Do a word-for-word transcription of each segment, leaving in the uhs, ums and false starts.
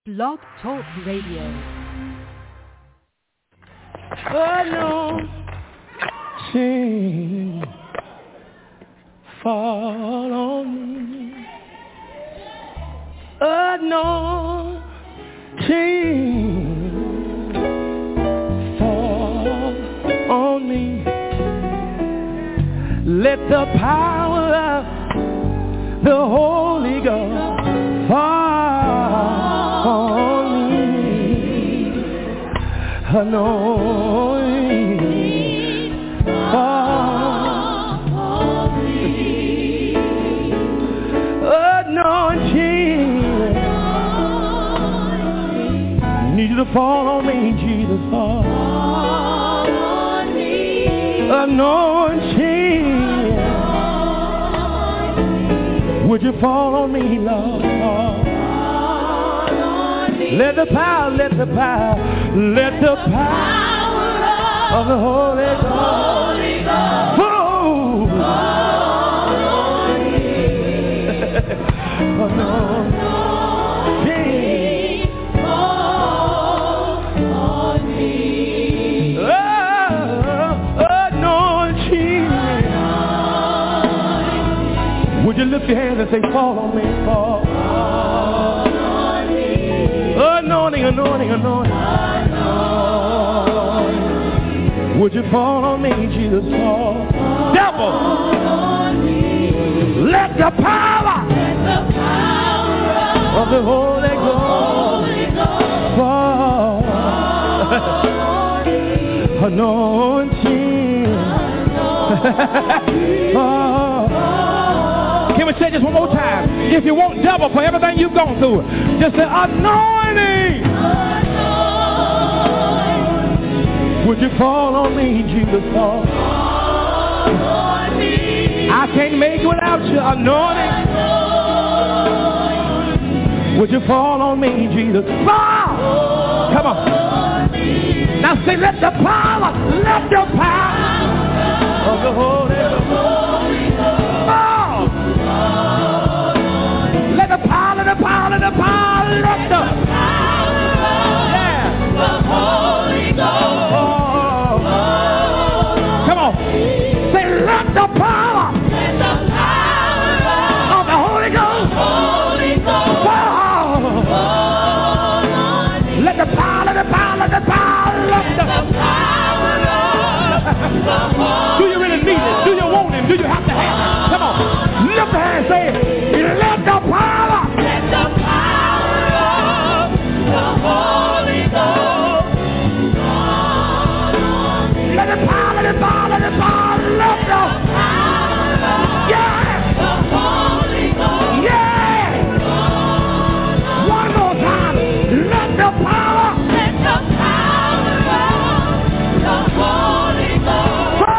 Blog Talk Radio. Anointing fall on me. Anointing fall on me. Let the power of the Holy Ghost fall on me. Anointing fall on me. Anointing need you to fall on me, Jesus. Fall on me. Anointing, would you fall on me, Lord? Fall on me. Let the power, let the power, let the power of the Holy Ghost fall on me. Anointing, fall on me. Oh, anointing. Would you lift your hands and say, fall on me, fall. On me. Anointing, anointing, anointing. Anointing. Would you fall on me, Jesus, fall. Devil, on me. Let the power, let the power of the Holy Ghost fall. Anointing. Fall. Can we say this one more time? If you want double for everything you've gone through, just say anointing. Anointing. Would you fall on me, Jesus? Fall on me. I can't make it without you. Anointing. Anointing. Would you fall on me, Jesus? Fall. Come on. Now say, let the power, let the power of the Holy Ghost fall. Let the power, let the power, let the power, let the power, yeah, the Holy Ghost. Oh. Come on, say, let the power, let the power of the Holy Ghost, Holy Ghost fall. Let the power, let the power, let the power, let the power of the Holy. Do you really need it? Do you want him? Do you have to have it? Come on, lift your hand, say it. Let the power, let the power of the Holy Ghost. Let the power, let the power, let the power, let the power, yeah, the Holy Ghost, yeah. One more time, let the power, let the power of the Holy Ghost. Oh.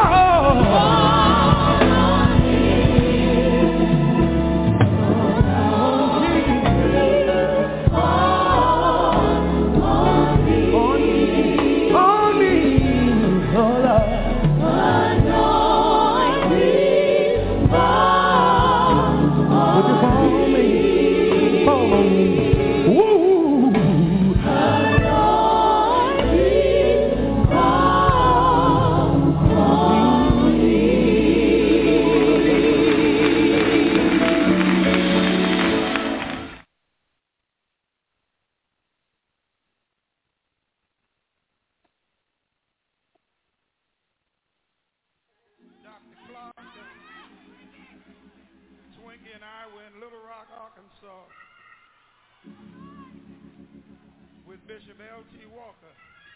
With Bishop L T Walker.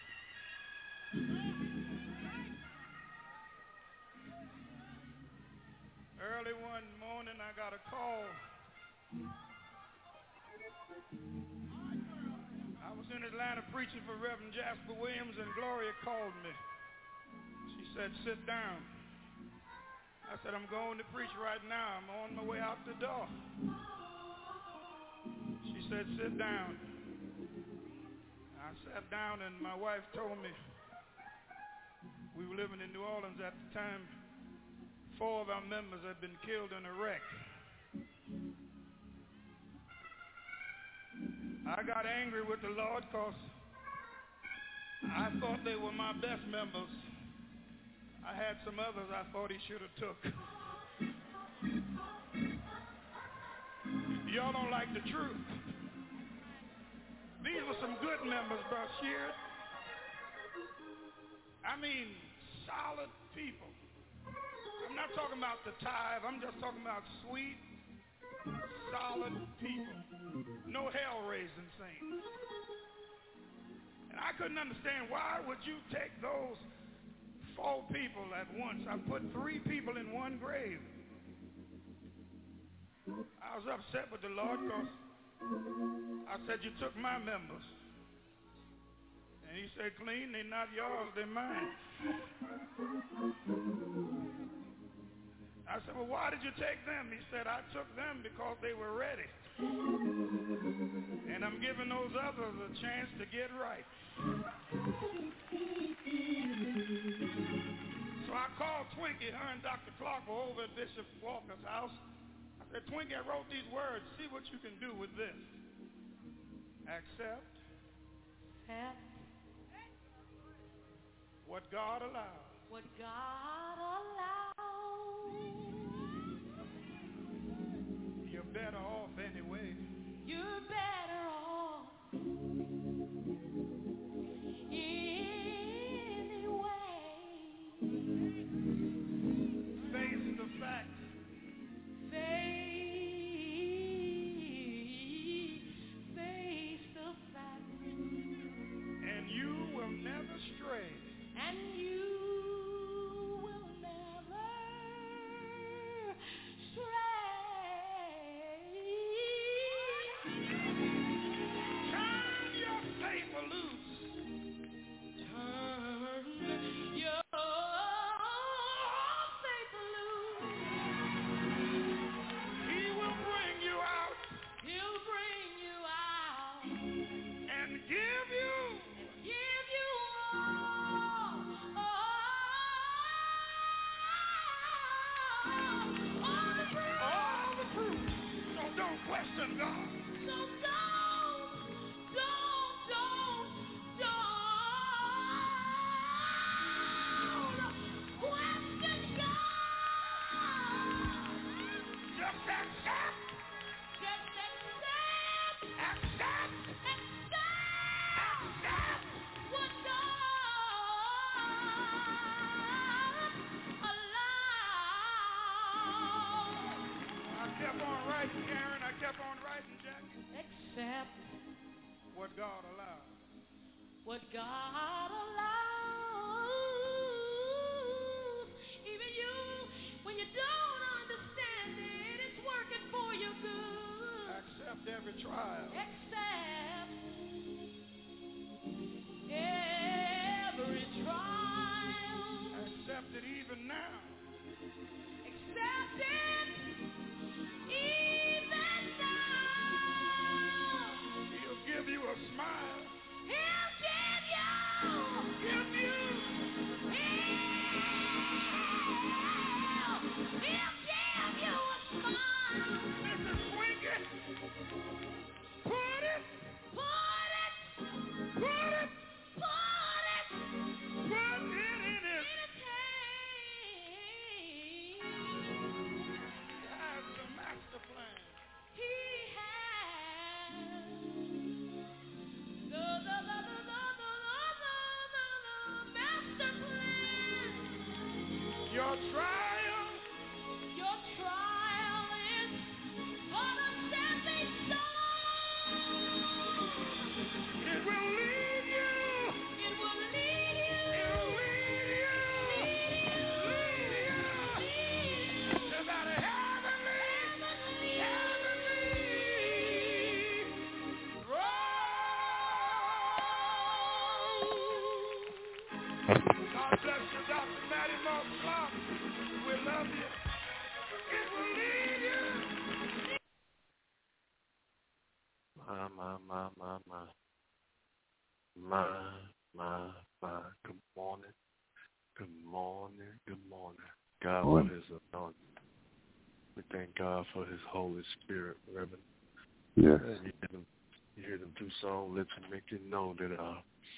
Early one morning I got a call. I was in Atlanta preaching for Reverend Jasper Williams, and Gloria called me. She said, sit down. I said, I'm going to preach right now. I'm on my way out the door. She said, sit down. I sat down, and my wife told me, we were living in New Orleans at the time, four of our members had been killed in a wreck. I got angry with the Lord because I thought they were my best members. I had some others I thought he should have took. Y'all don't like the truth. These were some good members, Brother Sheard. I mean, solid people. I'm not talking about the tithe. I'm just talking about sweet, solid people. No hell-raising saints. And I couldn't understand, why would you take those four people at once? I put three people in one grave. I was upset with the Lord because I said, you took my members. And he said, clean, they're not yours, they're mine. I said, well, why did you take them? He said, I took them because they were ready. And I'm giving those others a chance to get right. So I called Twinkie. Her and Doctor Clark were over at Bishop Walker's house. I said, Twinkie, I wrote these words. See what you can do with this. Accept. Accept. What God allows. What God allows. You're better off anyway. You're better off anyway. Face the facts. Face, face the facts. And you will never stray. And you will never stray. Turn your faith loose. Turn your faith loose. He will bring you out. He'll bring you out And give you. and give you all, all, all the fruit. All the fruit. So don't question God. So don't, don't, don't, don't question God. Just accept. Just accept, Accept. accept what God allows. I kept on writing, Karen. I kept on writing, Jackie. Accept What God allows. what God allows. Even you, when you don't understand it, it's working for your good. Accept every trial. Accept every trial. Accept it even now. Accept it even now. He'll give you a smile. He'll give you. Give you. He'll, he'll give you a smile. Missus Twinkie. Put it. Put it, Put it. put it Put it in in it. a cage. Has the master plan. He has the, the, the, the, the, the, the, the, the master plan. Your trial. Your trial is but a stepping stone. It will lead you. It will lead you. It will lead you. Lead you. To that heavenly, heavenly road. God bless you, Doctor Matty Moss Clark. We love you. It will lead you. My, my, my, my, my. My, my, my. Good morning. Good morning. Good morning. God for his anointing. We thank God for his Holy Spirit, Reverend. Yes. And You hear them two songs, let you make you know that uh,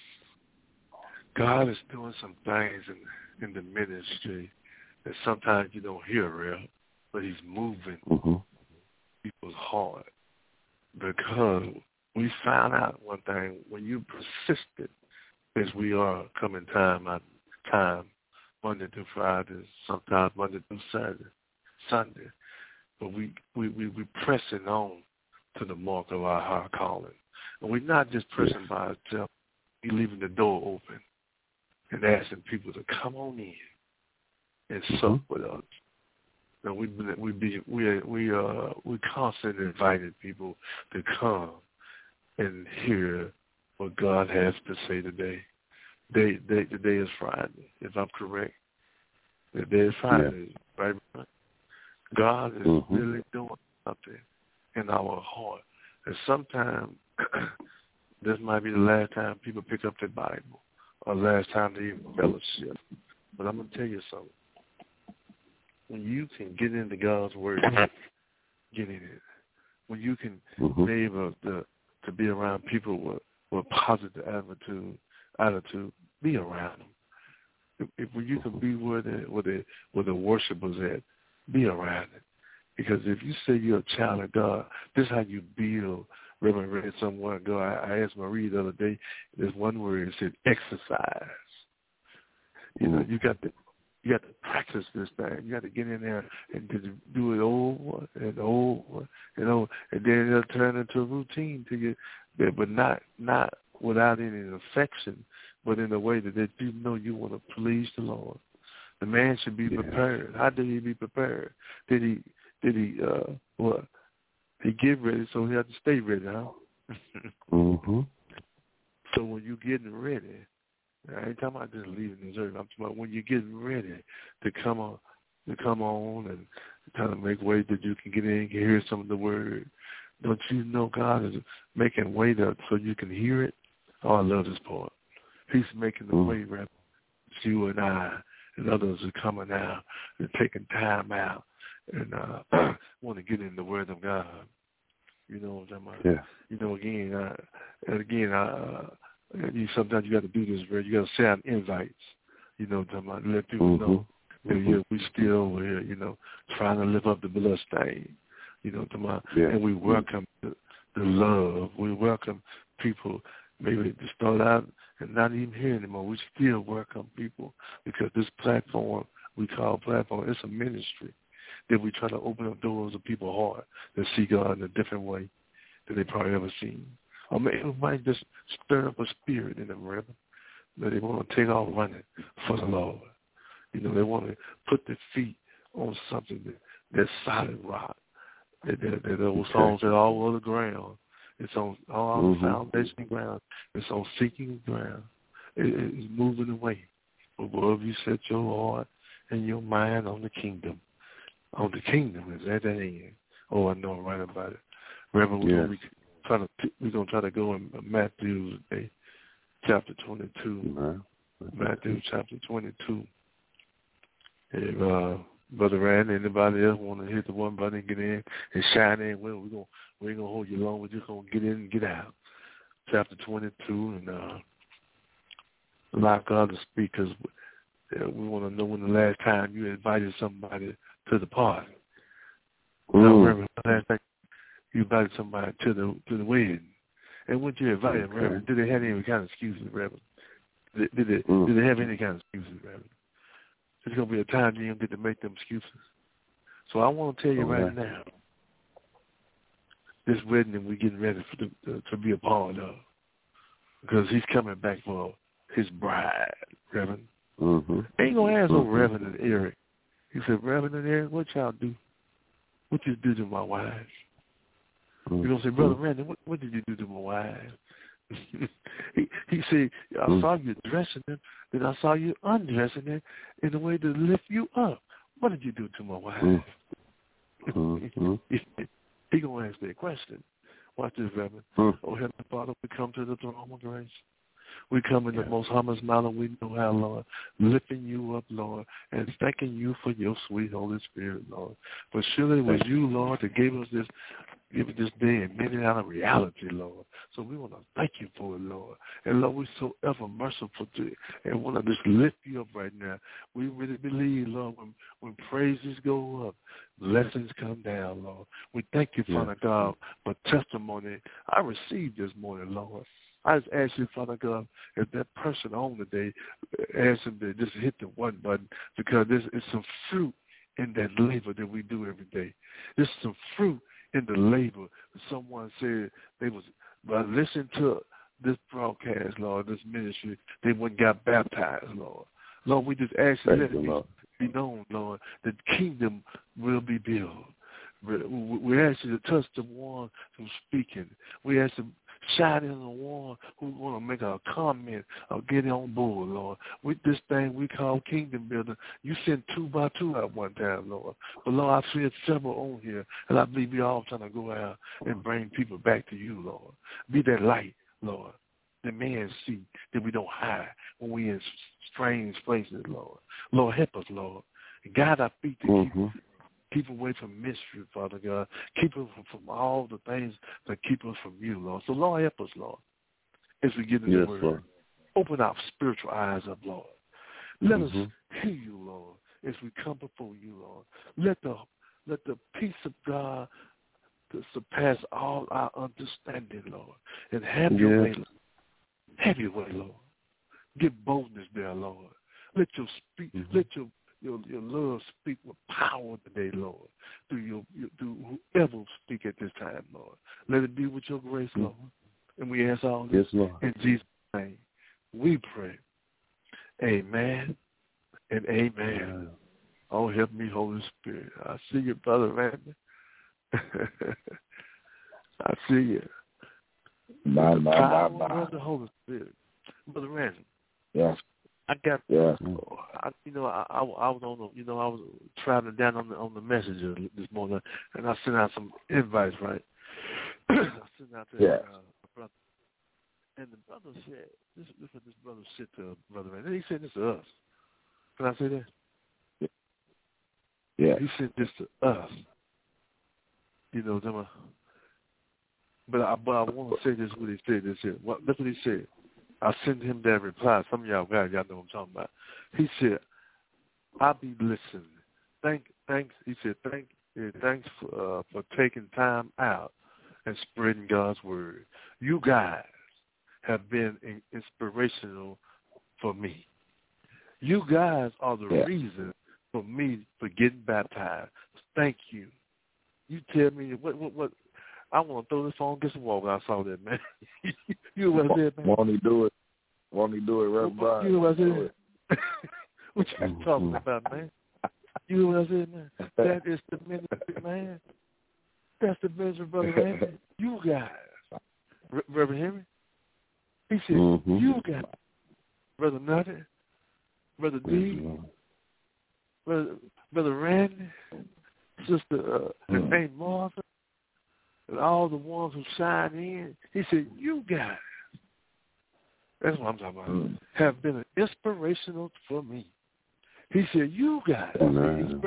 God is doing some things in in the ministry that sometimes you don't hear real, but he's moving mm-hmm. people's heart. Because we found out one thing, when you persisted, as we are coming time out time, Monday through Friday, sometimes Monday through Saturday, Sunday, but we, we, we, we pressing on to the mark of our high calling. And we're not just pressing yes. by ourselves, we're leaving the door open and asking people to come on in and mm-hmm. sup with us. And we we be we we uh we constantly inviting people to come and hear what God has to say today. Day, day, today is Friday, if I'm correct. The day is Friday, yeah. right? God is mm-hmm. really doing something in our heart. And sometimes this might be the last time people pick up their Bible or last time they even fellowship. But I'm going to tell you something. When you can get into God's Word, get in it. When you can mm-hmm. be able to, to be around people with, with positive attitude, attitude, be around them. If, if when you can be where the, where the, where the worshipers at, be around it. Because if you say you're a child of God, this is how you build. Reverend read somewhere ago, I, I asked Marie the other day, there's one word, it said exercise. You know, you got to you got to practice this thing. You got to get in there and do it over and over and over, and then it'll turn into a routine to you, but not not without any affection, but in a way that, that you know you want to please the Lord. The man should be yes. prepared. How did he be prepared? Did he did he uh what? He get ready, so he had to stay ready, huh? mm-hmm. So when you getting ready, I ain't talking about just leaving this earth. I'm talking about when you're getting ready to come on, to come on and kind of make way that you can get in and hear some of the word. Don't you know God is making way up so you can hear it? Oh, I love this part. He's making the mm-hmm. way, right? You and I and others are coming out and taking time out and uh, want to get in the Word of God. You know what I'm talking about? Yeah. You know, again, uh, and again, uh, you, sometimes you got to do this, bro. You got to send out invites. You know what I'm talking about? Let people mm-hmm. know that mm-hmm. yeah, we still over here, you know, trying to live up the blood stain. You know what I'm talking about? Yeah. And we welcome the, the love. We welcome people maybe to start out and not even here anymore. We still welcome people because this platform we call platform, it's a ministry that we try to open up doors of people's heart that see God in a different way than they probably ever seen. Or maybe it might just stir up a spirit in them, Reverend, that they want to take off running for the Lord. You know, they want to put their feet on something that, that's solid rock. That, that, that those songs that all over the ground. It's on all mm-hmm. foundation ground. It's on sinking ground. It, it's moving away. But wherever you set your heart and your mind on the kingdom, on the kingdom is at that end. Oh, I know right about it. Reverend, we're yes. going try to we're gonna try to go in Matthew today, chapter twenty-two. Mm-hmm. Matthew chapter twenty-two. If uh, Brother Rand, anybody else want to hit the one button and get in and shine in? Well, we're gonna we ain't gonna hold you long. We're just gonna get in and get out. Chapter twenty-two, and uh, allow God to speak, because uh, we want to know when the last time you invited somebody to the party. Mm. Now, remember the last time you invited somebody to the to the wedding, and when you invited them, Reverend, did they have any kind of excuses, Reverend? Did, did they mm. did they have any kind of excuses, Reverend? There's gonna be a time you don't get to make them excuses. So I want to tell you okay. right now, this wedding that we're getting ready for the, uh, to be a part of, because he's coming back for his bride, Reverend. Mm-hmm. Ain't gonna ask mm-hmm. no Reverend and Eric. He said, Reverend and Eric, what y'all do? What you do to my wives? Mm-hmm. You're gonna say, Brother Randy, what, what did you do to my wives? he, he said, I mm-hmm. saw you dressing them, then I saw you undressing them in a way to lift you up. What did you do to my wives? Mm-hmm. He gonna ask that question. Watch this, Reverend. Mm-hmm. Oh, Heavenly Father, we come to the throne of grace. We come in the most humblest manner we know how, Lord, lifting you up, Lord, and thanking you for your sweet Holy Spirit, Lord. For surely it was you, Lord, that gave us this give us this day and made it out of reality, Lord. So we want to thank you for it, Lord. And, Lord, we're so ever merciful to you and want to just lift you up right now. We really believe, Lord, when, when praises go up, blessings come down, Lord. We thank you, Yeah. Father God, for testimony I received this morning, Lord. I just ask you, Father God, if that person on today, ask him to just hit the one button, because there's it's some fruit in that labor that we do every day. There's some fruit in the labor. Someone said they was, by listening to this broadcast, Lord, this ministry, they went and got baptized, Lord. Lord, we just ask you, let it be, be known, Lord, that the kingdom will be built. We ask you to touch the one who's speaking. We ask you shine in the one who want to make a comment or get on board, Lord. With this thing we call kingdom building, you sent two by two at one time, Lord. But, Lord, I see several on here, and I believe we all trying to go out and bring people back to you, Lord. Be that light, Lord. The man see that we don't hide when we in strange places, Lord. Lord, help us, Lord. Guide our feet to mm-hmm. keep Keep away from mystery, Father God. Keep us from, from all the things that keep us from you, Lord. So, Lord, help us, Lord, as we get into yes, the word. Lord. Open our spiritual eyes up, Lord. Let mm-hmm. us hear you, Lord, as we come before you, Lord. Let the let the peace of God to surpass all our understanding, Lord, and have yes. your way, Lord. Have your way, Lord. Give boldness there, Lord. Let your speak. Mm-hmm. Let your Your, your love speak with power today, Lord, through your, your through whoever speak at this time, Lord. Let it be with your grace, Lord. And we ask all this yes, Lord. in Jesus' name. We pray. Amen and amen. Yeah. Oh, help me, Holy Spirit. I see you, Brother Randy. I see you. My, the my, power my, my. of the Holy Spirit. Brother Randy. Yes. I got, yeah. I, you know, I, I, I was on the, you know, I was traveling down on the on the messenger this morning, and I sent out some invites, right? I sent out to yes. uh, a brother, and the brother said, "This, this is what this brother said to brother," and then he said this to us. Can I say that? Yeah. He said this to us. You know, them, uh, but I, but I want to say this. What he said, this here. What? That's what he said. I sent him that reply. Some of y'all guys, y'all know what I'm talking about. He said, "I'll be listening. Thank, thanks." He said, "Thank, yeah, thanks for, uh, for taking time out and spreading God's word. You guys have been in, inspirational for me. You guys are the yeah. reason for me for getting baptized. Thank you. You tell me what what what." I want to throw this phone against the wall when I saw that, man. You know what I said, man? Won't he do it? Won't he do it, Reverend Brian? You know what I said? What you talking about, man? You know what I said, man? That is the ministry, man. That's the ministry, Brother Randy. You guys. R- Reverend Henry? He said, mm-hmm. you guys. Brother Nutty, Brother D, mm-hmm. Brother, Brother Randy, Sister uh, mm-hmm. Aunt Martha, and all the ones who signed in. He said, you guys, that's what I'm talking about, mm. have been inspirational for me. He said, you guys, mm-hmm.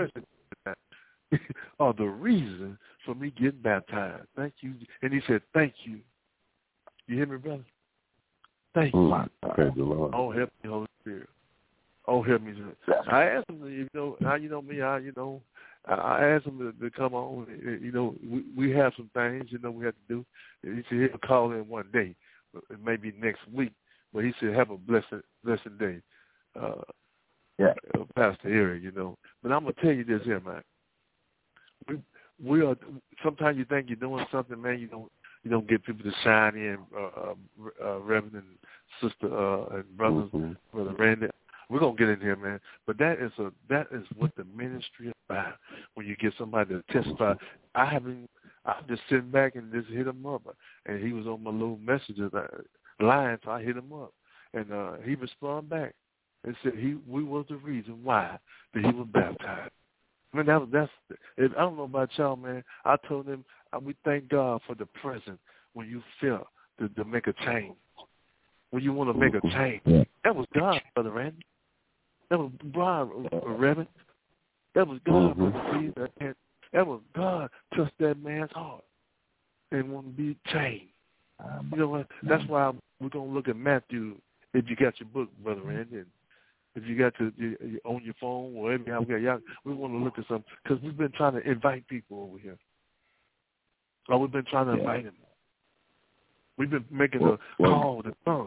are the reason for me getting baptized. Thank you. And he said, thank you. You hear me, brother? Thank mm. you. Praise the Lord. Oh, help me, Holy Spirit. Oh, help me. I asked him, you know, how you know me, how you know, I asked him to, to come on. You know, we, we have some things, you know, we have to do. He said he'll call in one day, maybe next week. But he said, have a blessed, blessed day, uh, yeah. uh, Pastor Eric, you know. But I'm going to tell you this here, man. We, we are, sometimes you think you're doing something, man, you don't, you don't get people to shine in, uh, uh, Reverend and Sister uh, and brothers, mm-hmm. Brother Randy. We're gonna get in here, man. But that is a that is what the ministry is about. When you get somebody to testify, I haven't. I'm just sitting back and just hit him up, and he was on my little messages line, so I hit him up, and uh, he responded back and said he we was the reason why that he was baptized. I mean, that was that's. If, I don't know about y'all, man. I told him uh, we thank God for the present when you feel to, to make a change. when you want to make a change. Yeah. That was God, Brother Randy. That was God, Reverend. That was God, Mm-hmm. Brother Steve. That, that was God touched that man's heart and want to be changed. You know what? That's why we're going to look at Matthew, if you got your book, Brother Randy, and if you got to you, you on your phone, or anyhow, we got y'all, we want to look at something, because we've been trying to invite people over here. Or we've been trying to Yeah. invite them. We've been making well, a well, call to come.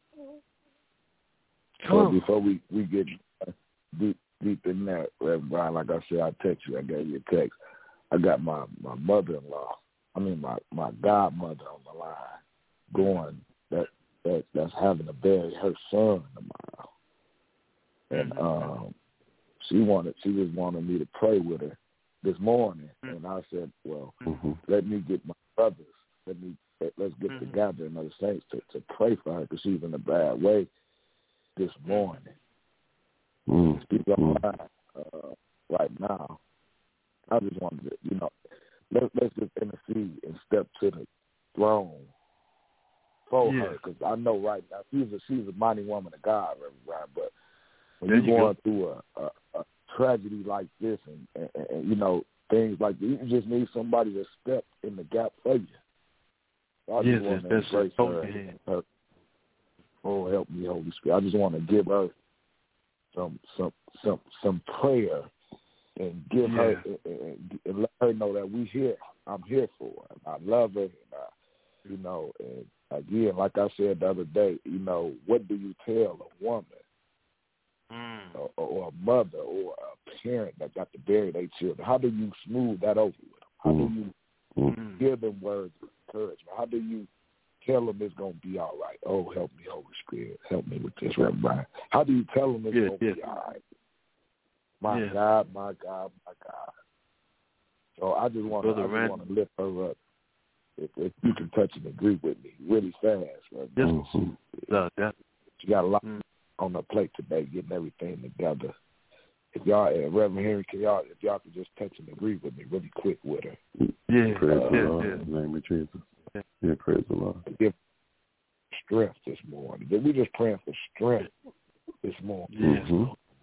Well, Come. before we, we get deep deep in that, Reverend Brian, like I said, I text you. I gave you a text. I got my, my mother-in-law, I mean my, my godmother on the line going that, that that's having to bury her son tomorrow. And um, she wanted, she just wanted me to pray with her this morning. And I said, well, Mm-hmm. let me get my brothers, let me, let, let's get Mm-hmm. together and other saints to, to pray for her because she's in a bad way this morning. Mm-hmm. Speak up loud, uh, right now. I just wanted to, you know, let, let's just intercede and step to the throne for Yeah. her, because I know right now she's a she's a mighty woman of God, Reverend Brian. But when There you're you going go. through a, a, a tragedy like this, and, and, and you know things like this, you just need somebody to step in the gap for you. So I Yes, just want to that's embrace it. her, Okay. her. Oh, help me, Holy Spirit! I just want to give her some some some some prayer and give Yeah. her and, and, and let her know that we here. I'm here for her. I love her. And I, you know, and again, like I said the other day, you know, what do you tell a woman Mm. or, or a mother or a parent that got to bury their children? How do you smooth that over with them? How do you Mm. give them words of encouragement? How do you tell them it's going to be all right? Oh, help me, Holy Spirit. Help me with this, Reverend Brian. How do you tell them it's Yeah, going to yeah. be all right? My Yeah. God, my God, my God. So I just want to Brother I just Rand- want to lift her up. If, if you can touch and agree with me really fast. Right? Yes. Mm-hmm. No, that, She got a lot mm. on her plate today, getting everything together. If y'all, uh, Reverend Henry, can y'all, if y'all could just touch and agree with me really quick with her. Yeah, Praise Uh, the yeah, Lord. yeah. In the name of Jesus. Yeah. Yeah, praise the Lord. Give strength this morning. We just praying for strength this morning. Yes. Mm-hmm.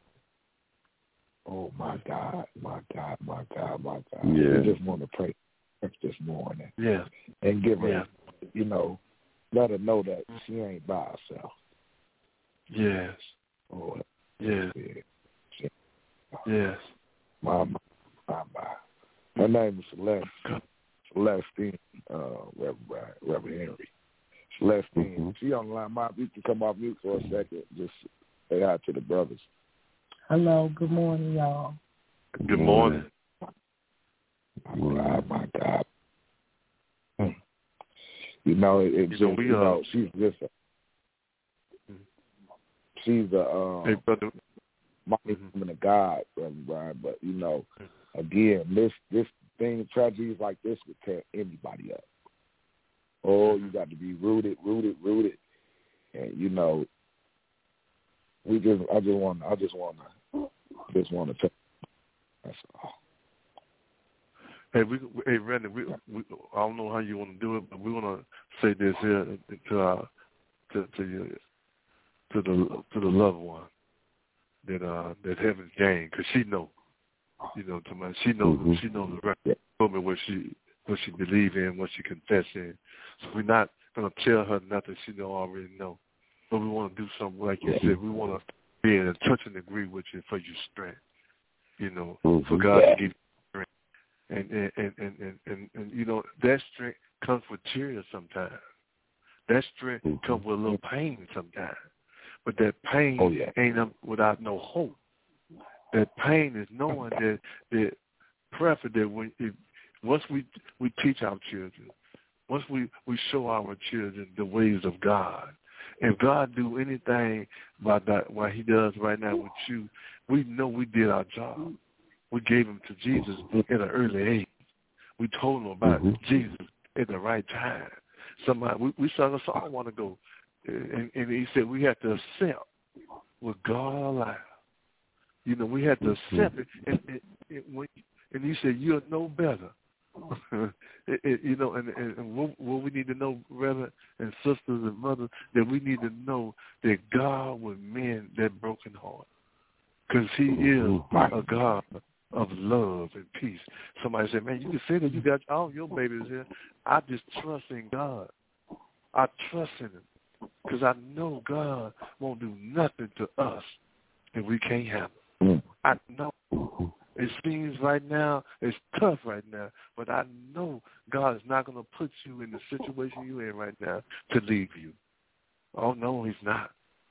Oh, my God, my God, my God, my God. Yeah. We just want to pray this morning Yeah. and give her, Yeah. you know, let her know that she ain't by herself. Yes. Oh, Yes. yeah. Yes. My, my, my, my. Her name is Celeste. Celestine, uh, Reverend, Reverend Henry. Celestine. Mm-hmm. She on the line. Ma, you can come off mute for a second. Just say hi to the brothers. Hello, good morning, y'all. Good morning. My God, my God. Hmm. You know, it, it You just, know, we, you know, uh, she's just a, she's a um, Hey, brother. mighty Mhm. woman of God, Reverend Brian. But you know, again, this this thing, tragedies like this would tear anybody up. Oh, you got to be rooted, rooted, rooted, and you know, we just, I just want, I just want to, just want to tell. That's all. Hey, we, hey, Randy. We, we, I don't know how you want to do it, but we want to say this here to our, to to your, to the to the loved one that uh that heaven's gained, because she know, you know, to my, she knows Mm-hmm. she knows the right. Told me what she what she believe in, what she confess in. So we're not gonna tell her nothing she don't already know. But we want to do something like you said. We want to be in touch and agree with you for your strength. You know, Mm-hmm. for God Yeah. to give you strength. And and, and, and, and, and, and you know, that strength comes with tears sometimes. That strength Mm-hmm. comes with a little pain sometimes. But that pain Oh, yeah. ain't up without no hope. That pain is knowing that that prefer that when it, once we we teach our children, once we, we show our children the ways of God, if God do anything by that what He does right now with you, we know we did our job. We gave him to Jesus at an early age. We told him about mm-hmm. Jesus at the right time. Somebody we, we sung a song I want to go, and, and he said we had to accept what God allowed. You know, we had to accept it, and, and, and, when, and he said you'll know better it, it, you know, and, and, and what, what we need to know, brethren and sisters and mothers, that we need to know that God will mend that broken heart, because He is a God of love and peace. Somebody said, man, you can say that you got all your babies here. I just trust in God. I trust in Him because I know God won't do nothing to us that we can't handle. I know. It seems right now, it's tough right now, but I know God is not going to put you in the situation you're in right now to leave you. Oh, no, He's not.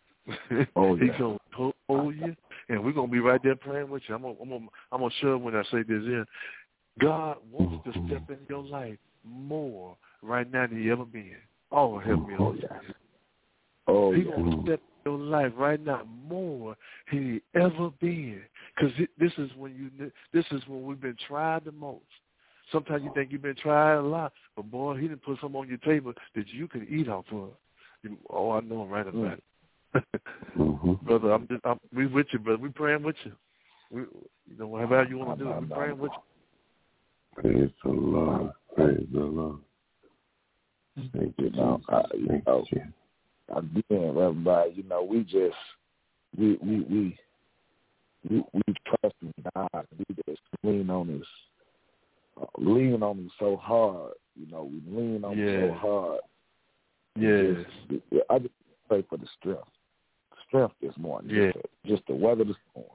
Oh, yeah. He's going to hold you, and we're going to be right there praying with you. I'm going I'm to I'm gonna show when I say this in. God wants to step in your life more right now than He ever been. Oh, help me, Holy Spirit. Oh, He yeah. wants to step in your life right now more than He ever been. Because this is when you, this is when we've been tried the most. Sometimes you think you've been tried a lot, but boy, He didn't put something on your table that you can eat off of. Oh, I know I'm right about it, mm-hmm. brother. I'm just, I'm, we with you, brother. We praying with you. We, you know, whatever you want to do, we praying with you. Praise the Lord. Praise the Lord. Thank you, know, I, you Thank know, you. again, everybody, you know, we just we we we. We, we trust in God. We just lean on His, uh, lean on Him so hard. You know, we lean on yeah. Him so hard. Yes. Just, I just pray for the strength, strength this morning. Yeah. Just, to, just to weather the storm.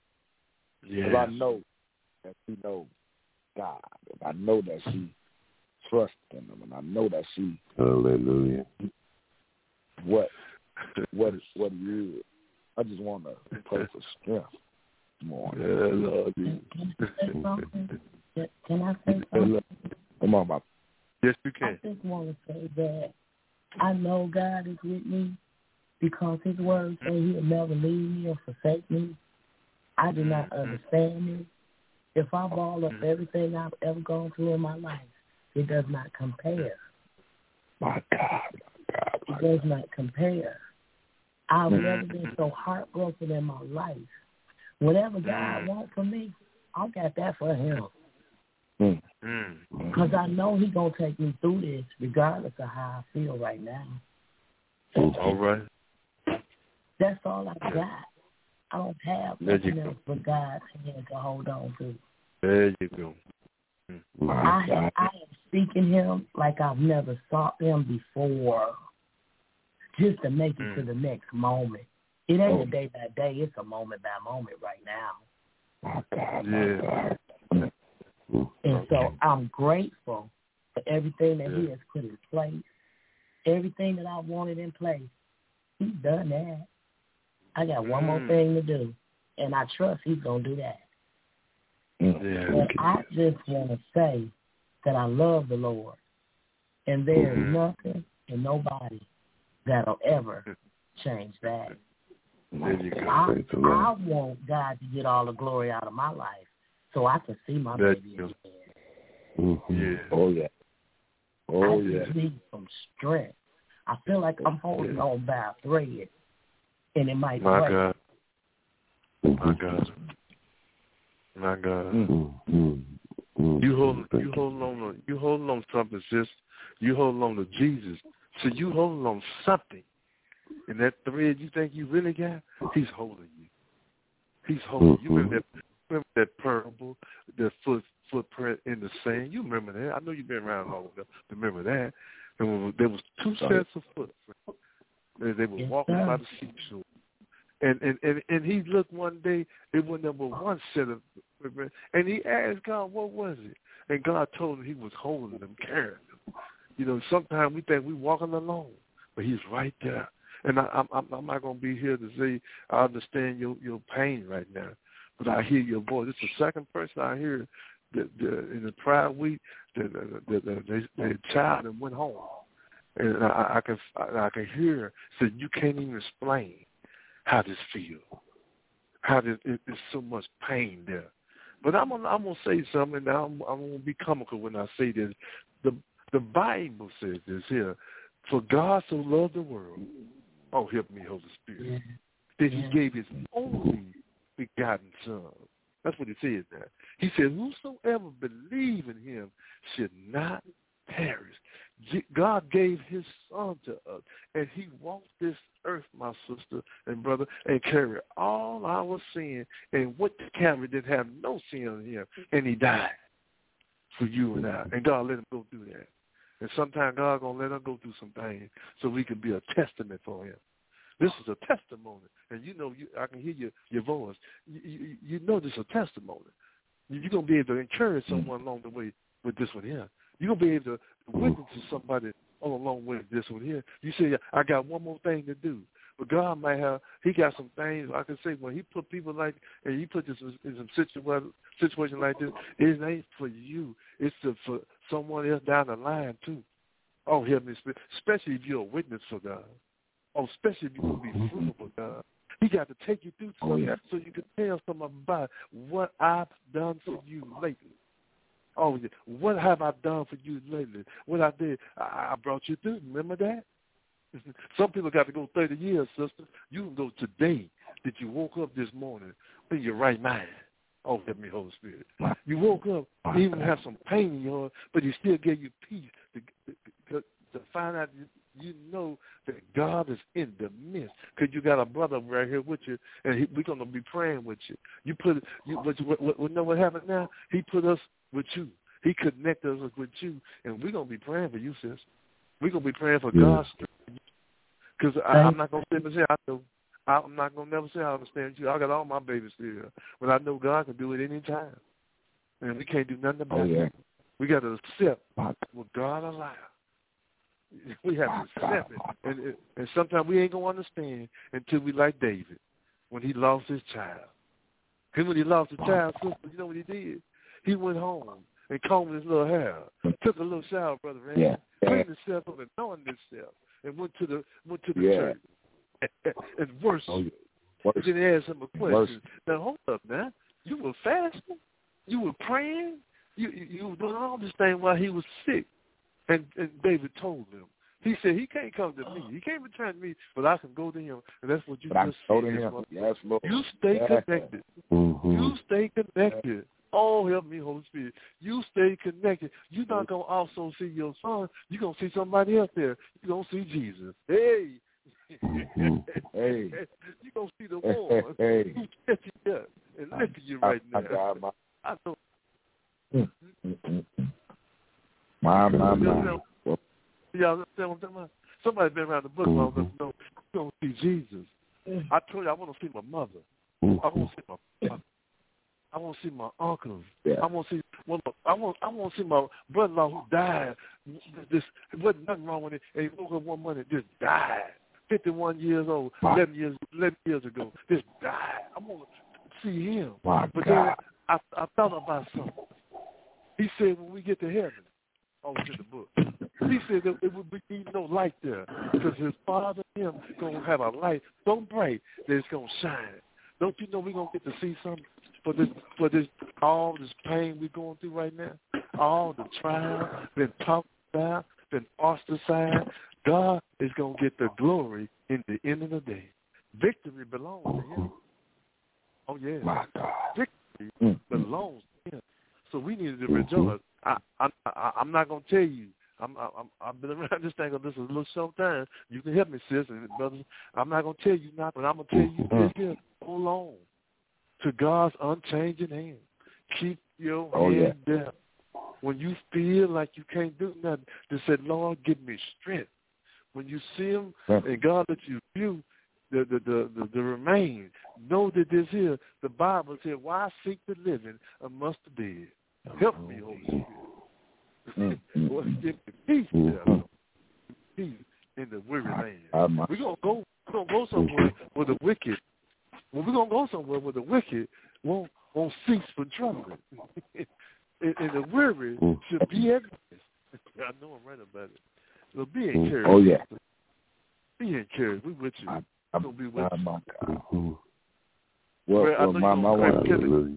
Yeah. Because I know that she knows God, and I know that she trusts in Him, and I know that she, hallelujah, what what what He is. I just want to pray for strength. More. Yeah, Lord. Can, can I say something? Can I say something? Come on, my. Yes, you can. I just want to say that I know God is with me because His word says He'll never leave me or forsake me. I do not understand it. If I ball up everything I've ever gone through in my life, it does not compare. My God, my God, my it does not compare. I've never been so heartbroken in my life. Whatever God wants for me, I got that for Him. Because I know He's going to take me through this regardless of how I feel right now. All right. That's all I got. I don't have nothing else but God's hand to hold on to. There you go. I, have, I am seeking Him like I've never sought Him before, just to make it mm. to the next moment. It ain't oh. a day by day. It's a moment by moment right now. My God, yeah. my God. And so I'm grateful for everything that yeah. He has put in place. Everything that I wanted in place, He's done that. I got one mm. more thing to do, and I trust He's going to do that. Yeah. And I just want to say that I love the Lord, and there is mm-hmm. nothing and nobody that'll ever change that. There you go. I, I want God to get all the glory out of my life so I can see my there baby again. Mm-hmm. Yeah. Oh, yeah. Oh, I yeah. just need some strength. I feel like I'm holding yeah. on by a thread, and it might my break. God. My God. My God. Mm-hmm. You hold you hold on to you holding on to something, sis. You holding on to Jesus. So you holding on to something. And that thread you think you really got, He's holding you. He's holding mm-hmm. you. Remember that, remember that parable, the foot footprint in the sand? You remember that. I know you've been around long enough to remember that. And there was two sets of footprints. They, they were walking by the seashore. And, and, and, and he looked one day, it was number one set of footprints. And he asked God, what was it? And God told him He was holding them, carrying them. You know, sometimes we think we're walking alone, but He's right there. And I, I'm, I'm not going to be here to say I understand your, your pain right now, but I hear your voice. It's the second person I hear that, that in the prior week that, that, that, that they, their child and went home, and I, I can I, I can hear said you can't even explain how this feels, how this, it, there's so much pain there. But I'm gonna I'm gonna say something. Now I'm, I'm gonna be comical when I say this. The the Bible says this here: for God so loved the world. Oh, help me, Holy Spirit. Yeah. That He yeah. gave His only begotten Son, That's what he said there. He said, whosoever believe in him should not perish. God gave his son to us, and he walked this earth, my sister and brother, and carried all our sin, and what the carry didn't have no sin in him, and he died for you and I, and God let him go through that. And sometimes God going to let us go through some things so we can be a testament for him. This is a testimony, and you know, you, I can hear your, your voice. You, you, you know this is a testimony. You're going to be able to encourage someone along the way with this one here. You're going to be able to witness to somebody all along with this one here. You say, I got one more thing to do. But God might have, he got some things, I can say, when he put people like, and he put this in some situation, situation like this, it ain't for you. It's to, for someone else down the line, too. Oh, help me, especially if you're a witness for God. Oh, especially if you're going to be fruitful for God. He got to take you through something oh, yeah. so you can tell someone about what I've done for you lately. Oh, yeah. What have I done for you lately? What I did, I, I brought you through. Remember that? Some people got to go thirty years, sister. You can go today that you woke up this morning in your right mind. Oh, help me, Holy Spirit. You woke up, you even have some pain in your heart, but he still gave you peace to, to, to find out you, you know that God is in the midst. Because you got a brother right here with you, and he, we're going to be praying with you. You put, you, what, what, what, what, know what happened now? He put us with you. He connected us with you, and we're going to be praying for you, sis. We're going to be praying for yeah. God's strength. Because I'm not going to say, I know, I'm not going to never say I understand you. I got all my babies still. But I know God can do it any time. And we can't do nothing about oh, yeah. it. We got to accept what God allows. We have to accept it. And, and sometimes we ain't going to understand until we like David when he lost his child. Because when he lost his child, sister, you know what he did? He went home and combed his little hair, took a little shower, Brother Randy, yeah. cleaned himself up and anointed himself, and went to the went to the yeah. church and, and worshiped. Oh, yeah. And then he asked him a question. Worship. Now, hold up now. You were fasting? You were praying? You, you, you were doing all this thing while he was sick. And, and David told him. He said, he can't come to me. He can't return to me, but I can go to him. And that's what you but just said. Yes, Lord. You stay yeah. connected. Mm-hmm. You stay connected. Oh, help me, Holy Spirit. You stay connected. You're not going to also see your son. You're going to see somebody else there. You're going to see Jesus. Hey. Hey. You're going to see the one hey. who set you up and lifted you right I, now. I, I, I know. My, my, my. Y'all understand what I'm talking about? Somebody been around the book long enough to know you don't see Jesus. I told you I want to see my mother. I want to see my father. I want to see my uncles. Yeah. I want to see. Well, I want. I want to see my brother-in-law who died. This wasn't nothing wrong with it. And he woke up one morning and just died. Fifty-one years old. My, Eleven years. Eleven years ago. Just died. I want to see him. My but God. then I, I thought about something. He said when we get to heaven. Oh, it's in the book. He said that it would be no light there because his father and him going to have a light so bright that it's going to shine. Don't you know we're going to get to see something for this, for this, all this pain we're going through right now? All the trial, been talked about, been ostracized. God is going to get the glory in the end of the day. Victory belongs to him. Oh, yeah. My God. Victory mm-hmm. belongs to him. So we need to rejoice. I, I, I, I'm not going to tell you. I'm, I'm, I've been around this thing. This is a little sometime. You can help me, sis and brothers. I'm not going to tell you nothing, but I'm going to tell you this here. Hold on to God's unchanging hand. Keep your oh, hand yeah. down. When you feel like you can't do nothing, just say, Lord, give me strength. When you see him and God lets you view the, the, the, the, the remain, know that this here, the Bible said, why seek the living amongst the dead? Help me, Holy Spirit. Mm-hmm. Well, give me peace there. Peace in the weary land. We're going to go We're gonna go somewhere where the wicked, well, we're going to go somewhere where the wicked won't, won't cease from troubling. and, and the weary should be everywhere. I know I'm right about it. So be encouraged. Oh, yeah. Be encouraged. We're with you. I, We're going to be with I, you. My God. Well, well, well Mom, I want to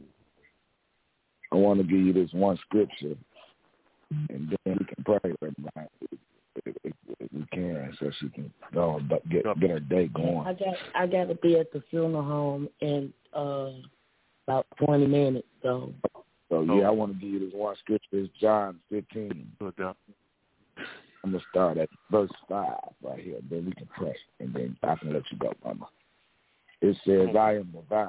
I want to give you this one scripture, and then we can pray for everybody if, if, if we can, so she can go and get get her day going. I got I got to be at the funeral home in uh, about twenty minutes. So, so yeah, I want to give you this one scripture. It's John fifteen. I'm going to start at verse five right here. Then we can pray, and then I can let you go, Mama. It says, I am the vine,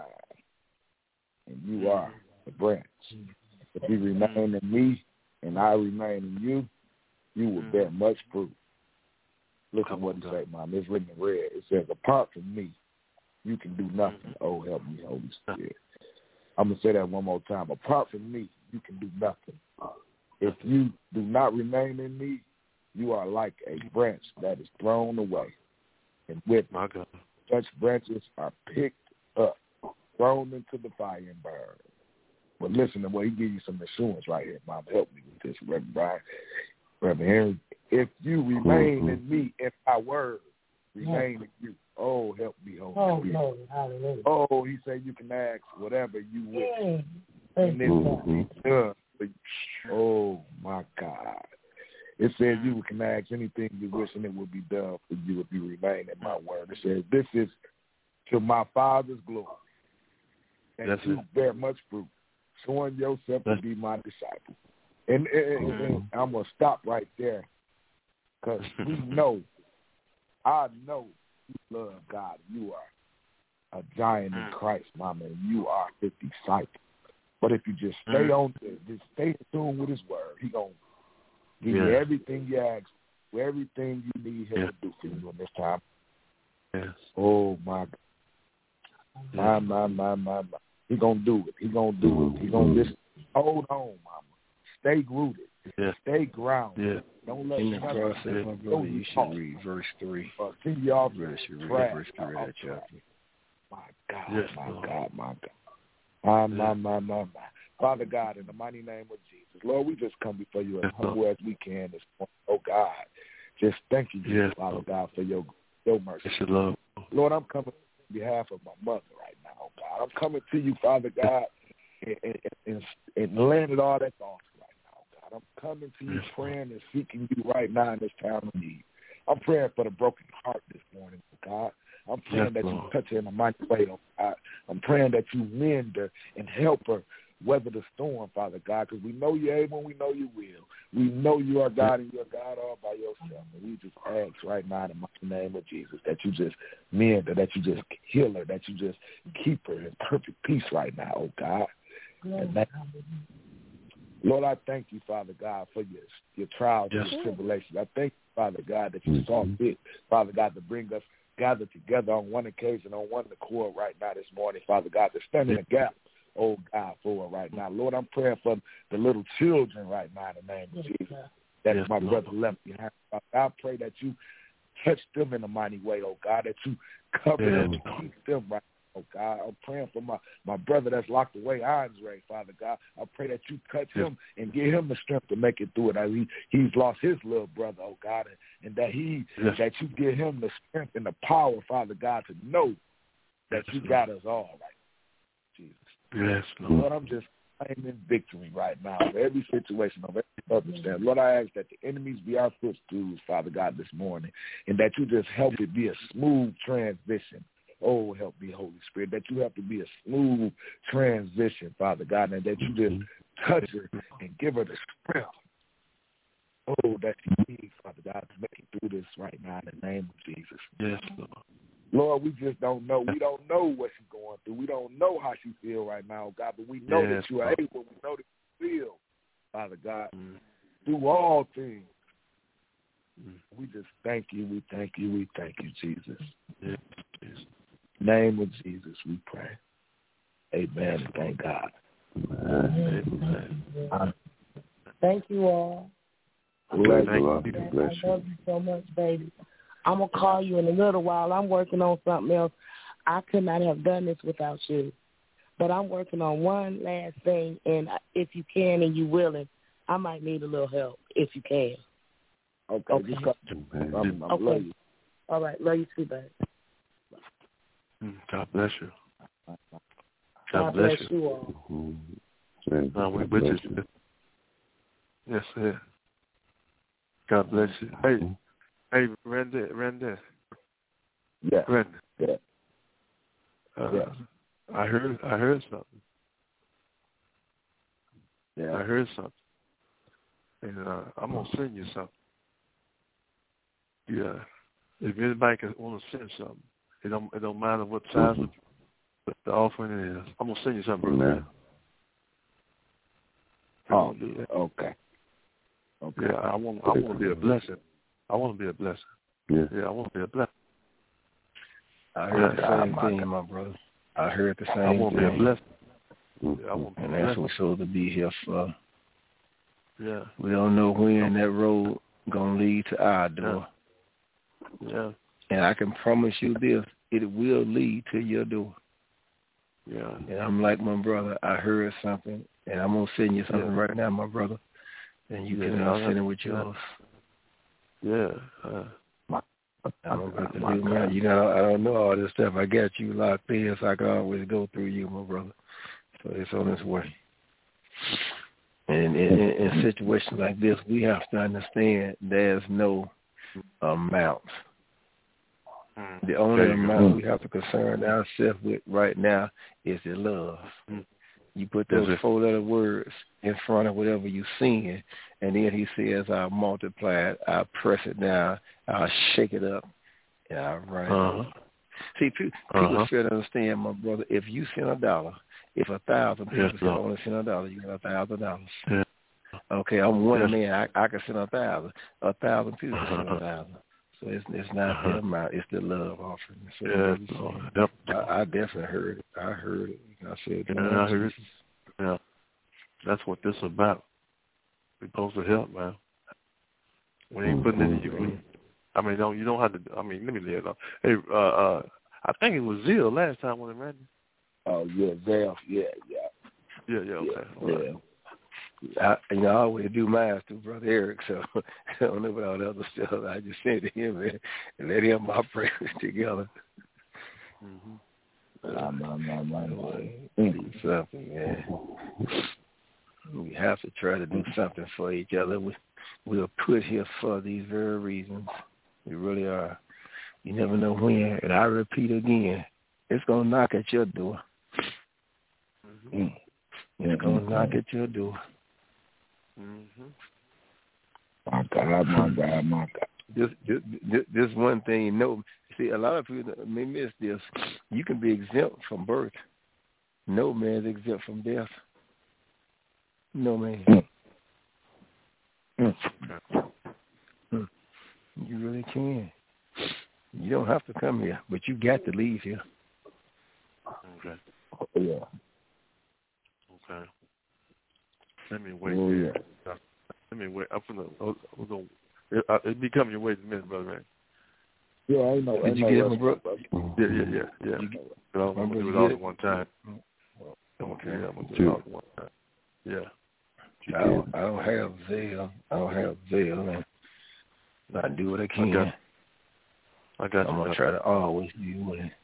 and you are the branch. If you remain in me, and I remain in you, you will bear much fruit. Look at what it says, Mom. It's written in red. It says, apart from me, you can do nothing. Oh, help me, Holy Spirit. I'm going to say that one more time. Apart from me, you can do nothing. If you do not remain in me, you are like a branch that is thrown away. And with my God, such branches are picked up, thrown into the fire and burned. But listen to what he gives you some assurance right here, Mom. Help me with this, Reverend Brian. Reverend Henry. If you remain mm-hmm. in me, and my word remain in you. Oh, help me, Holy oh, Spirit. Lord, hallelujah. Oh, he said you can ask whatever you wish. Yeah. And it will be done. Oh, my God. It says you can ask anything you wish, and it will be done for you if you remain in my word. It says this is to my Father's glory, that That's you it. bear much fruit, showing yourself to be my disciple. And, and, and, and I'm going to stop right there because we know, I know you love God. You are a giant in Christ, Mama, and you are his disciple. But if you just stay on, just stay in tune with his word, he going to give you yes. everything you ask, everything you need him yes. to do for you in this time. Yes. Oh, my God. My, my, my, my, my. He going to do it. He going to do it. He going to just hold on, Mama. Stay rooted. Yeah. Stay grounded. Yeah. Don't let in the nothing process, my brother, you should off. read verse three. Uh, send you off Brother should read track. verse three of that chapter. My God, yes, my Lord. God, my God. My, my, my, my, my. Father God, in the mighty name of Jesus, Lord, we just come before you as yes, humble Lord. as we can this morning. Oh, God, just thank you, yes, Father Lord. God, for your, your mercy. Yes, your love. Lord, I'm coming on behalf of my mother right now, oh, God. I'm coming to you, Father God, and, and, and, and laying it all that off. I'm coming to you praying and seeking you right now in this time of need. I'm praying for the broken heart this morning, oh God. I'm praying yes, that Lord. you touch her in a mighty way, oh God. I'm praying that you mend her and help her weather the storm, Father God, because we know you're able and we know you will. We know you are God and you're God all by yourself. And we just ask right now in the mighty name of Jesus that you just mend her, that you just heal her, that you just keep her in perfect peace right now, oh God. And that, Lord, I thank you, Father God, for your your trials yes. and your tribulations. I thank you, Father God, that you saw fit, Father God, to bring us gathered together on one occasion, on one accord right now this morning, Father God, to stand in the gap, oh God, for right now. Lord, I'm praying for the little children right now in the name of Jesus that yes, my Lord. brother left behind. Father, I pray that you touch them in a mighty way, oh God, that you cover yes. them and keep them right. Oh, God, I'm praying for my, my brother that's locked away, Andre, Father God. I pray that you touch yes. him and give him the strength to make it through it. As he, he's lost his little brother, oh, God, and, and that he yes. that you give him the strength and the power, Father God, to know that yes, you Lord. got us all right, Jesus. Yes, Lord. Lord, I'm just claiming victory right now over every situation, over every circumstance. Lord, I ask that the enemies be our footstools, Father God, this morning, and that you just help it be a smooth transition. Oh, help me, Holy Spirit, that you have to be a smooth transition, Father God, and that you just touch her and give her the strength, oh, that she needs, Father God, to make it through this right now in the name of Jesus. Yes, Lord. Lord, we just don't know. We don't know what she's going through. We don't know how she feels right now, God, but we know yes, that you are Lord. able. We know that you feel, Father God, mm. do all things. Mm. We just thank you. We thank you. We thank you, Jesus. Yes, yes. Name of Jesus, we pray. Amen. And thank God. Amen. Amen. Thank you all. Bless Thank you. you. Bless I love you so much, baby. I'm going to call you in a little while. I'm working on something else. I could not have done this without you. But I'm working on one last thing, and if you can and you're willing, I might need a little help if you can. Okay. Okay. Just cut. I'm, I'm Okay. love you. All right. Love you too, baby. God bless you. God, God bless, bless you. you all. Mm-hmm. No, we with you. Yes, sir. God bless you. Hey, hey, Randy, Randy. Yeah. Randy. Yeah. Uh, yeah. I heard, I heard something. Yeah. I heard something. And uh, I'm going to send you something. Yeah. If anybody can want to send something, it don't, it don't matter what size mm-hmm. of the offering it is. I'm going to send you something, brother. Oh, okay. Okay. Yeah, I want, I want to be a blessing. I want to be a blessing. Yeah. Yeah, I want to be a blessing. I heard yeah, the same thing, God. my brother. I heard the same thing. I want to be a blessing. Yeah, I want to be and a that's blessing. what we're supposed to be here for. Yeah. We don't know when that road going to lead to our door. Yeah. yeah. And I can promise you this, it will lead to your door. Yeah. And I'm like my brother, I heard something, and I'm going to send you something yeah. right now, my brother, and you yeah, can uh, send it with yours. Yeah. Uh, I'm about to do man. You know, I don't know all this stuff. I got you locked in, so I can always go through you, my brother. So it's on its way. And in, in, in situations like this, we have to understand there's no amount. The only amount we have to concern ourselves with right now is the love. You put those four-letter words in front of whatever you're seeing, and then he says, I'll multiply it, I'll press it down, I'll shake it up, and I'll run uh-huh. it. See, people, uh-huh. people fail to understand, my brother, if you send a dollar, if a thousand people yes, only send a dollar, you got a thousand dollars. Yeah. Okay, I'm one yes. man, I, I can send a thousand. A thousand people uh-huh. send a thousand. So it's it's not uh-huh. the amount, it's the love offering. So yeah, yep. I, I definitely heard it. I heard it. I said, yeah, I heard it. Yeah, that's what this is about. We're supposed to help, man. We ain't putting it in you. I mean, don't you don't have to. I mean, let me lay it off. Hey, uh, uh, I think it was Zell last time when it ran. Oh yeah, Zell. Yeah, yeah. Yeah, yeah. Okay. Yeah. Right. I, you know, I always do mine through Brother Eric, so I don't know about all the other stuff. I just send it to him and, and let him operate together. Mm-hmm. Nah, nah, nah, nah, nah. Do something, man. We have to try to do something for each other. We we are put here for these very reasons. We really are. You never know when, and I repeat again, it's gonna knock at your door. Mm-hmm. It's gonna mm-hmm. knock at your door. Mm-hmm. My God, my God, my God. This, this, this one thing, you know, see, a lot of people may miss this. You can be exempt from birth. No man's exempt from death. No man. Mm. Mm. You really can. You don't have to come here, but you got to leave here. Okay. Oh, yeah. Okay. Let me wait. Oh, yeah. Let me wait. I'm gonna. We're gonna. It, uh, it be coming your way in a minute, brother. Man. Yeah, I know. Did I you know get it, bro? Yeah, yeah, yeah, yeah. You, but I'm gonna do it all at one time. Okay. Yeah, I'm gonna do it all at one time. Yeah. I don't. I don't have Zell. I don't have Zell, and I do what I can. I got. I got I'm you. gonna try to always do with it.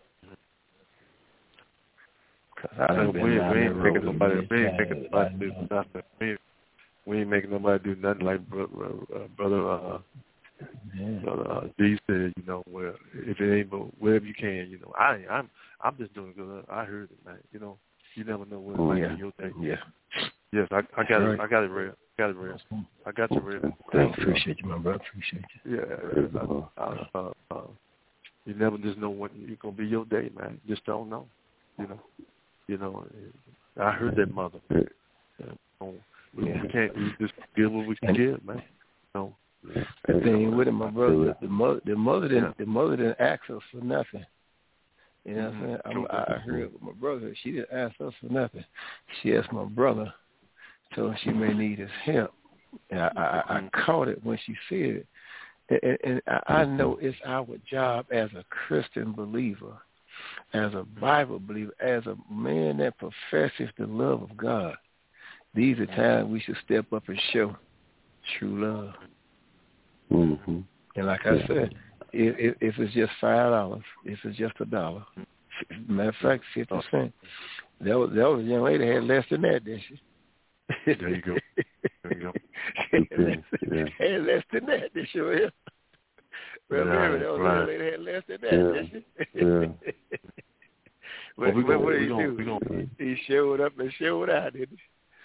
Cause I done been we, down we that ain't road making nobody. We ain't times. making nobody do nothing. We, we ain't making nobody do nothing like brother, uh, brother, uh, yeah. brother uh, D said. You know, well, if it ain't, but wherever you can, you know, I, I'm, I'm just doing good. I heard it, man. You know, you never know when it oh, might yeah. be your day. Yeah. Yes, I, I got right. it. I got it real. Got it real. I got you real. Thank you. Appreciate you, my brother. Appreciate you. Yeah. Uh, uh, uh, uh, you never just know when it's gonna be your day, man. You just don't know. You know. You know. I heard that, mother. Yeah. We, yeah. we can't. We just give what we can and, give, man. No. The thing with it, my brother, the mother, the mother didn't, yeah. the mother didn't ask us for nothing. You know mm-hmm. what I'm saying? I'm, I heard with my brother, she didn't ask us for nothing. She asked my brother, told him she may need his help. And I, I, I caught it when she said it. And, and I know it's our job as a Christian believer, as a Bible believer, as a man that professes the love of God. These are times we should step up and show true love. Mm-hmm. And like I said, if, if it's just five dollars, if it's just a dollar, matter of fact, fifty cents. That was that was a young lady had less than that, didn't she? There you go. There you go. had, less, yeah. had less than that, did she? Well, remember, that was right. a lady had less than that, yeah. did she? Yeah. But well, what did he gonna, do? Gonna, he showed up and showed out, didn't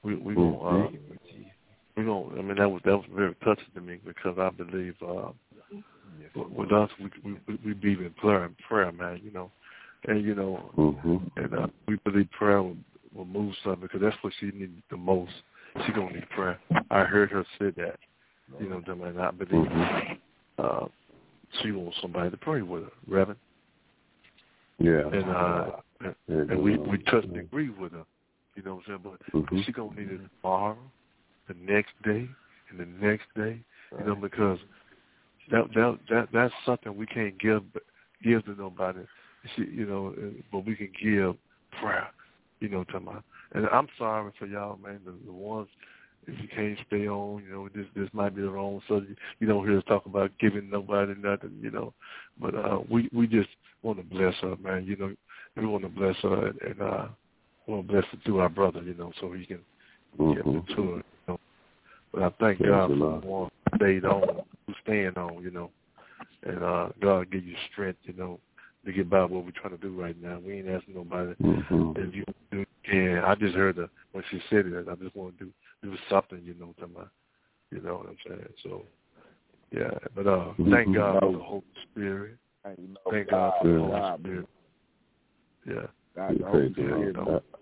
we we gonna uh, we gonna. I mean, that was that was very touching to me because I believe uh, with us we we we believe in prayer and prayer, man. You know, and you know, mm-hmm. and uh, we believe prayer will, will move something because that's what she needs the most. She gonna need prayer. I heard her say that. You know, and I believe uh, she wants somebody to pray with her, Reverend. Yeah. And uh, and, and we we touch and agree with her. You know what I'm saying? But mm-hmm. she gonna need it tomorrow, the next day, and the next day. You know, because that that that that's something we can't give give to nobody. She, you know, but we can give prayer. You know, to my. And I'm sorry for y'all, man. The, the ones. If you can't stay on, you know, this this might be the wrong subject. You don't hear us talk about giving nobody nothing, you know. But uh, we we just want to bless her, man. You know, we want to bless her and, and uh, want to bless her through our brother, you know, so he can mm-hmm. get to her. You know. But I thank Thank God you, for Lord. the one who stayed on, who's staying on, you know. And uh, God give you strength, you know, to get by what we're trying to do right now. We ain't asking nobody mm-hmm. if you do can. I just heard her when she said it. I just want to do. do something, you know, to my, you know what I'm saying? So, yeah, but uh, thank God for the Holy Spirit. You know, thank God, God for the Holy God, Spirit. Yeah. God, the Holy Spirit,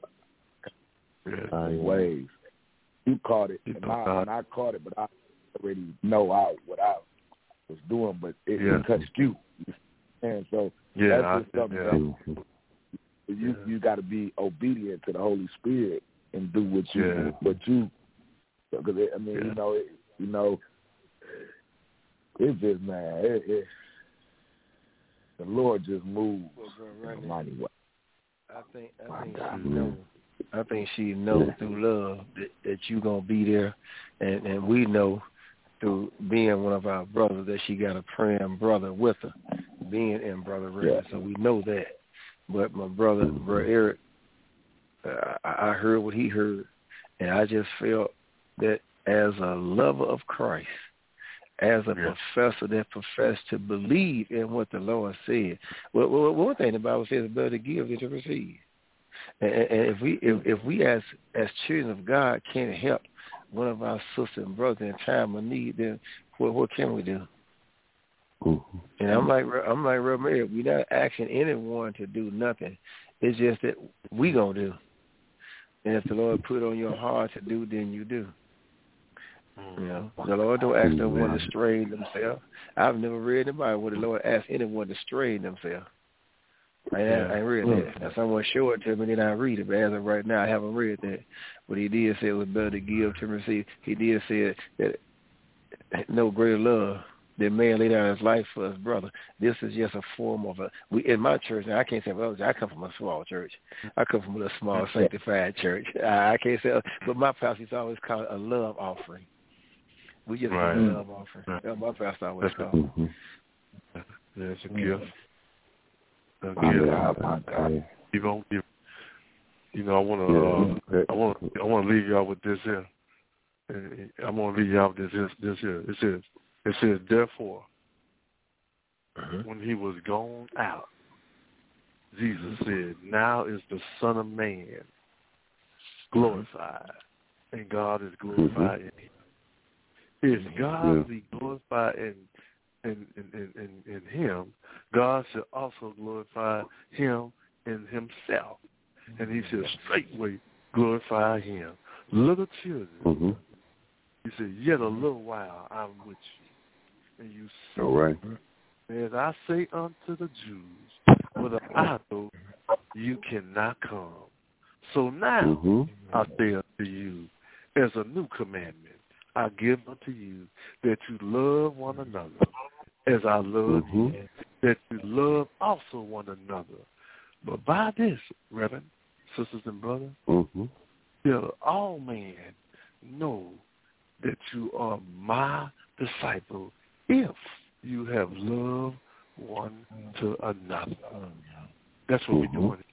yeah. ways. You caught it, and I, and I caught it, but I already know I, what I was doing, but it, yeah. it touched you. And so yeah, that's just I, something yeah. that you, yeah. you got to be obedient to the Holy Spirit and do what you, yeah. what you, because I mean, yeah. you know, it, you know, it's just, man, it, it, the Lord just moves in a mighty way. I think, I think she knows. I think she knows through love that, that you're gonna be there, and, and we know through being one of our brothers that she got a praying brother with her, being in Brother Red. Yeah. So we know that. But my brother, Brother Eric, uh, I heard what he heard, and I just felt that as a lover of Christ, as a yeah. professor that professed to believe in what the Lord said. Well, well one thing the Bible says is better to give than to receive. And, and if we if, if we as as children of God can't help one of our sisters and brothers in time of need, then what what can we do? Mm-hmm. And I'm like I'm like Reverend Mary, we're not asking anyone to do nothing. It's just that we gonna do. And if the Lord put on your heart to do, then you do. You know, the Lord don't ask no one to strain themselves. I've never read in the Bible where the Lord asked anyone to strain themselves. I ain't, yeah. I ain't read that. Now, someone showed it to me, then I read it. But as of right now, I haven't read that. But he did say it was better to give to receive. He did say that no greater love than man lay down his life for his brother. This is just a form of a. We in my church. Now I can't say well, I come from a small church. I come from a little small sanctified church. I, I can't say, but my pastor's always called it a love offering. We just right. give a love offering. Right. That's my pastor always called it. Mm-hmm. Yeah, it's a gift. A gift. Yeah. You know, you, you know, I want to, uh, I want, I want to leave y'all with this here. I want to leave y'all with this, this, this here. It says, it says, therefore, uh-huh. when he was gone out, Jesus said, now is the Son of Man glorified, and God is glorified mm-hmm. in him. If God yeah. be glorified in in, in, in, in him, God should also glorify him in himself. And he should straightway glorify him. Little children, mm-hmm. he said, yet a little while I'm with you. And you see, all right. as I say unto the Jews, with an idol you cannot come. So now mm-hmm. I say unto you, as a new commandment, I give unto you that you love one another as I love mm-hmm. you, that you love also one another. But by this, Reverend, sisters and brothers, mm-hmm. shall all men know that you are my disciple if you have loved one to another. That's what mm-hmm. we're doing.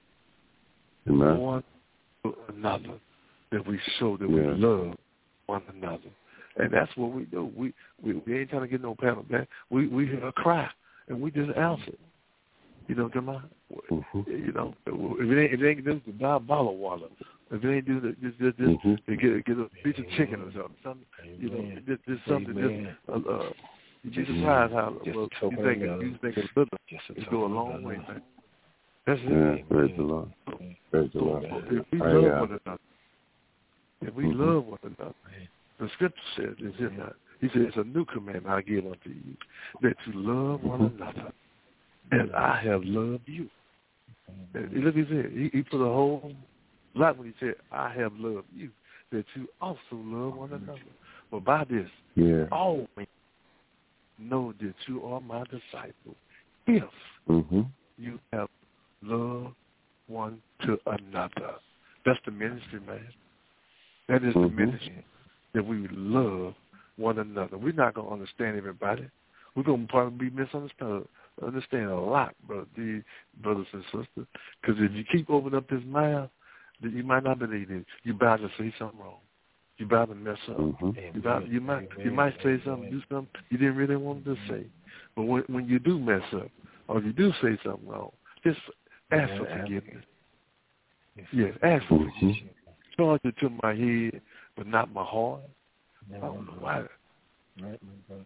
Amen. One to another, that we show that yeah. we love one another. And that's what we do. We we, we ain't trying to get no panel back. We we hear a cry and we just answer. You know, come on. Mm-hmm. You know, if it ain't if it ain't this the buy a bottle of water If they ain't do the, just just, just mm-hmm. get get a piece of chicken or something, something you know, just, just something. Just, uh, uh, you'd be surprised how well, you think you think a little it go a long way, man. That's it. Yeah, praise the Lord. Praise the Lord. If we I, love uh, one another, if we mm-hmm. love one another, the Scripture says, "Is it not?" He said, "It's a new commandment I give unto you, that you love one mm-hmm. another, as I have loved you." And look, he said, he, he put a whole lot when he said, "I have loved you, that you also love one another." But by this, yeah. all men know that you are my disciples, if mm-hmm. you have loved one to another. That's the ministry, man. That is mm-hmm. the ministry, that we love one another. We're not going to understand everybody. We're going to probably be misunderstood. Understand a lot, brother, the brothers and sisters. Because if you keep opening up this mouth, then you might not believe it. You're bound to say something wrong. You're bound to mess up. Mm-hmm. You, bound, you might you might say something, do something you didn't really want to say. But when when you do mess up, or you do say something wrong, just ask for forgiveness. Yes, ask for mm-hmm. forgiveness. Charge it to my head, but not my heart. I don't know why. Right, right.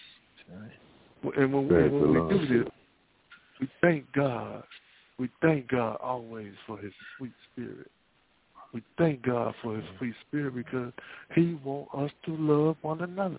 And when, we, when we do this, we thank God. We thank God always for his sweet spirit. We thank God for his sweet spirit because he wants us to love one another.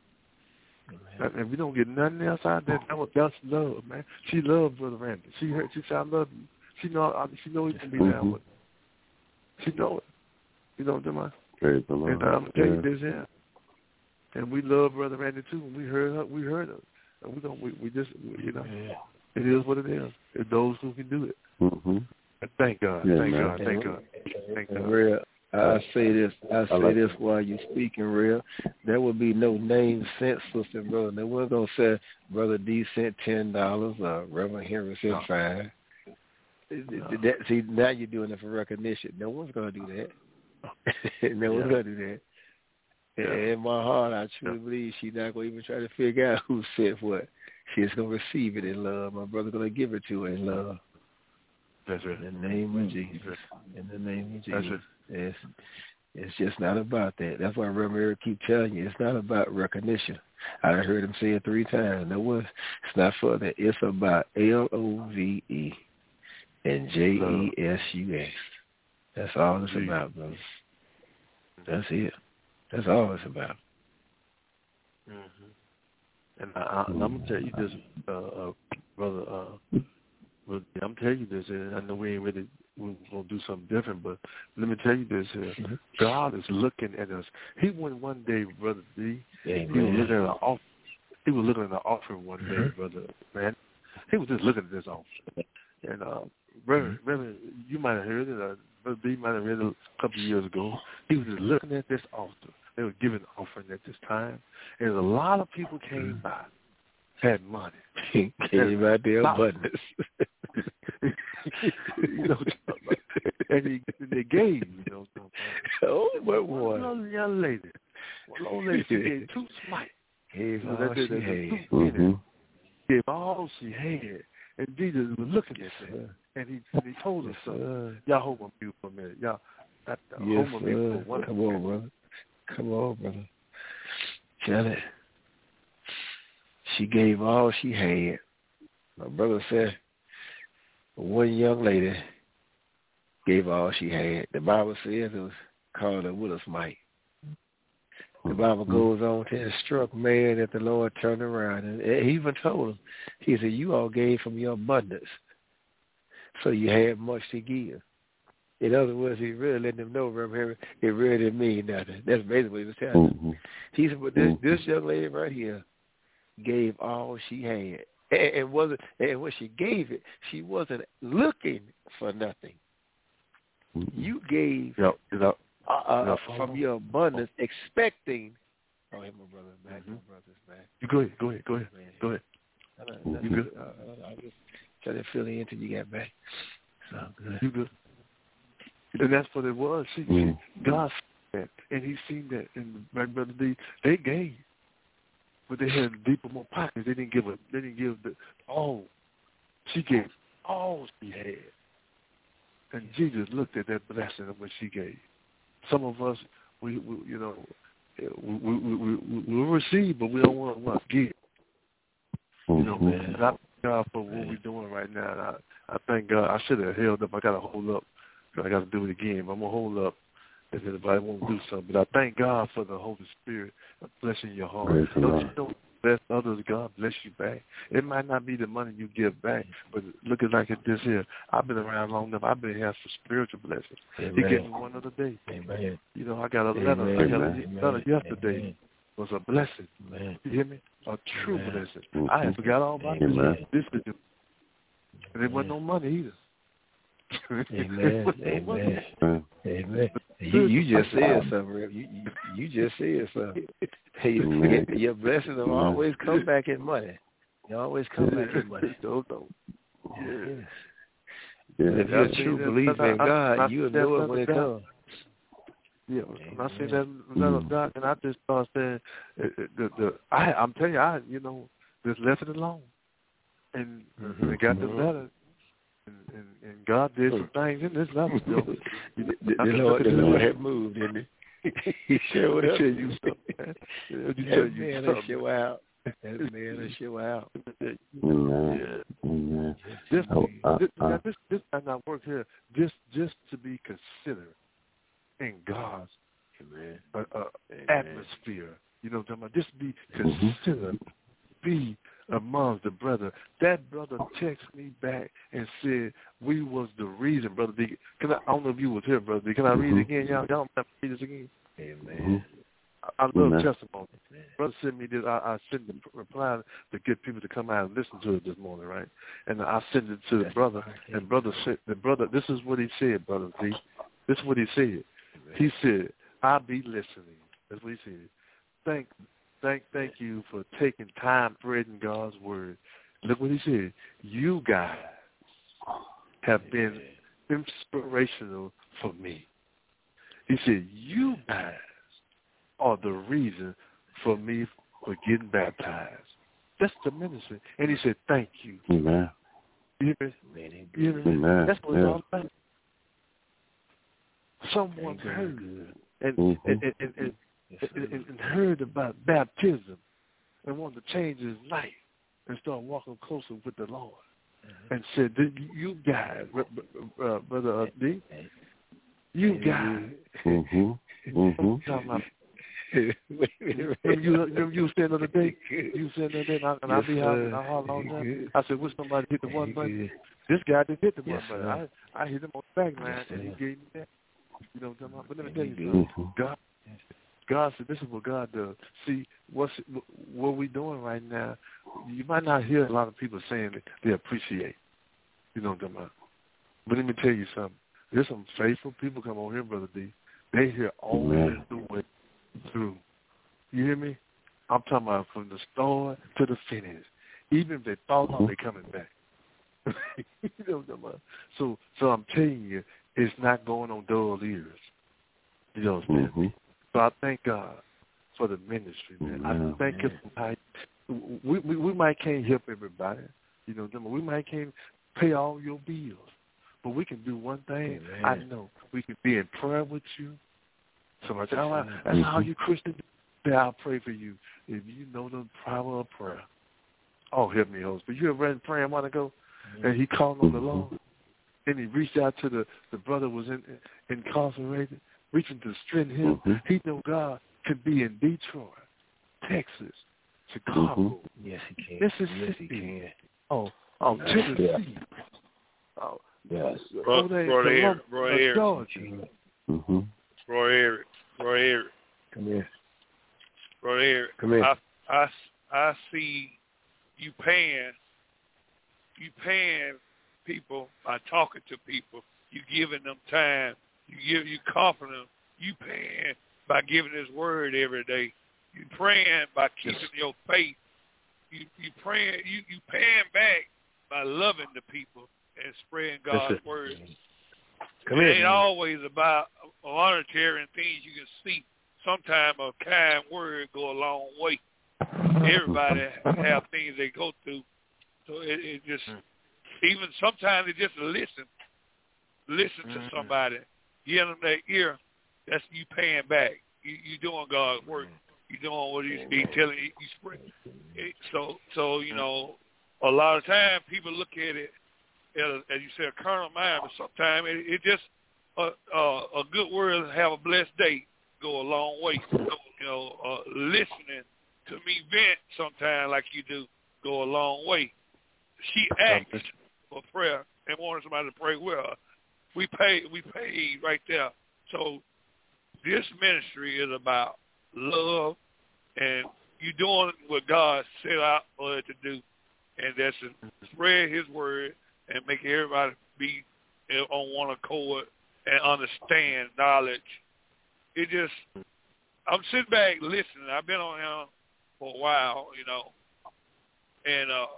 Amen. And we don't get nothing else out there. That was, that's love, man. She loved Brother Randy. She heard, she said, "I love you." She know, she know he can be mm-hmm. down with her. She know it. You know what I'm saying? Praise the Lord. And I'm gonna tell yeah. you this here. And we love Brother Randy too. When we heard her, we heard her. And we don't. We, we just, we, you know, yeah. It is what it is. It's those who can do it. Mm-hmm. Thank God. Yeah, thank man. God. Thank God. Thank God. Real, I say this. I say I like this it. while you speaking, real. There would be no name sent, sister, brother. They weren't gonna say Brother D sent ten dollars or Reverend Henry sent no. five. No. That, see, now you're doing it for recognition. No one's gonna do that. no one's yeah. gonna do that. Yeah. In my heart, I truly yeah. believe she's not going to even try to figure out who said what. She's going to receive it in love. My brother's going to give it to her in love. That's right. In the name of Jesus. In the name of Jesus. That's it. It's, it's just not about that. That's why Reverend Eric keep telling you, it's not about recognition. I heard him say it three times. No, it's not for that. It's about L O V E and J E S U S. That's all it's about, brother. That's it. That's all it's about. Mm-hmm. And, I, I, and I'm going to tell you this, uh, uh, brother, uh, brother, I'm telling you this, and I know we ain't really we're going to do something different, but let me tell you this here. Mm-hmm. God is looking at us. He went one day, Brother D, Amen. he was looking at an offering. He was looking at an offering one day, mm-hmm. brother, man. He was just looking at this offering. And, uh, brother, mm-hmm. brother, you might have heard it, uh, Brother D might have read it a couple of years ago. He was just looking at this altar. They were giving offering at this time. And a lot of people came by, had money. Came out there abundance. You know, and they, they gave, you know. Oh, but one. One young lady. One old lady, she gave two smites. Gave all that, she that, had. Mm-hmm. Gave all she had. And Jesus was looking at her. And he, and he told us so. Y'all hold my mute for a minute. Y'all uh, yes, hold my mute for one Come on, brother. Come on, brother. Janet, she gave all she had. My brother said one young lady gave all she had. The Bible says it was called a widow's mite. The Bible goes on to instruct man that the Lord turned around. And he even told him, he said, you all gave from your abundance, so you had much to give. In other words, he really let them know, Reverend Henry, it really didn't mean nothing. That's basically what he was telling them. Mm-hmm. He said, but this, mm-hmm. this young lady right here gave all she had. And, and wasn't and when she gave it, she wasn't looking for nothing. Mm-hmm. You gave yep, yep. Uh, yep. from your abundance, expecting. Oh, hey, my brother's back. Mm-hmm. My brother's back. You go ahead. Go ahead. Go ahead. Man. Go ahead. I, I, you good? I, I, I just try to fill in until you got back. So good. You good? And that's what it was. She, mm-hmm. she, God said that, and He seen that. And my brother D, they gave, but they had deeper, more pockets. They didn't give it. They didn't give the all. She gave all she had. And Jesus looked at that blessing of what she gave. Some of us, we, we you know, we we, we we we receive, but we don't want to what give. You know, man. And I thank God for what we're doing right now. And I I thank God. I should have held up. I got to hold up. I got to do it again. But I'm gonna hold up if anybody want to do something. But I thank God for the Holy Spirit blessing your heart. Praise Don't you know? Bless others, God bless you back. It might not be the money you give back, but look at like at this here. I've been around long enough. I've been here for spiritual blessings. Amen. He gave me one other day. Amen. You know, I got a letter. Amen. I got a Amen. letter yesterday. Amen. It was a blessing. Amen. You hear me? A true Amen. blessing. Mm-hmm. I had forgot all about Amen. this. This is, and there wasn't no money either. Amen. Amen. Amen. Amen. You you just said something, Rev. You, you you just said something. Hey, Amen. your blessings will Amen. always come back in money. They always come back in money. Don't know. Yes. Yeah. If you're a I true seen believer that- in I- God, I- you'll that know it when it letter comes. Yeah, when I see Amen. that letter Mm. doc, and I just start saying, uh, uh, the the I I'm telling you, I you know just left it alone, and Mhm. they got the Mhm. letter, and, and and God did some things in this letter. You know, The, the, I the can Lord, look the at Lord this. had moved, didn't he? He showed He up. tell you something, man. He That tell you man will something. show out. That man will show out. Amen. Yeah. Amen. This, Oh, uh, this, uh, now this, this might not work here. Just, just to be considered in God's Amen. uh, uh, Amen. atmosphere. You know what I'm talking about? Just be Mhm. considered, be amongst the brother. That brother texted me back and said we was the reason, brother D. Can I, I don't know if you was here, brother D. Can I read it again? Y'all, y'all have to read this again. Amen. I, I love Amen. testimony. Brother sent me this. I, I sent the reply to get people to come out and listen to it this morning, right? And I sent it to the brother, and brother said, the brother, this is what he said, brother D. This is what he said. He said, I'll be listening. That's what he said. Thank, thank, thank you for taking time spreading God's word. Look what he said. You guys have been inspirational for me. He said, you guys are the reason for me for getting baptized. That's the ministry. And he said, thank you. Amen. You hear me? You hear me? Amen. That's what Yeah. it's all about. Someone heard and, Mhm. and, and, and, and, and, and heard about baptism and wanted to change his life and start walking closer with the Lord. And said, you guys, uh, Brother uh, D, you guys, Mm-hmm. Mm-hmm. talking about, when you, when you said the other day, you said the other day, and I, and I be out in the hall all day. I said, wish somebody hit the one button. This guy didn't hit the one Yes, button. sir. I, I hit him on the back line, Yes, and he sir. gave me that. You know what I'm talking about? But let me tell you He something. did. God, God said, this is what God does. See, what's what we're doing right now, you might not hear a lot of people saying that they appreciate. You know what I'm talking about? But let me tell you something. There's some faithful people come on here, Brother D. They hear all Amen. the way through. You hear me? I'm talking about from the start to the finish. Even if they fall off, Mhm. they're coming back. You know what I'm talking about? So, so I'm telling you, it's not going on dull ears. You know what I'm saying? Mm-hmm. So I thank God for the ministry, man. Amen. I thank Him for how we, we we might can't help everybody. You know, we might can't pay all your bills, but we can do one thing. Amen. I know we can be in prayer with you. Somebody say, oh, that's how you Christians do. I'll pray for you if you know the power of prayer. Oh, help me, host. But you ever read prayer a while ago, and he called on the Lord, and he reached out to the the brother was in, incarcerated, reaching to strengthen him. Mm-hmm. He knew God could be in Detroit, Texas, Chicago, Yes, he can. Mississippi. Yes, he can. Oh, oh, Tennessee. Oh, Yes. Bro, over there in Brother Columbus, Eric, Brother uh, Eric, Georgia. Mm-hmm. Brother Eric, Brother Eric, Come here. Brother Eric. Come here. I, I, I see you paying, you paying people by talking to people. You giving them time. You give, you comforting them. You paying by giving His word every day. You praying by keeping your faith. You you praying. You you paying back by loving the people and spreading God's word. Come it here. ain't always about monetary and things you can see. Sometimes a kind word go a long way. Everybody have things they go through, so it, it just even sometimes it just listen. listen mm-hmm. to somebody, give them their ear, that's you paying back. You you doing God's work. You doing what he's, he's telling you. You spread. So so you know, a lot of times people look at it as, as you said, a carnal mind, but sometimes it, it just a, a a good word, have a blessed day, go a long way. You know, uh, listening to me vent sometimes like you do, go a long way. She asked for prayer and wanted somebody to pray with her. We paid, we paid right there. So this ministry is about love, and you doing what God set out for it to do, and that's to spread his word and make everybody be on one accord and understand knowledge. It just, I'm sitting back listening. I've been on him for a while, you know, and uh,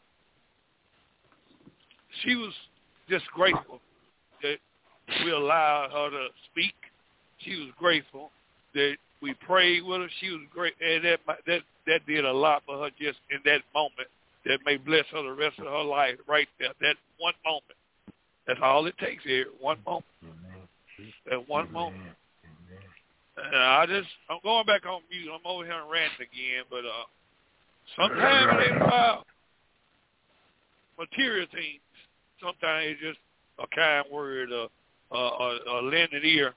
she was just grateful that we allowed her to speak. She was grateful that we prayed with her. She was great, and that that that did a lot for her just in that moment. That may bless her the rest of her life right there. That one moment. That's all it takes here. One moment. That one moment. And I just, I'm going back on mute. I'm over here and ranting again, but uh, sometimes it ain't about material things. Sometimes it's just a kind word, a, a, a, a lending ear.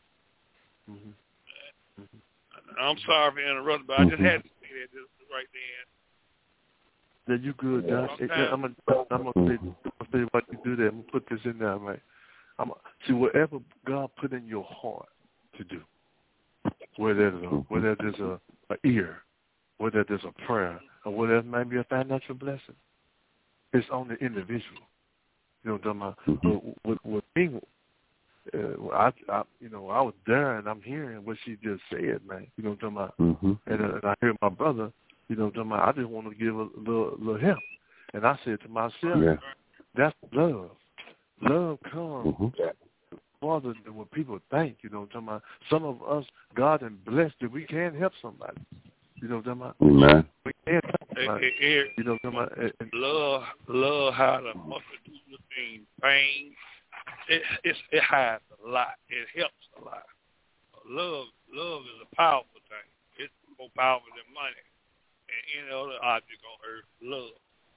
Mm-hmm. I'm sorry for interrupting, but I just had to say that just right then. Yeah, you good, Doc. I'm gonna, I'm gonna say, I'm gonna say why you do that. I'm gonna put this in there, right? I'm gonna, see whatever God put in your heart to do, whether there's a, whether there's a, a ear, whether there's a prayer, or whether it might be a financial blessing. It's on the individual. You know what I'm talking about? With, with me, uh, I, I, you know, I was there and I'm hearing what she just said, man. You know what I'm talking about? Mm-hmm. And, uh, and I hear my brother. You know what I'm talking about? I just want to give a little, little help. And I said to myself, yeah. That's love. Love comes mm-hmm. farther than what people think. You know what I'm talking about? Some of us, God and blessed that we can help somebody. You know what I'm talking about? Amen. We can help somebody. It, it, you know what I'm talking about? And, love, love how the multitude of things, pain, it, it's, it hides a lot. It helps a lot. Love, love is a powerful thing. It's more powerful than money and any other object on earth. Love.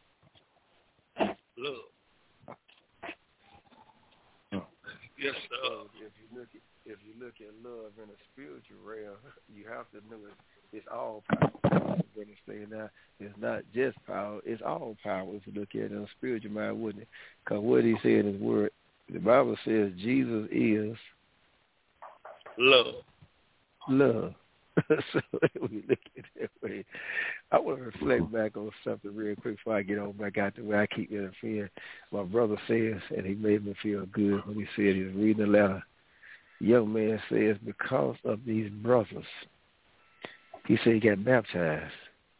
Love. Yes, sir. If you look at if you look at love in a spiritual realm, you have to know it, it's all power. You understand that? It's not just power; it's all power. If you look at it in a spiritual mind, wouldn't it? Because what he said in his word, the Bible says Jesus is love. Love. So we look at it that way. I want to reflect back on something real quick before I get on back out the way I keep interfering. My brother says, and he made me feel good when he said he was reading the letter. Young man says, because of these brothers, he said he got baptized.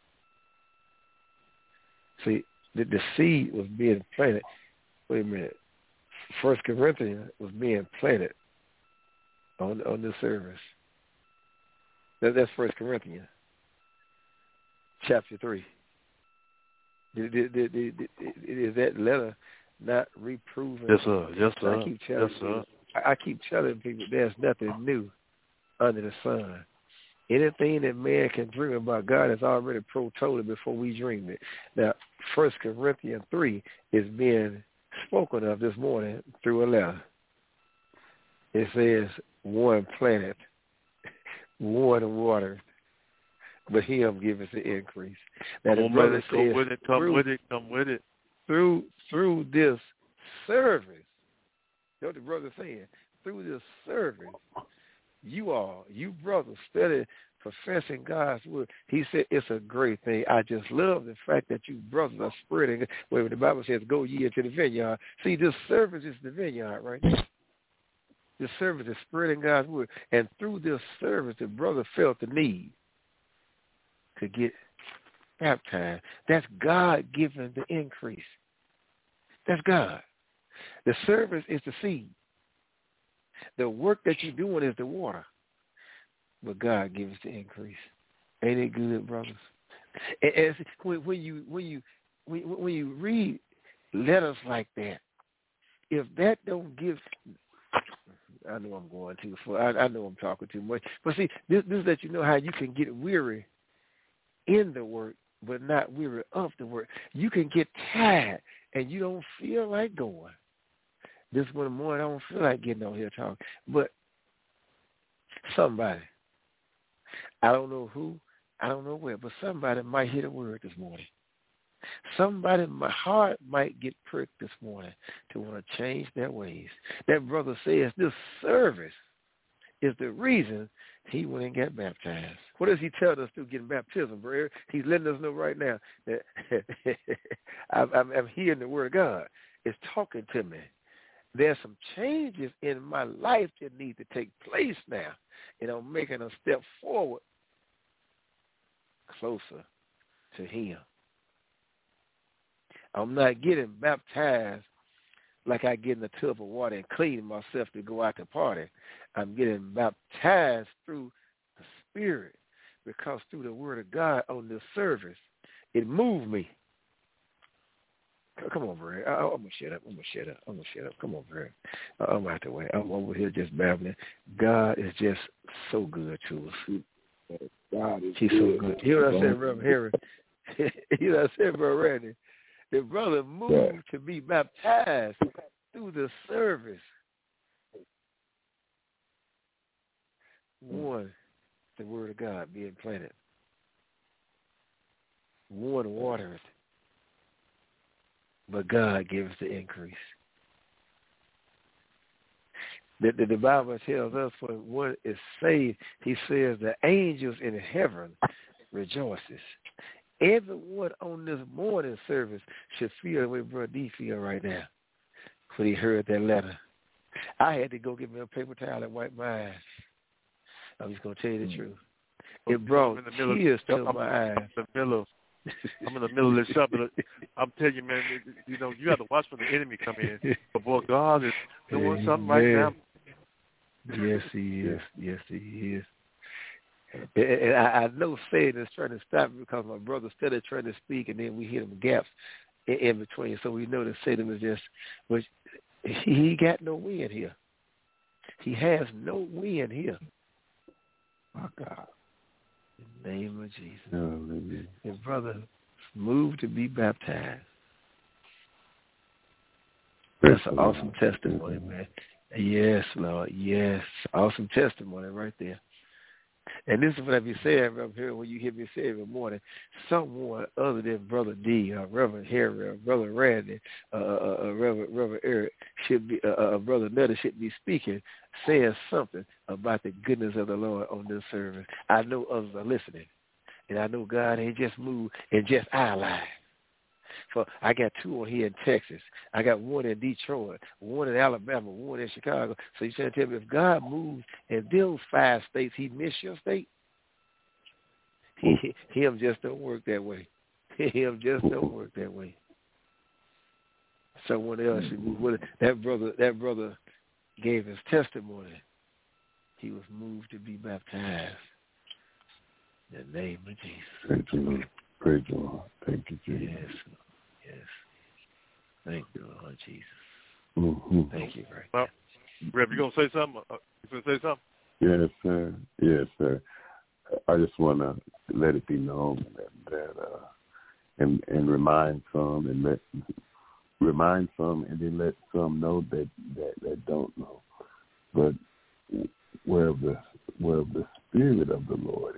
See, the, the seed was being planted. Wait a minute. First Corinthians was being planted on on this service. That, that's First Corinthians, chapter three. Did, did, did, did, did, is that letter not reproving? Yes, sir. Yes, sir. I keep telling yes, sir. I, I keep telling people there's nothing new under the sun. Anything that man can dream about, God has already pro-told it before we dream it. Now, First Corinthians three is being spoken of this morning through a letter. It says, one planted, one watered, but him giveth the increase. Now, the brother says, come with it, come through, with it, come with it. Through, through this service, you know what the brother saying? Through this service, you all, you brothers, study professing God's word. He said it's a great thing. I just love the fact that you brothers are spreading. Where the Bible says, go ye into the vineyard. See, this service is the vineyard right now. This service is spreading God's word. And through this service, the brother felt the need to get baptized. That's God giving the increase. That's God. The service is the seed. The work that you're doing is the water. But God gives the increase. Ain't it good, brothers? And, and when, when you when you when, when you read letters like that, if that don't give I know I'm going too far. I, I know I'm talking too much. But see, this, this lets you know how you can get weary in the work, but not weary of the work. You can get tired and you don't feel like going. This one morning, I don't feel like getting on here talking. But somebody, I don't know who, I don't know where, but somebody might hear the word this morning. Somebody, my heart might get pricked this morning to want to change their ways. That brother says this service is the reason he went and got baptized. What does he tell us through getting baptism, bro? He's letting us know right now that I'm, I'm, I'm hearing the word of God. It's talking to me. There's some changes in my life that need to take place now, and I'm making a step forward closer to him. I'm not getting baptized like I get in a tub of water and clean myself to go out to party. I'm getting baptized through the Spirit, because through the word of God on this service, it moved me. Come on, Brad. I'm going to shut up. I'm going to shut up. I'm going to shut up. Come on, Brad. I'm out the way. I'm over here just babbling. God is just so good to us. God is He's so good. You know what I said, Reverend Harry? You know what I said, Brother Randy? The brother moved yeah. to be baptized through the service. One, the word of God being planted. One, water it. But God gives the increase. The, the, the Bible tells us when one is saved, he says the angels in heaven rejoices. Everyone on this morning service should feel the way Brother D feel right now when he heard that letter. I had to go get me a paper towel and wipe my eyes. I'm just going to tell you the truth. It brought tears to my eyes. The middle of, I'm in the middle of this something. I'm telling you, man, you know, you have to watch when the enemy come in. But, boy, God is doing Amen. Something right now. Yes, he is. Yes, he is. And I know Satan is trying to stop me because my brother started trying to speak, and then we hit him gaps in between. So we know that Satan is just, which he got no win here. He has no win here. My God. In the name of Jesus. Hallelujah. And brother, move to be baptized. That's an awesome testimony, man. Yes, Lord. Yes. Awesome testimony right there. And this is what I be saying up here when you hear me say every morning. Someone other than Brother D, or Reverend Harry, or Brother Randy, uh, uh, uh, Reverend, Reverend Eric, should be, uh, uh, Brother Nutter should be speaking, saying something about the goodness of the Lord on this service. I know others are listening, and I know God ain't just moved in just our lives. For I got two on here in Texas. I got one in Detroit, one in Alabama, one in Chicago. So you're trying to tell me if God moves in those five states, he missed your state? He, him just don't work that way. Him just don't work that way. Someone else should move. That brother, that brother gave his testimony. He was moved to be baptized. In the name of Jesus. Thank you, Lord. Praise the Lord. Thank you, Jesus. Yes. Yes. Thank you, Lord Jesus. Mm-hmm. Thank you, Frank. Well, Rev, you going to say something? Uh, you going to say something? Yes, sir. Yes, sir. I just want to let it be known that, that uh, and, and remind some and let remind some and then let some know that, that, that don't know. But where the where the Spirit of the Lord is,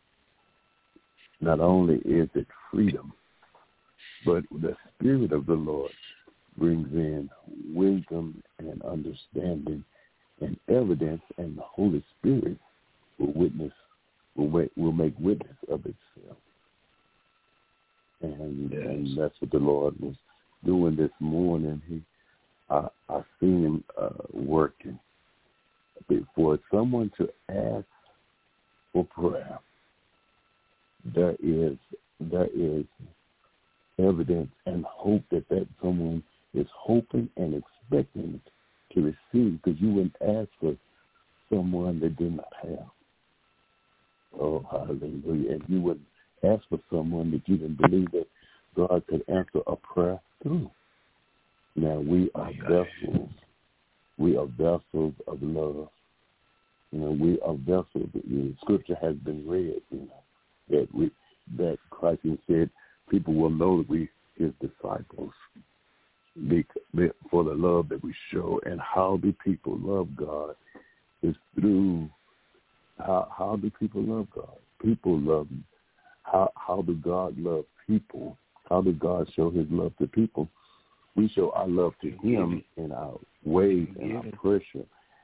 not only is it freedom, but the Spirit of the Lord brings in wisdom and understanding and evidence, and the Holy Spirit will witness, will, wait, will make witness of itself. And, yes. and that's what the Lord was doing this morning. He, I, I seen him uh, working. For someone to ask for prayer, there is there is evidence and hope that that someone is hoping and expecting to receive, because you wouldn't ask for someone that did not have. Oh, hallelujah. And you wouldn't ask for someone that you didn't believe that God could answer a prayer through. Now, we are vessels. We are vessels of love. You know, we are vessels. You know, Scripture has been read. You know, that we that Christ said, people will know that we His disciples for the love that we show. And how do people love God? Is through how how do people love God? People love. How how do God love people? How does God show His love to people? We show our love to Him in our ways and our pressure,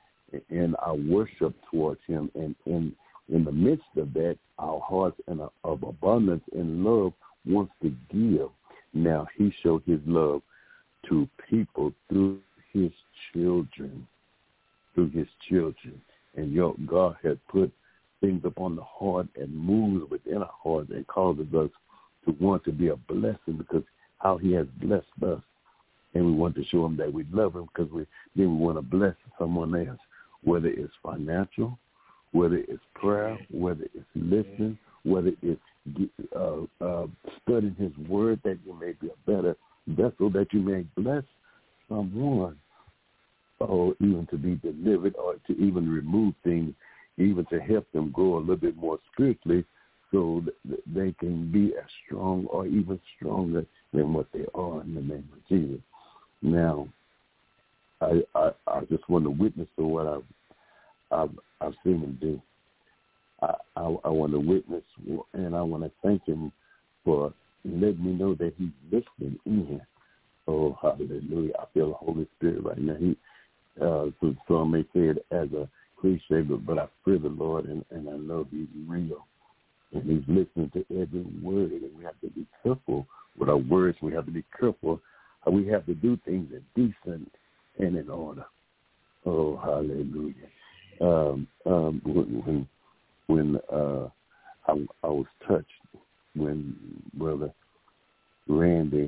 in our worship towards Him, and in in the midst of that, our hearts and of abundance and love wants to give. Now He showed His love to people through His children, through His children, and your God has put things upon the heart and moves within our heart and causes us to want to be a blessing because how He has blessed us. And we want to show Him that we love Him because we then we want to bless someone else, whether it's financial, whether it's prayer, whether it's listening, whether it's uh, uh, studying His word that you may be a better vessel, that you may bless someone, or even to be delivered, or to even remove things, even to help them grow a little bit more spiritually so that they can be as strong or even stronger than what they are in the name of Jesus. Now, I I, I just want to witness to what I've, I've, I've seen Him do. I, I, I want to witness, and I want to thank Him for letting me know that He's listening in. Oh, hallelujah. I feel the Holy Spirit right now. He, uh, so some may say it as a cliche, but, but I fear the Lord, and, and I know He's real. And He's listening to every word, and we have to be careful with our words. We have to be careful. We have to do things in decent and in order. Oh, hallelujah. Um, um, when when uh, I, I was touched when Brother Randy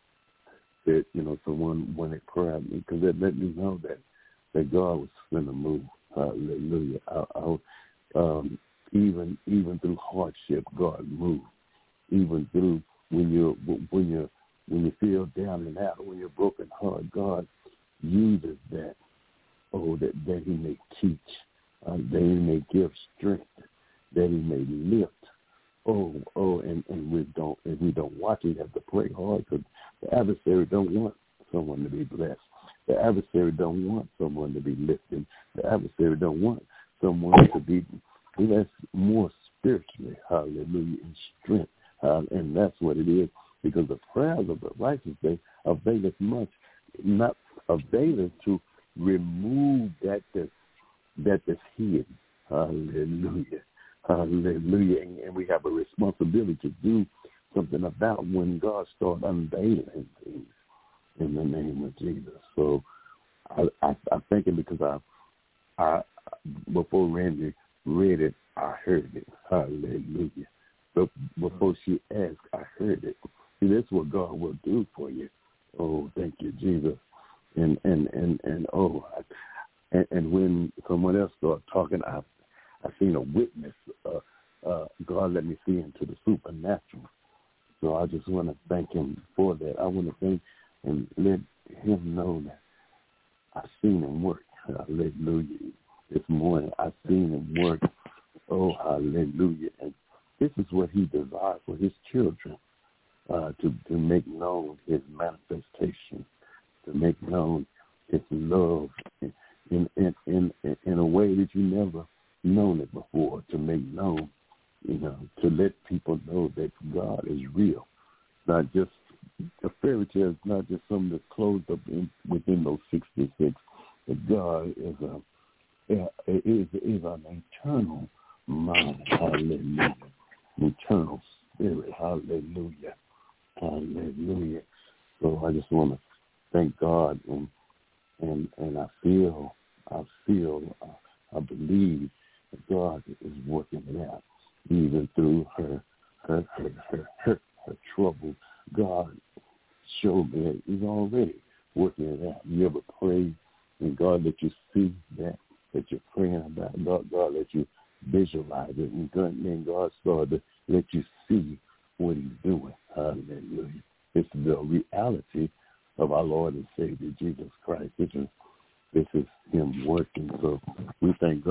said, you know, someone wanted prayer, because that let me know that, that God was going to move. Hallelujah. I, I, um, even even through hardship, God moved. Even through when you when you when you feel down and out, when you're broken heart, God uses that. Oh, that, that He may teach, uh, that He may give strength, that He may lift. Oh, oh, and, and we don't if we don't watch it, we have to pray hard, because the adversary don't want someone to be blessed. The adversary don't want someone to be lifted. The adversary don't want someone to be blessed more spiritually. Hallelujah, in strength. Uh, and that's what it is, because the prayers of the righteous, they availeth much, not availeth to remove that that's, that that's hidden. Hallelujah. Hallelujah. And, and we have a responsibility to do something about when God starts unveiling things in the name of Jesus. So I, I, I thank Him, because I, I, before Randy read it, I heard it. Hallelujah. But before she asked, I heard it. See, that's what God will do for you. Oh, thank you, Jesus. And and and and oh, I, and, and when someone else started talking, I I seen a witness. Uh, uh, God let me see into the supernatural. So I just want to thank Him for that. I want to thank and let Him know that I've seen Him work. Hallelujah. This morning I've seen Him work. Oh, hallelujah. And this is what He desires for His children, uh, to, to make known His manifestation, to make known His love in, in, in, in, in a way that you never known it before, to make known, you know, to let people know that God is real. Not just a fairy tale, it's not just something that's closed up in, within those sixty-six, but God is a is, is an eternal mind. Hallelujah. Eternal spirit. Hallelujah. Hallelujah. So I just want to thank God, and and and I feel, I feel, I, I believe that God is working it out, even through her her her her, her, her trouble. God showed me that He's already working it out. You ever pray and God let you see that that you're praying about? God, God let you visualize it, and God, then God started to let you see what He's doing. Hallelujah. It's the reality of our Lord and Savior Jesus Christ. This is this is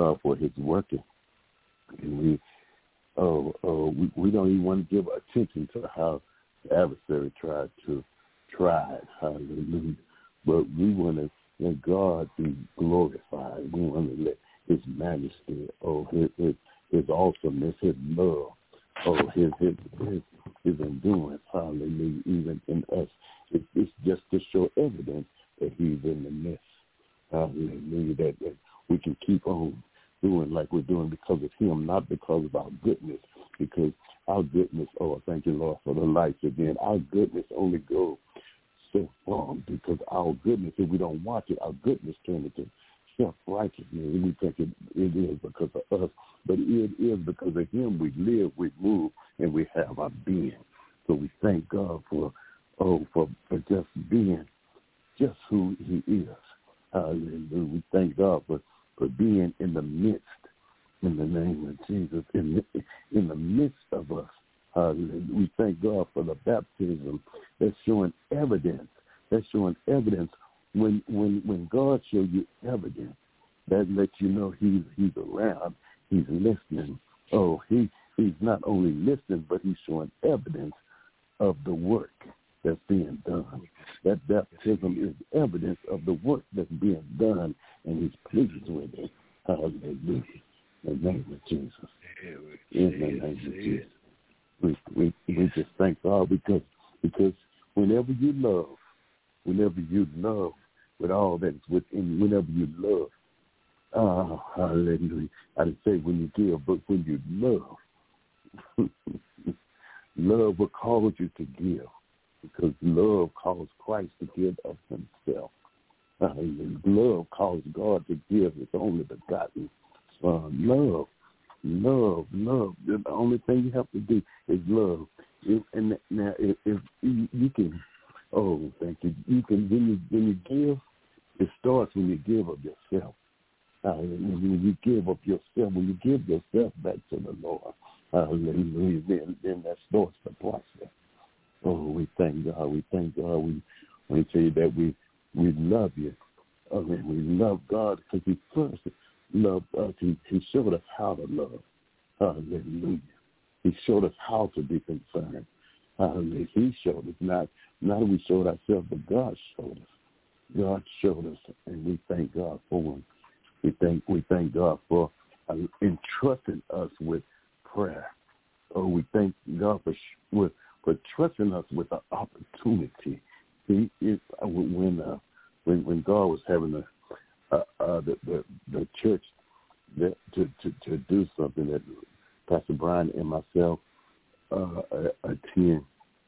God for his working. And we, oh, oh, we, we don't even want to give attention to how the adversary tried to try it. Hallelujah. But we want to let God be glorified. We want to let his majesty, oh, his, his, his awesomeness, his love, oh, his, his, his, his endurance, hallelujah, even in us. It, it's just to show evidence that he's in the midst. Hallelujah, that, that we can keep on doing like we're doing because of him, not because of our goodness, because our goodness, oh, thank you, Lord, for the lights again. Our goodness only goes so far because our goodness, if we don't watch it, our goodness turns into self-righteousness. And we think it, it is because of us, but it is because of him we live, we move, and we have our being. So we thank God for, oh, for, for just being just who he is. Hallelujah. We thank God for, for being in the midst, in the name of Jesus, in the, in the midst of us. Hallelujah. We thank God for the baptism that's showing evidence. That's showing evidence. When when when God shows you evidence, that lets you know he's he's around, he's listening. Oh, he he's not only listening, but he's showing evidence of the work that's being done. That baptism is evidence of the work that's being done, and he's pleased with it. Hallelujah. In the name of Jesus. In the name of Jesus. We, we, we just thank God because because whenever you love, whenever you love with all that's within you, whenever you love, oh, hallelujah. I didn't say when you give, but when you love, love will cause you to give because love caused Christ to give of himself. Hallelujah. Love caused God to give his only begotten Son. Love. Love, love. The only thing you have to do is love. If, and now, if, if you, you can, oh, thank you. You can when you when you give, it starts when you give of yourself. Uh, when you give of yourself, when you give yourself back to the Lord, hallelujah. Then, then that starts the process. Oh, we thank God. We thank God. We want to tell you that we we love you. I mean, we love God because He first loved us. He, he showed us how to love. Hallelujah. He showed us how to be concerned. Hallelujah. He showed us, not not that we showed ourselves, but God showed us. God showed us, and we thank God for Him. We thank we thank God for uh, entrusting us with prayer. Oh, we thank God for with for trusting us with the opportunity. He is uh, when uh, when when God was having a Uh, uh, the, the the church that, to, to to do something that Pastor Brian and myself uh, attend.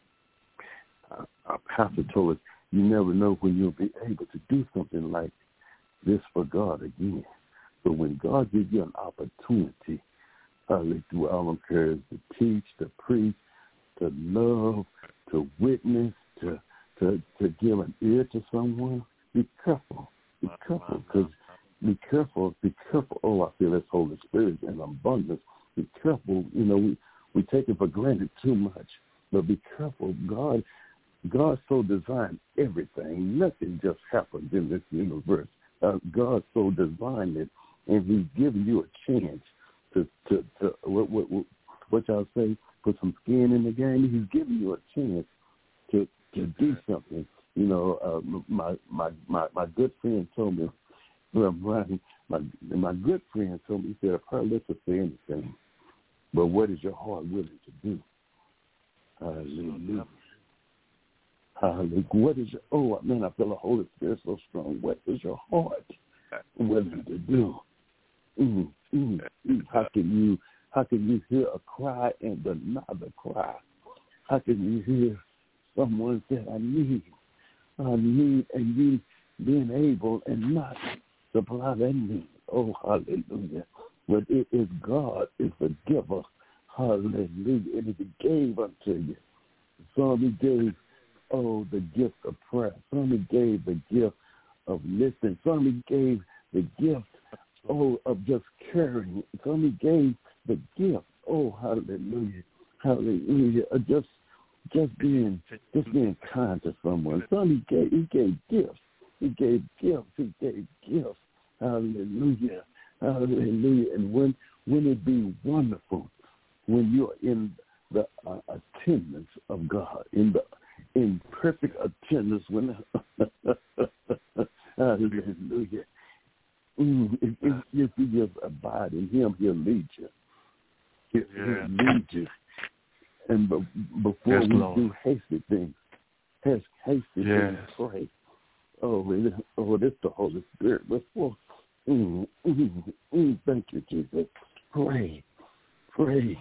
Uh, our pastor told us, you never know when you'll be able to do something like this for God again. But when God gives you an opportunity, uh, through all them cares to teach, to preach, to love, to witness, to to to give an ear to someone, be careful. Be careful, because be careful, be careful. Oh, I feel this Holy Spirit in abundance. Be careful. You know, we, we take it for granted too much. But be careful. God, God so designed everything. Nothing just happens in this universe. Uh, God so designed it, and He's giving you a chance to, to, to what, what, what, what y'all say, put some skin in the game. He's giving you a chance to, to do something. You know, uh, my, my my my good friend told me, well, Brian, my my good friend told me, he said, her lips will say anything, but what is your heart willing to do? Hallelujah. Hallelujah. What is your, oh, man, I feel the Holy Spirit so strong. What is your heart willing to do? Mm, mm, mm. How can you, how can you hear a cry and deny the cry? How can you hear someone say, I need I need, and you being able and not supply that need. Oh, hallelujah. But it is God is the giver. Hallelujah. And He gave unto you. Some He gave, oh, the gift of prayer. Some He gave the gift of listening. Some He gave the gift, oh, of just caring. Some He gave the gift, oh, hallelujah. Hallelujah. Just Just being, just being kind to someone. Son, he gave, he gave gifts. He gave gifts. He gave gifts. Hallelujah. Hallelujah. And when when it be wonderful when you're in the uh, attendance of God, in the in perfect attendance when hallelujah. Mm, if, if, if you just abide in him, he'll lead you. He'll, yeah. he'll lead you. And be, before yes, we Lord. do hasty things, has hasty yes. things, pray. Oh, it, oh, this the Holy Spirit. Before, mm, mm, mm, thank you, Jesus. Pray, pray.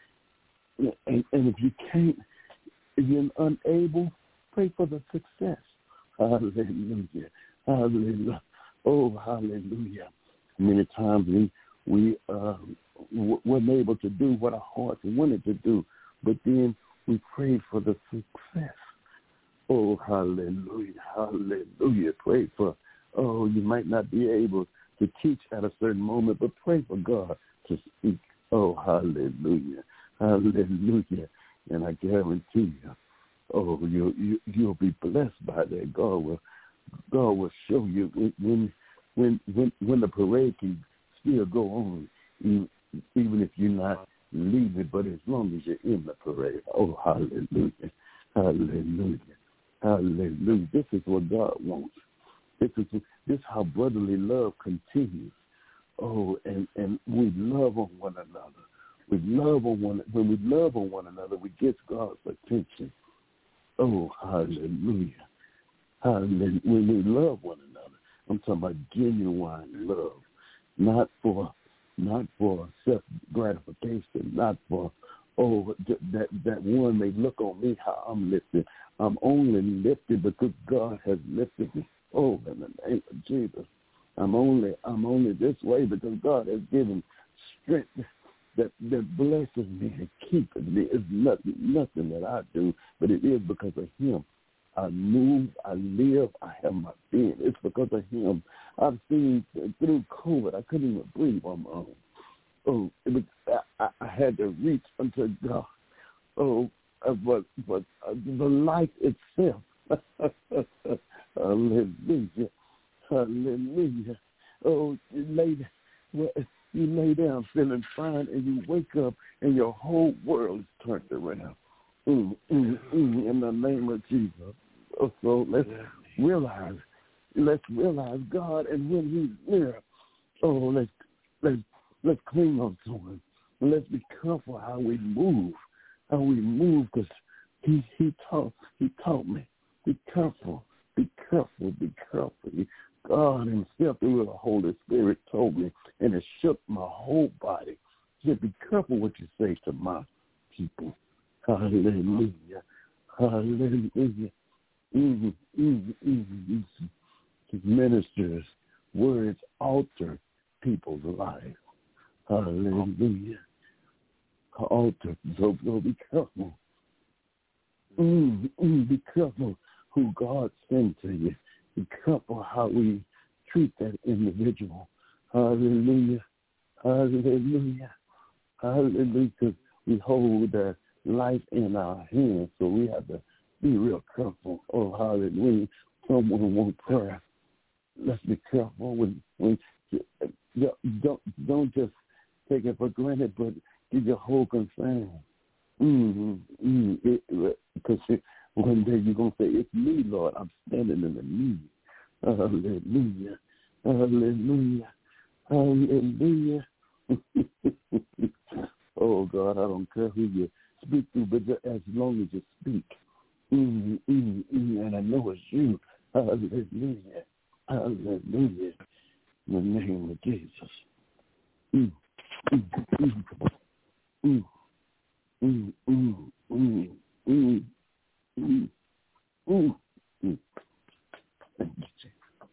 And, and if you can't, if you're unable, pray for the success. Hallelujah. Hallelujah. Oh, hallelujah. Many times we, we uh, weren't able to do what our hearts wanted to do, but then we prayed for the success. Oh, hallelujah. Hallelujah. Pray for, oh, you might not be able to teach at a certain moment, but pray for God to speak. Oh, hallelujah. Hallelujah. And I guarantee you, oh, you, you, you'll be blessed by that. God will God will show you when when when when the parade can still go on, even if you're not leaving, but as long as you're in the parade. Oh, hallelujah. Hallelujah. Hallelujah. This is what God wants. This is this is how brotherly love continues. Oh, and, and we love on one another. We love on one when we love on one another, we get God's attention. Oh, hallelujah. Hallelujah. When we love one another, I'm talking about genuine love, not for not for self gratification, not for oh that that one may look on me how I'm lifted. I'm only lifted because God has lifted me. Oh, in the name of Jesus, I'm only I'm only this way because God has given strength that that blesses me and keeps me. It's nothing nothing that I do, but it is because of Him. I move, I live, I have my being. It's because of him. I've seen through COVID, I couldn't even breathe on my own. Oh, it was, I, I had to reach unto God. Oh, uh, but but uh, the life itself. Hallelujah, hallelujah. Oh, you lay, well, you lay down feeling fine, and you wake up, and your whole world is turned around. Mm, mm, mm, in the name of Jesus. So let's realize, let's realize God, and when He's near, oh, let's let's let's cling on to Him, and let's be careful how we move, how we move, because He He taught He taught me. Be careful, be careful, be careful. God Himself through the Holy Spirit told me, and it shook my whole body. He said, "Be careful what you say to my people." Hallelujah. Hallelujah. Mm-hmm, mm-hmm, mm-hmm. His ministers' words alter people's lives. Hallelujah. Alter. So, so be careful. Mm-hmm, be careful who God sends to you. Be careful how we treat that individual. Hallelujah. Hallelujah. Hallelujah. Because we hold that life in our hands, so we have to be real careful. Oh, hallelujah. Someone wants prayer. Let's be careful. When, when, don't, don't just take it for granted, but give your whole concern. Mm-hmm. Mm-hmm. It, because it, one day you're going to say, "It's me, Lord. I'm standing in the need." Hallelujah. Hallelujah. Hallelujah. Oh, God, I don't care who you speak to, but just as long as you speak. Mm, mm, mm, and I know it's you. Hallelujah. Hallelujah. In the name of Jesus. Mm, mm, mm, mm, mm, mm, mm, mm, mm, mm, mm. Thank you, Jesus.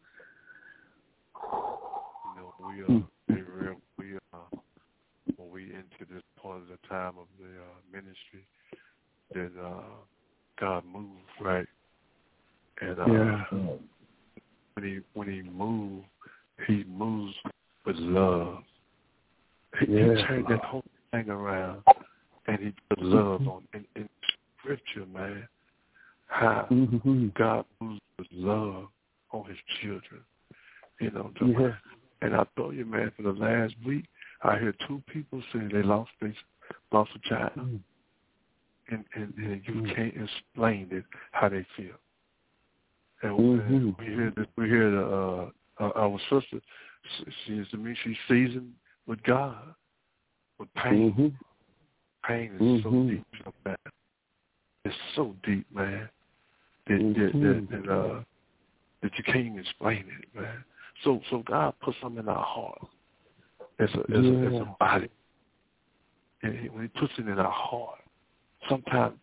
You know, we are, mm. real, we are, when we into this part of the time of the uh, ministry, that uh, God moves, right? And uh, yeah. when he when he moves, he moves with love. He, yeah. he turned that whole thing around, and he put love on in, in Scripture, man. How mm-hmm. God moves with love on His children. You know, yeah. And I told you, man, for the last week, I heard two people say they lost they lost a child, mm. and, and and you mm. can't explain it how they feel. And mm-hmm. we hear this, we hear the, uh, our sister. She is to me. She's seasoned with God, with pain. Mm-hmm. Pain is mm-hmm. so deep, man. It's so deep, man. That mm-hmm. that, that, that, uh, that you can't even explain it, man. So so God put something in our heart. As a, as, yeah. a, as a body. And he, when he puts it in our heart, sometimes,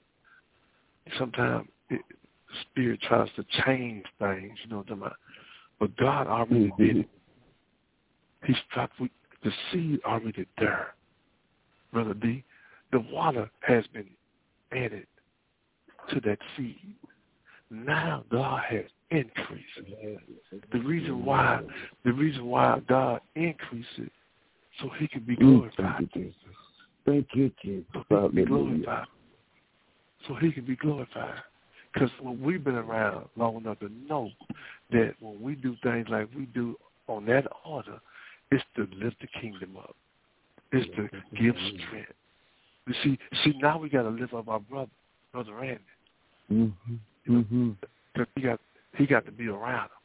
sometimes it, the Spirit tries to change things, you know what I'm talking about? But God already mm-hmm. did it. He's got, the seed already there, Brother D. The water has been added to that seed. Now God has increased. The reason why, the reason why God increased it, so He can be glorified. Thank you, Jesus. So He can be glorified. So He can be glorified. Because when we've been around long enough to know that when we do things like we do on that order, it's to lift the kingdom up. It's to give strength. You see, see now we got to lift up our brother, Brother Randy. Mm-hmm. Mm-hmm. Because he got he got to be around him.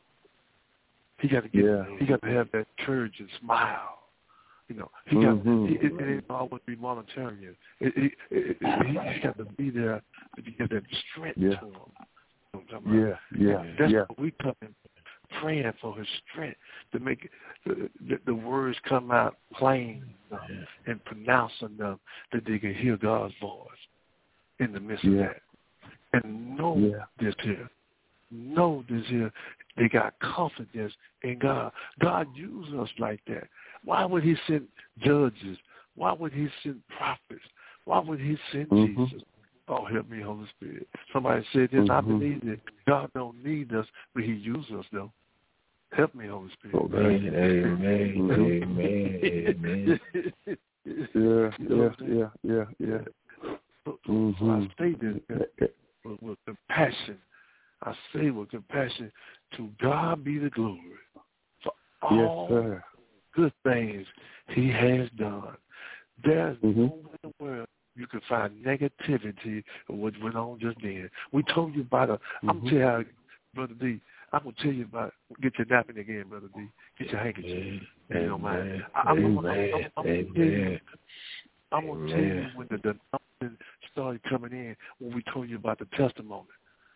He got to get yeah. he got to have that courage and smile. You know, he got mm-hmm. he, it, it ain't always be monetary. It, it, it, it, he, he got to be there to get that strength yeah. to him. You know yeah, yeah, That's yeah. what we come in praying for his strength to make the, the, the words come out plain you know, and pronouncing them that they can hear God's voice in the midst yeah. of that. And know yeah. this here. Know this here. They got confidence in God. God used us like that. Why would he send judges? Why would he send prophets? Why would he send mm-hmm. Jesus? Oh, help me, Holy Spirit. Somebody said this, mm-hmm. I believe it. God don't need us, but he uses us, though. Help me, Holy Spirit. Amen, amen, amen, amen. Yeah, yeah, yeah, yeah, yeah. So, so, mm-hmm. so I say this with, with compassion. I say with compassion, to God be the glory for all yes, sir. good things he has done. There's mm-hmm. nowhere in the world you can find negativity of what went on just then. We told you about a, mm-hmm. I'm going to tell you how, Brother D, I'm going to tell you about, get your napkin again, Brother D. Get your handkerchief. If you don't mind. I'm going to tell you, I'm going to tell you when the denomination started coming in, when we told you about the testimony.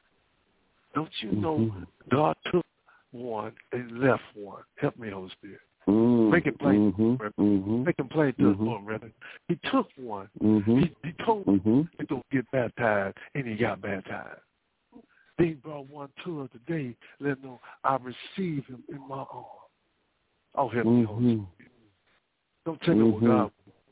Don't you know mm-hmm. God took one and left one? Help me, Holy Spirit. Mm-hmm. Make it plain. Mm-hmm. Make it plain to mm-hmm. us, Lord, Reverend. He took one. Mm-hmm. He, he told mm-hmm. him to go get baptized, and he got baptized. Then he brought one to us today, let him know I receive him in my arms. Oh, help me, Holy mm-hmm. Spirit. Don't tell me mm-hmm. what God.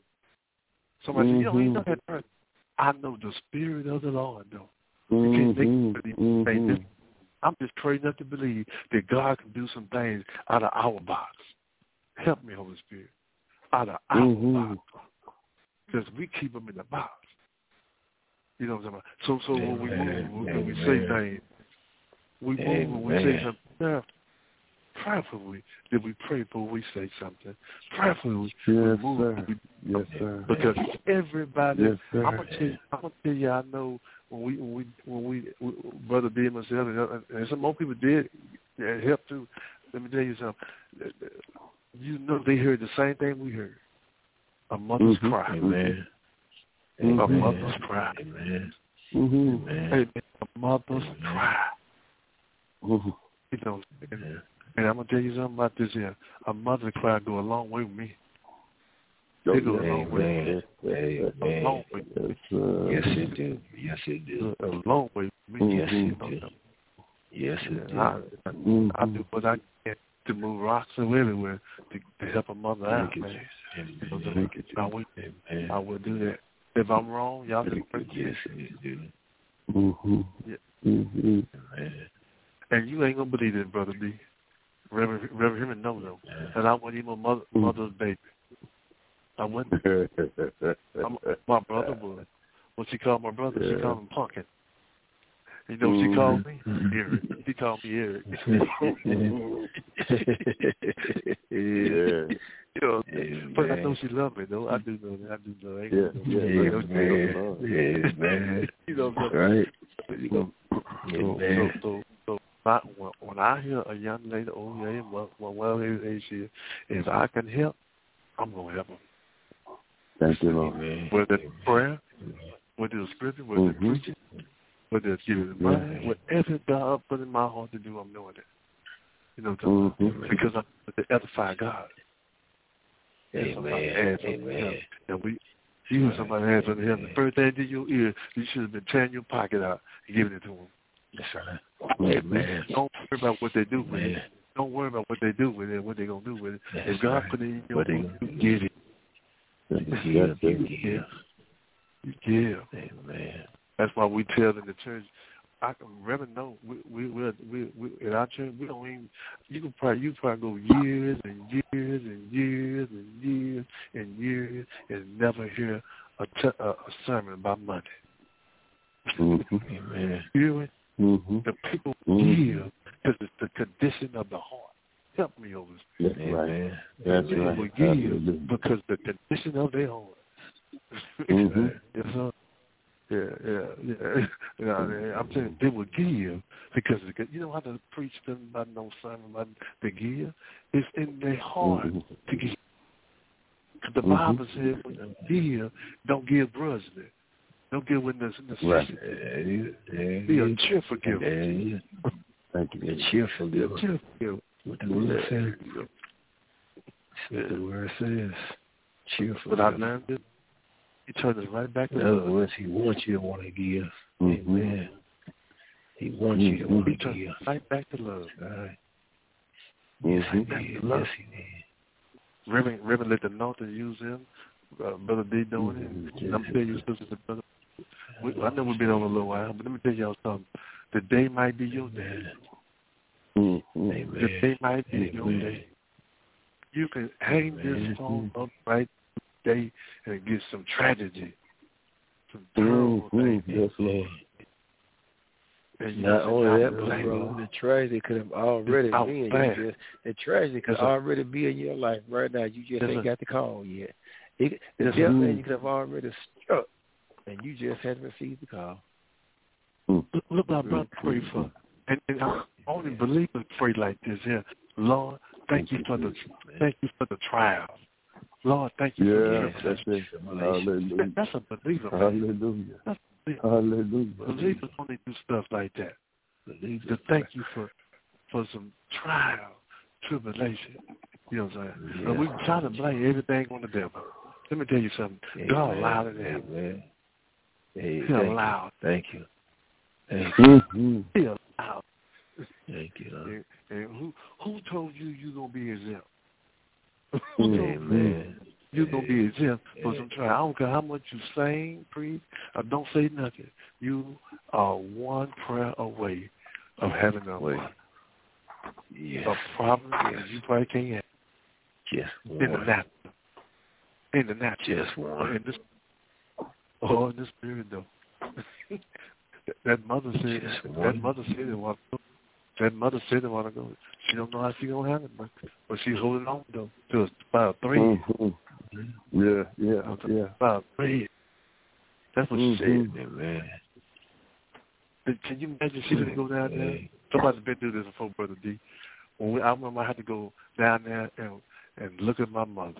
Somebody mm-hmm. said, you know, you know that person. I know the Spirit of the Lord, though. Mm-hmm. You can't think of it. Mm-hmm. This. I'm just crazy enough to believe that God can do some things out of our box. Help me, Holy Spirit, out of our mm-hmm. box. Because we keep them in the box. You know what I'm talking about? So, so when we move, when we say things, we move when we say something. Now, preferably that we pray before we say something. Preferably yes, we move. Sir. We, yes, sir. Because everybody, yes, sir. I'm gonna tell you, I'm gonna tell you, I know when we, when we, when we, we Brother D and myself, and, and some more people did help too. Let me tell you something. You know, they heard the same thing we heard. A mother's mm-hmm. cry. Amen. Mm-hmm. A Amen. mother's cry. Amen. Mm-hmm. Amen. A mother's Amen. Cry. Mm-hmm. You know, and, and I'm gonna tell you something about this here. A mother's cry go a long way with me. It goes a long way. Amen. A long way. Yes, it do. Yes, it do. A long way with me. Yes, it do. Yes, it do. I, I, mm-hmm. I do what I can to move rocks and everywhere to, to help a mother out, Thank man. You, so Thank I, I, will, I will do that. If I'm wrong, y'all can correct me. Yes, it do. Mm-hmm. Yeah. Mm-hmm. And you ain't gonna believe it, Brother B. Reverend Reverend Herman knows though. And I wasn't even my mother, mother's baby. I wasn't. I'm, my brother was. What she called my brother, yeah. she called him Pumpkin. You know what she called me? Eric. She called me Eric. yeah. she loved me, though. I do know that. I do know that. Yeah, yeah, yeah, man. Yeah, man. You know, so, right. You know, Yeah, so, man. so, so, so, so when, when I hear a young lady, old lady, well, well, whatever age she is, if I can help, I'm going to help her. Thank you, Lord. Amen. Whether it's prayer, whether it's scripture, whether it's Mm-hmm. preaching, whether it's giving money, whatever God put in my heart to do, I'm doing it. You know what I'm talking Mm-hmm. about? Because I'm to edify God. Amen. Amen. And we, you hear somebody has something to him, the first thing in your ear, you should have been tearing your pocket out and giving it to him. That's right. Amen. Don't worry about what they do with Amen. it. Don't worry about what they do with it, what they're going to do with it. That's if God right. put it in your What they heart, you give it. Yes, You yes, give. yes. You give. You give. Amen. That's why we tell in the church, I can Reverend know we we we we, we in our church we don't even you can probably you probably go years and years and years and years and years and never hear a, t- a, a sermon about money. Mm-hmm. Amen. You hear me? Mm-hmm. The people Mm-hmm. give because it's the condition of the heart. Help me over this. That's Amen. right. That's People right. will give Hallelujah. because the condition of their heart. Mm-hmm. Yes, sir. Yeah, yeah, yeah. You know, I'm saying they will give because you know how to preach them about no sermon about the give. It's in their heart Mm-hmm. to give. The Mm-hmm. Bible says when you give, don't give grudgingly. Don't give with necessity. Right. Yeah, Be a cheerful giver. yeah. Thank you. Be a cheerful Be a giver. cheerful giver. What the word says. What the word says. Cheerful. But I giver. learned it. He turned us right back to In other love. words, he wants you to want to give. Mm-hmm. Amen. He wants you to Mm-hmm. want He to turned give. us right back to love. All right. Mm-hmm. Yes, he did. Love. Yes, he did. Reverend, Reverend let the Norton use him. Uh, Brother D doing it. And I'm telling you, sisters and brothers, we, I know we've been on a little while, but let me tell y'all something. The day might be your day. Mm-hmm. Amen. The day might be Amen. your day. You can hang Amen. this phone up right today and get some tragedy, some terrible Mm-hmm. things. Yes, Lord. And you Not say, only "God that, but bless brother, you." the tragedy could have already It's out been. there. You just, the tragedy could Yes, sir. already be in your life right now. You just Yes, ain't sir. got the call yet. It, the Yes, death sir. man you could have already struck, and you just hadn't received the call. Look, look what I pray for. And, and I only believers pray like this here. Lord, thank you for the thank you for the trial. Lord, thank you Yeah, for the that's it. Hallelujah. That's a believer, man. Hallelujah. That's a believer. Hallelujah. Believers only do stuff like that. Believers. To thank you for for some trial, tribulation. You know what I'm saying? Yeah. And we try to blame everything on the devil. Let me tell you something. Amen. God allowed it to happen. Amen. Hey, He thank allowed. you. Thank you. Thank you. Mm-hmm. He allowed. Thank you. Lord. And, and who who told you you're going to be exempt? Amen. You're going to be exempt for some trial. I don't care how much you sing, preach, or don't say nothing. You are one prayer away of having a, Wait. Yes. a problem that you probably can't have. Just In the one. natural. In the natural. Just one. In this, oh, in the spirit, though. that, that mother said, Just that one. mother said it while That mother said it while ago. She don't know how she gonna have it, but but she's holding on though to about three. Mm-hmm. Yeah, yeah, yeah. About three. That's what Mm-hmm. she said. Amen. But can you imagine she didn't go down there? Somebody's been through this before, Brother D. When we, I remember I had to go down there and and look at my mother.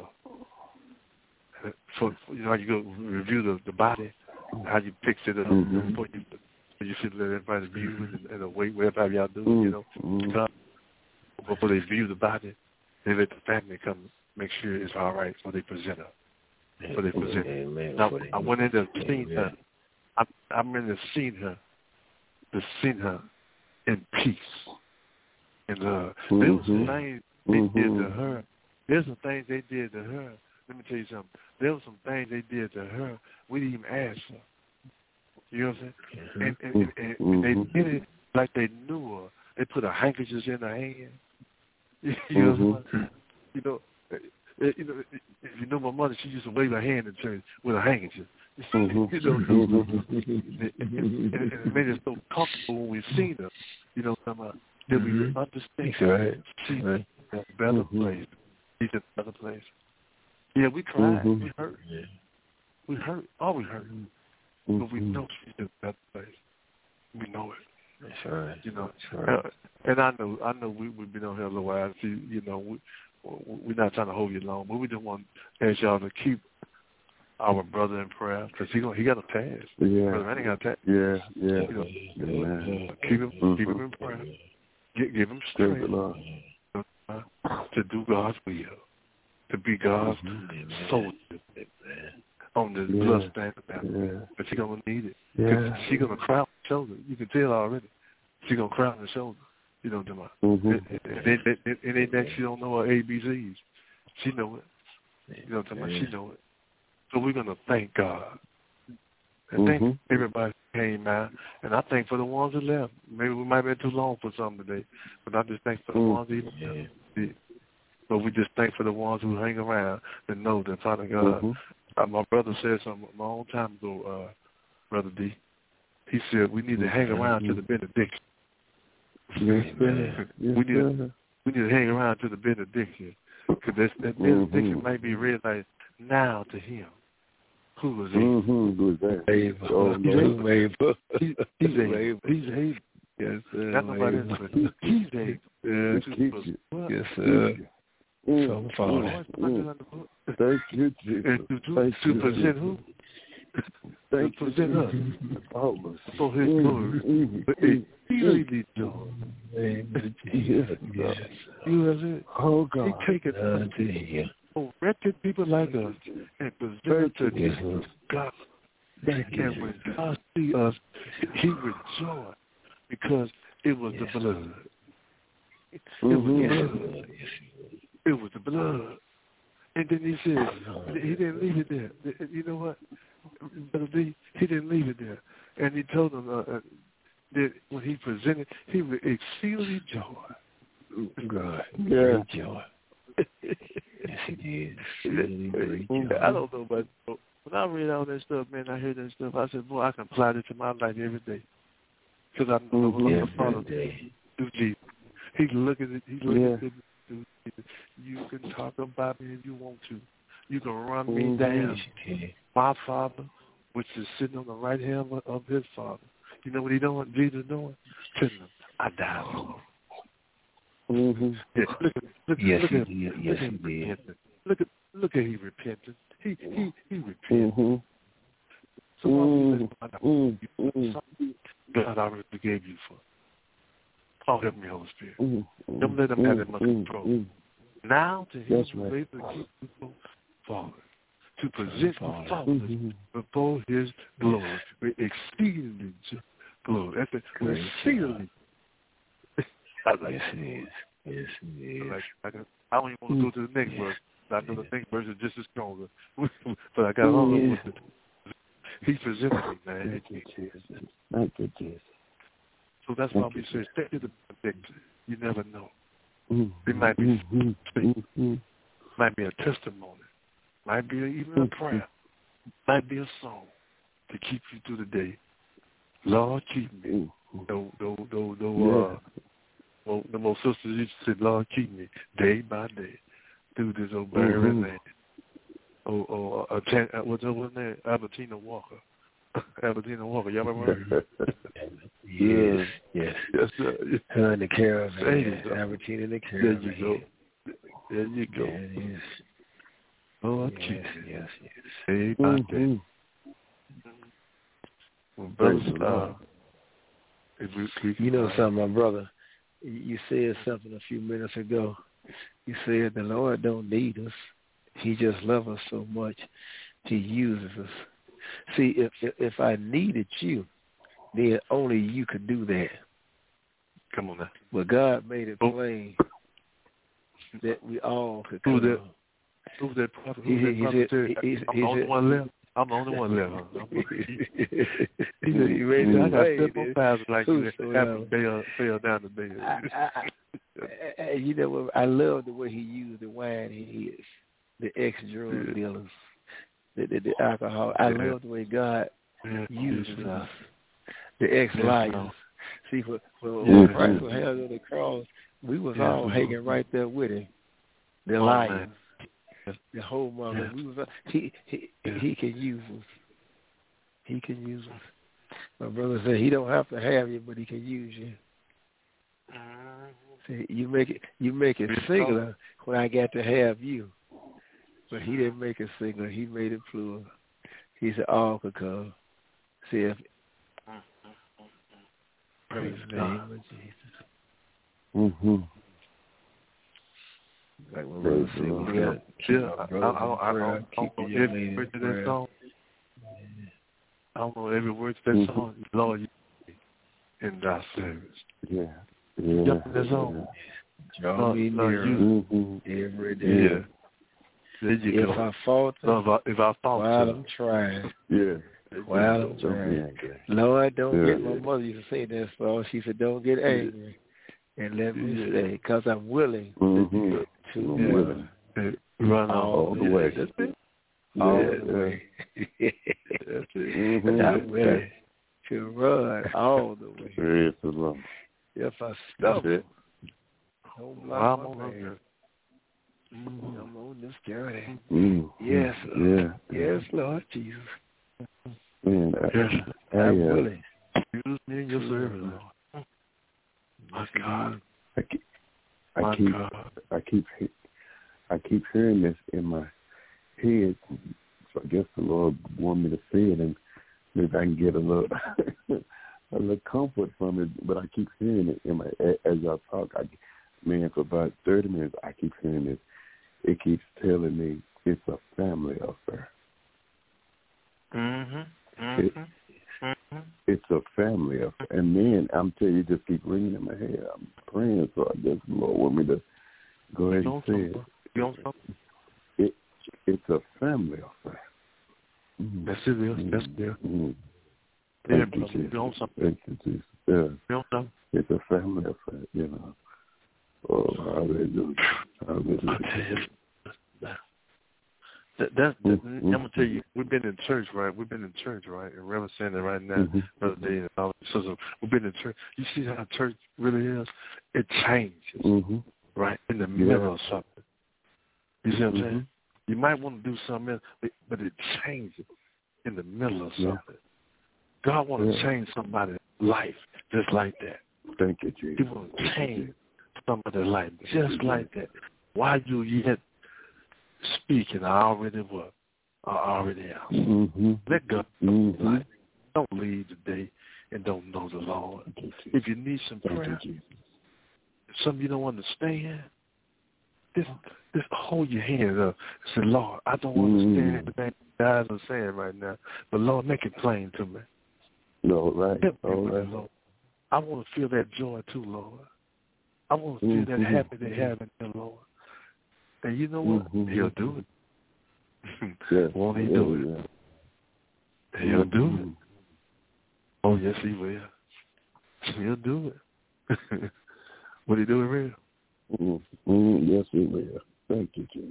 So you know how you go review the the body, how you fix it up Mm-hmm. before you. You should let everybody view it and, and wait whatever y'all do, mm-hmm. you know. Mm-hmm. Before they view the body, they let the family come make sure it's all right before they present her. Before they present her. Amen. Now, I went in to see her. I, I'm in to see her, to see her in peace. And uh, mm-hmm. there was some things they mm-hmm. did to her. There's some things they did to her. Let me tell you something. There was some things they did to her. We didn't even ask her. You know what I'm saying? Mm-hmm. And, and, and, and mm-hmm. they did it like they knew her. They put her handkerchiefs in her hand. You know mm-hmm. what I'm saying? You know, you know, if you know my mother, she used to wave her hand in church with a handkerchief. Mm-hmm. you know, mm-hmm. and, and, and it made us so comfortable when we seen her. You know what I'm talking about? That we mm-hmm. understand right. she's right. in a better mm-hmm. place. She's in a better place. Yeah, we cried. Mm-hmm. We hurt. Yeah. We hurt. Oh, we hurt. Mm-hmm. But we know she's in a better place. We know it. That's right. You know, That's right. uh, and I know, I know we, we've been on here a little while. So, you know, we, we're not trying to hold you long, but we just want to ask y'all to keep our brother in prayer because he he got a task. Yeah. Brother Manny got a task. Yeah, yeah. You know, yeah. keep him, mm-hmm. keep him in prayer. Give, give him strength uh, to do God's will, to be God's mm-hmm. soldier on this yeah. blood standard battle. Yeah. But she's gonna need it. Yeah. She's gonna cry on the shoulder. You can tell already. She's gonna cry on the shoulder. You know what I'm talking mm-hmm. about? It, it, it, it, it ain't that she don't know her A B Cs. She know it. You know what I'm talking about? She know it. So we're gonna thank God. And mm-hmm. thank everybody who came out. And I thank for the ones that left. Maybe we might have been too long for some today. But I just thank for the mm-hmm. ones even left. Yeah. But we just thank for the ones who hang around and know that Father God. Mm-hmm. Uh, my brother said something a long time ago, uh, Brother D. He said we need to hang around mm-hmm. to the benediction. Yes, sir. Yes, we need sir. to, we need to hang around to the benediction because that, that benediction mm-hmm. might be realized now to him. Who was he? Mm-hmm. Who was that? Ava. Oh, he's no. able. He's, he's able. He's able. Yes, sir. Not nobody else. He's able. Yes, yes, sir. Mm-hmm. So, Father. Mm-hmm. Thank you, Jesus. And to, to, Thank to you, present who? Thank to present you. us Oh, for his mm-hmm. glory. Mm-hmm. But it really joy. Yes. Yes. You know it? Oh, God. He take it Unto him. for wretched people like us and present it to Yes, God. Thank you. And when God see us, he rejoiced because it was yes. the blood. It Mm-hmm. was the blood. It was the blood. And then he said, he didn't leave it there. You know what? He didn't leave it there. And he told them uh, that when he presented, he was exceedingly joy. God. Yeah. Great joy. Yes, he did. Exceedingly great joy. I don't know, but when I read all that stuff, man, I heard that stuff, I said, boy, I can apply this to my life every day. Because I know mm-hmm. what every the Father day. do Jesus. He look at it, he look yeah. at it. You can talk about me if you want to. You can run mm-hmm. me down. Yes, my Father, which is sitting on the right hand of, of his Father. You know what he doing? Jesus doing? Telling him, I died for him. Mm-hmm. Yeah, look at, look, yes, look he at, did. look Yes, at he him did. repenting. Look at, look at he repenting. He, he, he repented. Mm-hmm. So why would you let mm-hmm. God already forgave you for? Oh, help me, Holy Spirit. Mm-hmm. Don't let them have that much mm-hmm. control. Now to him That's who right. made the people Father, to present the Father mm-hmm. before his glory with exceedingly glory. That's it. With exceedingly. I like yes, it is. Yes, it is. I, like, I, can, I don't even want to go to the next verse. I know the next verse is just as stronger. But I got all yeah. of it. He presented me, man. Thank you, Jesus. Thank you, Jesus. So that's Thank why we you, say, stay to the victory. You never know. Mm-hmm. It might be mm-hmm. Mm-hmm. might be a testimony, might be even a prayer, might be a song to keep you through the day. Lord, keep me. No, no, no, no. Uh, well, the most sisters used to say, Lord, keep me day by day through this old barren mm-hmm. land. Oh, oh, uh, uh, what's her name? Albertina Walker. Albertina Walker. Y'all remember her? Yes, yes. Yes, sir. Her and the caravan. Say Albertina and the caravan. There you go. There you go. There it is. Lord, yes, keep me. yes, yes. Day by mm-hmm. day. Well, brothers, uh, if we, we, you know uh, something, my brother? You said something a few minutes ago. You said the Lord don't need us. He just loves us so much. He uses us. See, if if I needed you, then only you could do that. Come on now. But God made it plain that we all could come. Who's that? Who's that prophet? Who's He, that he prophet? said, he, I'm he the only said, one left. I'm the only one left. Huh? he said, he made it I got plain. several times like you So, after um, fell, fell down the bed. I, I, I, you know what? I love the way he used the wine. He is the ex-drug dealers, the, the, the alcohol. I Yeah. love the way God Yeah. uses Yeah. us, the ex-liars. Yeah. See, for, for Yeah. when Christ was held on the cross, we was Yeah. all hanging right there with him. The Oh, liars. The whole mother. Yes. We was, he he Yes. he can use us. He can use us. My brother said he don't have to have you, but he can use you. See, you make it you make it singular when I got to have you, but he didn't make it singular. He made it plural. He said all could come. See if praise the name of Jesus. Mm-hmm. Like my brother said, we got to keep Yeah, our I, brothers I, in I, I, prayer, I keep don't the know young every lady in word to that prayer. song. I don't know every word to that Mm-hmm. song. Lord, you in thy service. Yeah. Yeah. Jump in that song. Draw Lord, me Lord, nearer you- Mm-hmm. every day. Yeah. There you If go. I falter, Lord, if I, if I falter, while I'm trying, Yeah. while I'm Don't be trying, angry. Lord, don't Yeah, get, my yeah. mother used to say this, so she said, don't get angry and let me Yeah. stay, because I'm willing Mm-hmm. to I'm run willing. Hey, run all, all the way. That's it. all Yeah, the way. That's it. Mm-hmm. And I'm willing to run all the way. Praise the Lord. If I That's stumble, it. don't I'm block my on path. her. Mm-hmm. I'm on this journey. Mm. Yes, Lord. Yeah. Yes, Lord Jesus. Man, I, Yes. I, I'm uh, willing. Use me in your service, Lord. My God. I keep, I My keep, God. I keep, I keep hearing this in my head. So I guess the Lord want me to say it, and maybe I can get a little, a little comfort from it. But I keep hearing it in my as y'all talk. I, man, for about thirty minutes, I keep hearing this. It keeps telling me it's a family affair. Mm-hmm. It, Mm-hmm. Mm-hmm. it's a family affair. And then I'm telling you, it just keep ringing in my head. I'm praying, so I guess the Lord want me to go ahead and say it. You know something? It it's a family affair. Mm-hmm. That's it, Bill. That's Bill. Mm-hmm. Yeah, Thank you, brother. Jesus. You know something? Thank you, Jesus. Yeah. You know something? It's a family affair, you know. Oh, hallelujah. Hallelujah. I tell you, that, that, that, Mm-hmm. I'm gonna tell you, we've been in church, right? We've been in church, right? And Reverend saying that right now, Mm-hmm. Brother Dave and all the sisters, we've been in church. You see how church really is? It changes, Mm-hmm. right? In the Yeah. middle of something. You see what I'm Mm-hmm. saying? You might want to do something else, but, but it changes in the middle of Yeah. something. God want to Yeah. change somebody's life just like that. Thank you, Jesus. He want to change somebody's life just like that. Why you yet speaking? I already was. I already am. Mm-hmm. Let God Mm-hmm. life. Don't leave today and don't know the Lord. If you need some Thank prayer, you, Jesus. something you don't understand, just, just hold your hands up and say, Lord, I don't understand Mm. everything you guys are saying right now, but Lord, make it plain to me. No, right. Help me All with it, right. Lord. I want to feel that joy too, Lord. I want to feel Mm-hmm. that happy they have in the Lord. And you know what? Mm-hmm. He'll do it. Yes. Won't he Yeah, do it? yeah. He'll do Mm-hmm. it. Oh, yes, he will. He'll do it. Will he do it real? Mm-hmm. Mm-hmm. Yes, he will. Thank you, Jesus.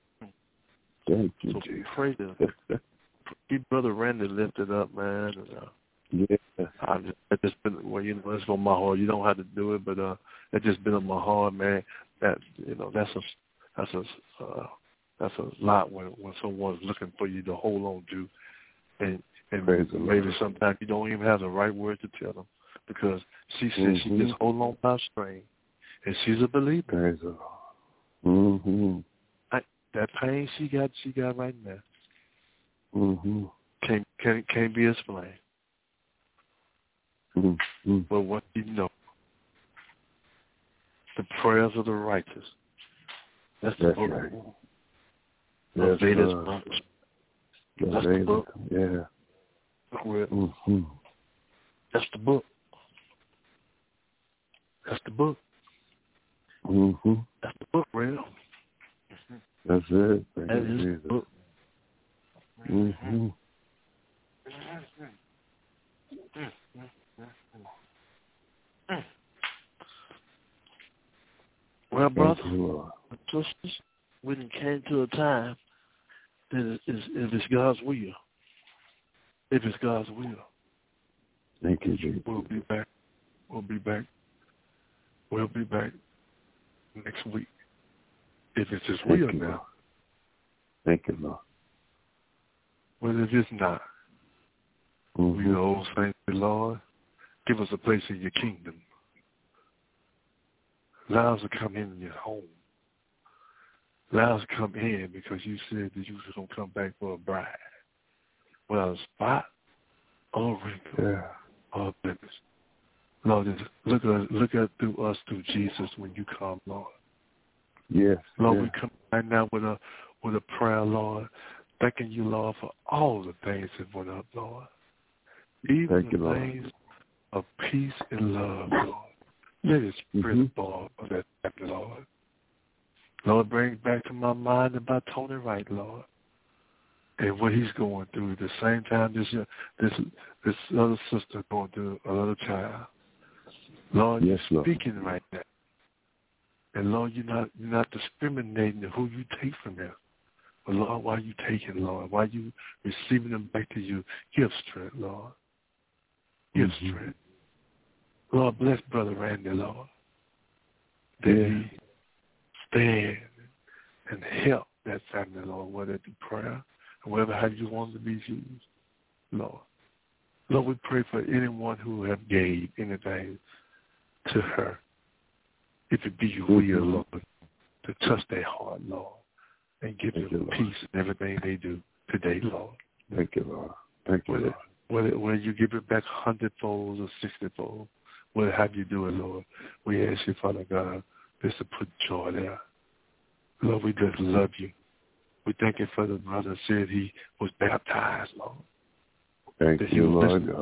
Thank you, So Jesus. pray to keep Brother Randy lifted up, man. And, uh, Yeah. I just, it just been, well, you know, it's on my heart. You don't have to do it, but uh, it's just been on my heart, man. That you know, that's a, that's a, uh, that's a lot when when someone's looking for you to hold on to, and and Praise the maybe Lord. sometimes you don't even have the right word to tell them, because she said Mm-hmm. she just hold on by a string, and she's a believer. Praise the Lord. Mm-hmm. I, that pain she got, she got right now. Mm-hmm. Can't can't can't be explained. Mm-hmm. But what you know, the prayers of the righteous. That's the That's book. right. Of Yes, Veda's sir. book. That's That's the right. book. Yeah. Look where- Mm-hmm. That's the book. That's the book. Mm-hmm. That's the book, real. That's it. Thank That you, is Jesus. the book. Mm-hmm. Well, Thank brother, you, Lord. sisters, we done came to a time that is, is, if it's God's will, if it's God's will, Thank you, Jesus. we'll be back. We'll be back. We'll be back next week. If it's His Thank will you, now. Lord. Thank you, Lord. But if it's not, mm-hmm. we the old saints, Lord, give us a place in your kingdom. Allow us to come in your home. Allow us to come in because you said that you were going to come back for a bride without a spot or wrinkle yeah. or blemish. Lord, just look at look at through us through Jesus when you come, Lord. Yes. Lord, yes. we come right now with a with a prayer, Lord, thanking you, Lord, for all the things that went up, Lord. Even Thank the you, things Lord. Of peace and love, Lord. Let it spread mm-hmm. abroad of that family, Lord. Lord, bring back to my mind about Tony Wright, Lord, and what he's going through. At the same time, this this this other sister going through a little child. Lord, yes, you're Lord. speaking right now. And Lord, you're not you're not discriminating who you take from them. But Lord, why you taking, Lord? Why you receiving them back to you? Give strength, Lord. Give mm-hmm. strength. Lord, bless Brother Randy, Lord. That yeah. he stand and help that family, Lord, whether through prayer or whatever how you want to be used, Lord. Lord, we pray for anyone who have gave anything to her, if it be your will, Lord, to touch their heart, Lord, and give Thank them you, peace in everything they do today, Lord. Thank you, Lord. Thank you, whether, Lord. Whether, whether you give it back hundredfold or sixtyfold, whether have you do it, Lord, we ask you, Father God, just to put joy there. Lord, we just love you. We thank you for the brother said he was baptized, Lord. Thank that you, Lord listening. God.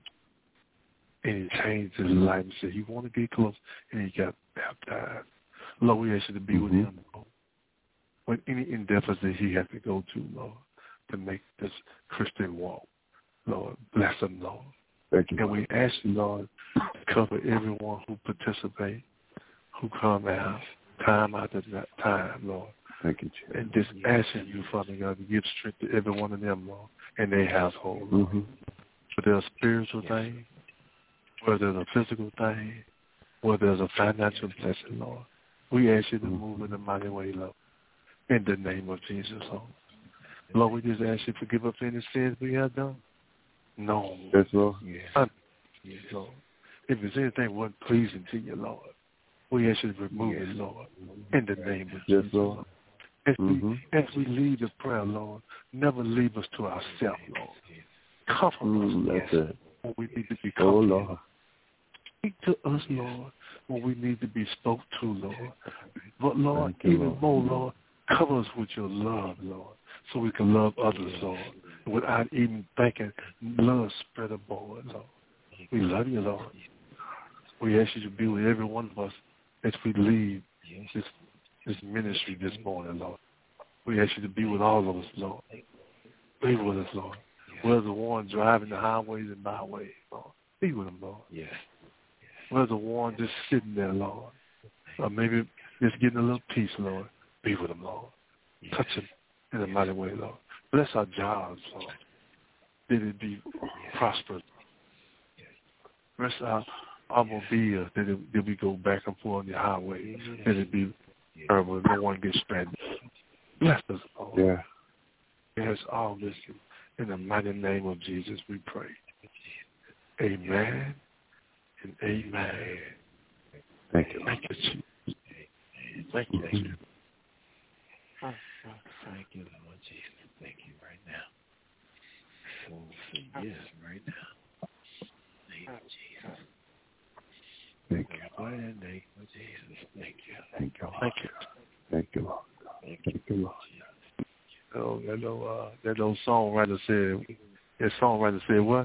And he changed his life and said he wanted to get close, and he got baptized. Lord, we ask you to be mm-hmm. with him, Lord. With any endeavors that he has to go to, Lord, to make this Christian walk, Lord, bless him, Lord. Thank you, and Lord. we ask you, Lord, to cover everyone who participate, who come out, time after time, Lord. Thank you, Jesus. And just asking you, Father God, to give strength to every one of them, Lord, and their household, Lord. Mm-hmm. Whether it's a spiritual thing, whether it's a physical thing, whether it's a financial blessing, Lord. We ask you to move in a mighty way, Lord. In the name of Jesus, Lord. Lord, we just ask you to forgive us any sins we have done. No. Yes, Lord. Yes. Yes, Lord. If there's anything wasn't pleasing to you, Lord, we ask you to remove yes. it, Lord. In the name of yes, Jesus, Lord. Lord. As, mm-hmm. we, as we leave the prayer, Lord, never leave us to ourselves, Lord. Comfort mm, us, that's Lord, it. when we need to be comforted. Oh, Lord. Speak to us, Lord, when we need to be spoke to, Lord. But, Lord, you, even Lord. more, Lord, cover us with your love, Lord, so we can love others, Lord, without even thinking love spread abroad, Lord. We love you, Lord. We ask you to be with every one of us as we leave this, this ministry this morning, Lord. We ask you to be with all of us, Lord. Be with us, Lord. Whether the one driving the highways and byways, Lord. Be with them, Lord. Yes. Whether the one just sitting there, Lord. Or maybe just getting a little peace, Lord. Be with them, Lord. Yes. Touch them in a mighty way, Lord. Bless our jobs, Lord. That it be yes. prosperous. Yes. Bless our automobiles, that, it, that we go back and forth on the highway. Yes. That it be yes. urban, no one gets stranded. Bless us, Lord. Yeah. Yes, all this in the mighty name of Jesus we pray. Amen and amen. Thank you. Thank you, Jesus. Thank you, Thank you. Jesus. Thank you, Lord Jesus. Thank you right now. So say yes right now. Name of Jesus. Thank you. Lord. In the name of Jesus. Thank you. Thank you. Thank you. Thank you, Lord. Thank you, Thank you Lord. Oh, that old, uh, that old songwriter said, that songwriter said what?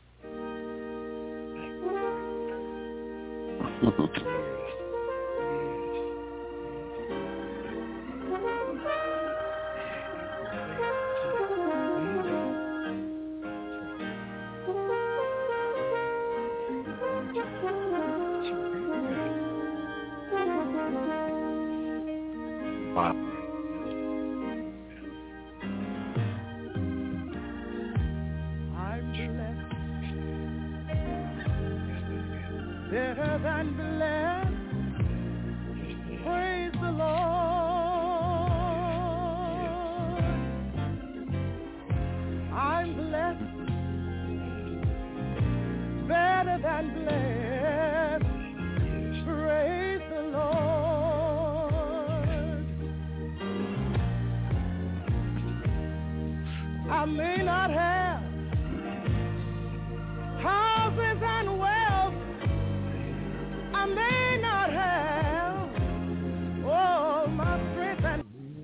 Wow. I'm blessed, better than blessed. Praise the Lord. and bless. Praise the Lord. I may not have houses and wealth. I may not have all my strength and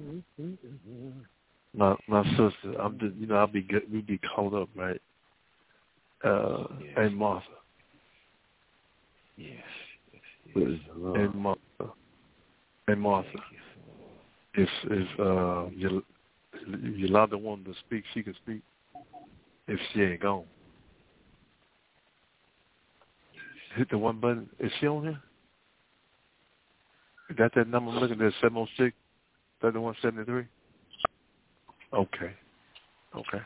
my my sister. I'm just, you know, I'll be good. We be caught up, right? Uh, yes. And Martha. Yes. yes, yes. And Martha. And Martha. Is is uh Yol- Yolanda wanted to speak? She can speak. If she ain't gone. Hit the one button. Is she on here? You got that number? I'm looking at seven oh six, thirty-one seventy-three. Okay. Okay.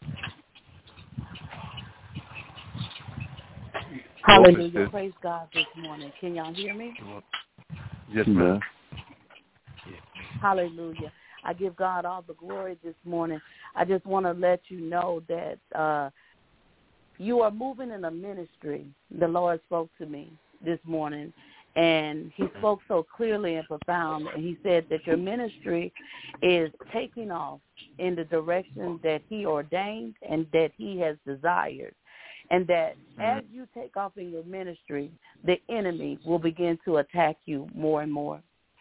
Hallelujah. Praise God this morning. Can y'all hear me? Yes, ma'am. Hallelujah. I give God all the glory this morning. I just want to let you know that uh, you are moving in a ministry. The Lord spoke to me this morning, and he spoke so clearly and profound, and he said that your ministry is taking off in the direction that he ordained and that he has desired, and that as you take off in your ministry, the enemy will begin to attack you more and more.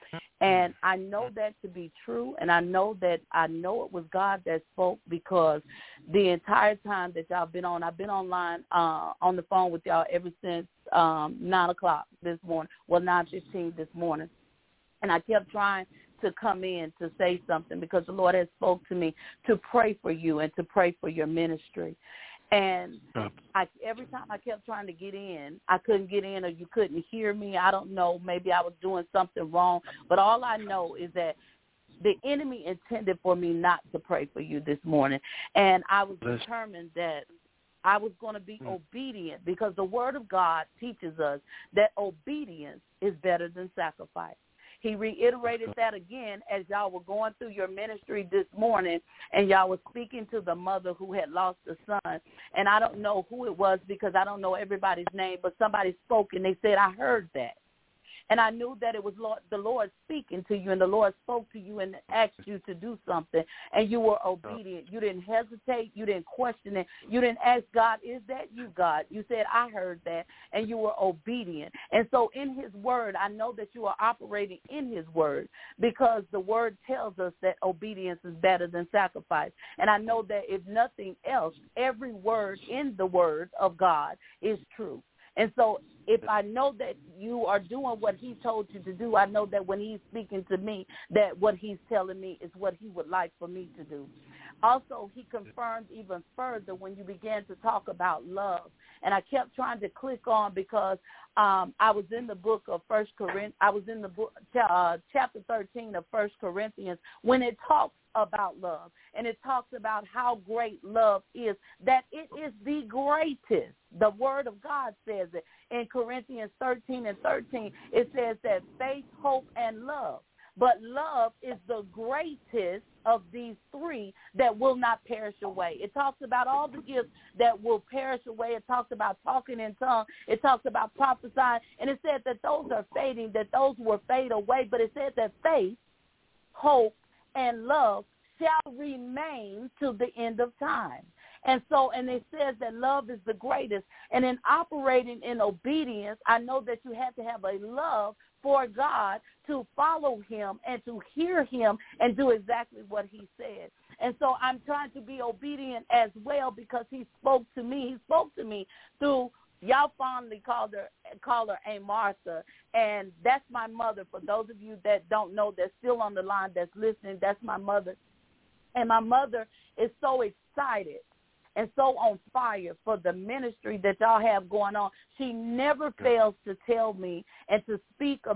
And I know that to be true, and I know that I know it was God that spoke, because the entire time that y'all been on, I've been online uh, on the phone with y'all ever since um, nine o'clock this morning, well, nine fifteen this morning. And I kept trying to come in to say something, because the Lord has spoke to me to pray for you and to pray for your ministry. And I, every time I kept trying to get in, I couldn't get in, or you couldn't hear me. I don't know. Maybe I was doing something wrong. But all I know is that the enemy intended for me not to pray for you this morning. And I was determined that I was going to be mm. obedient, because the word of God teaches us that obedience is better than sacrifice. He reiterated that again as y'all were going through your ministry this morning, and y'all were speaking to the mother who had lost a son. And I don't know who it was, because I don't know everybody's name, but somebody spoke and they said, I heard that. And I knew that it was Lord, the Lord speaking to you, and the Lord spoke to you and asked you to do something, and you were obedient. You didn't hesitate. You didn't question it. You didn't ask God, is that you, God? You said, I heard that, and you were obedient. And so in his word, I know that you are operating in his word, because the word tells us that obedience is better than sacrifice. And I know that if nothing else, every word in the word of God is true. And so if I know that you are doing what he told you to do, I know that when he's speaking to me, that what he's telling me is what he would like for me to do. Also, he confirmed even further when you began to talk about love. And I kept trying to click on, because um, I was in the book of First Corinthians. I was in the book, uh, chapter thirteen of First Corinthians, when it talks about love, and it talks about how great love is, that it is the greatest. The word of God says it in Corinthians thirteen and thirteen. It says that faith, hope, and love. But love is the greatest of these three that will not perish away. It talks about all the gifts that will perish away. It talks about talking in tongues. It talks about prophesying. And it said that those are fading, that those will fade away. But it said that faith, hope, and love shall remain till the end of time. And so, and it says that love is the greatest. And in operating in obedience, I know that you have to have a love for God to follow him and to hear him and do exactly what he said. And so I'm trying to be obedient as well, because he spoke to me. He spoke to me through, y'all fondly call her, call her Aunt Martha, and that's my mother. For those of you that don't know, that's still on the line, that's listening, that's my mother. And my mother is so excited and so on fire for the ministry that y'all have going on. She never fails to tell me and to speak about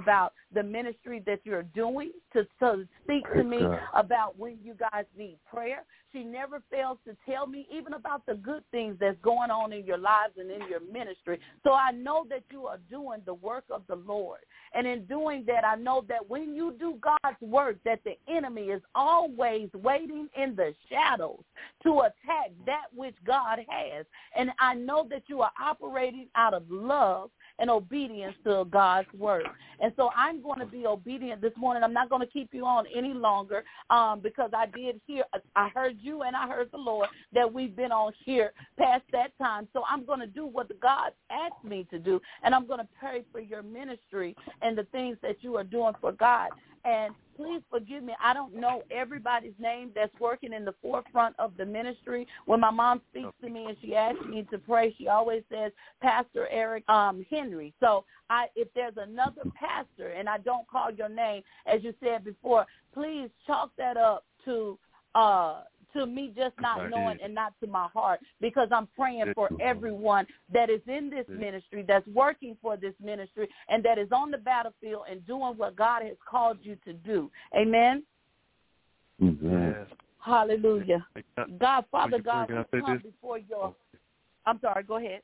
the ministry that you're doing to, to speak to me about when you guys need prayer. She never fails to tell me even about the good things that's going on in your lives and in your ministry. So I know that you are doing the work of the Lord. And in doing that, I know that when you do God's work, that the enemy is always waiting in the shadows to attack that which God has. And I know that you are operating out of love and obedience to God's word. And so I'm going to be obedient this morning. I'm not going to keep you on any longer um, because I did hear, I heard you and I heard the Lord that we've been on here past that time. So I'm going to do what God asked me to do, and I'm going to pray for your ministry and the things that you are doing for God. And please forgive me, I don't know everybody's name that's working in the forefront of the ministry. When my mom speaks to me and she asks me to pray, she always says Pastor Eric um, Henry. So I, if there's another pastor and I don't call your name, as you said before, please chalk that up to uh, to me just not knowing and not to my heart, because I'm praying for everyone that is in this ministry, that's working for this ministry, and that is on the battlefield and doing what God has called you to do. Amen? Amen. Hallelujah. God, Father God, we come this? before your – I'm sorry, go ahead.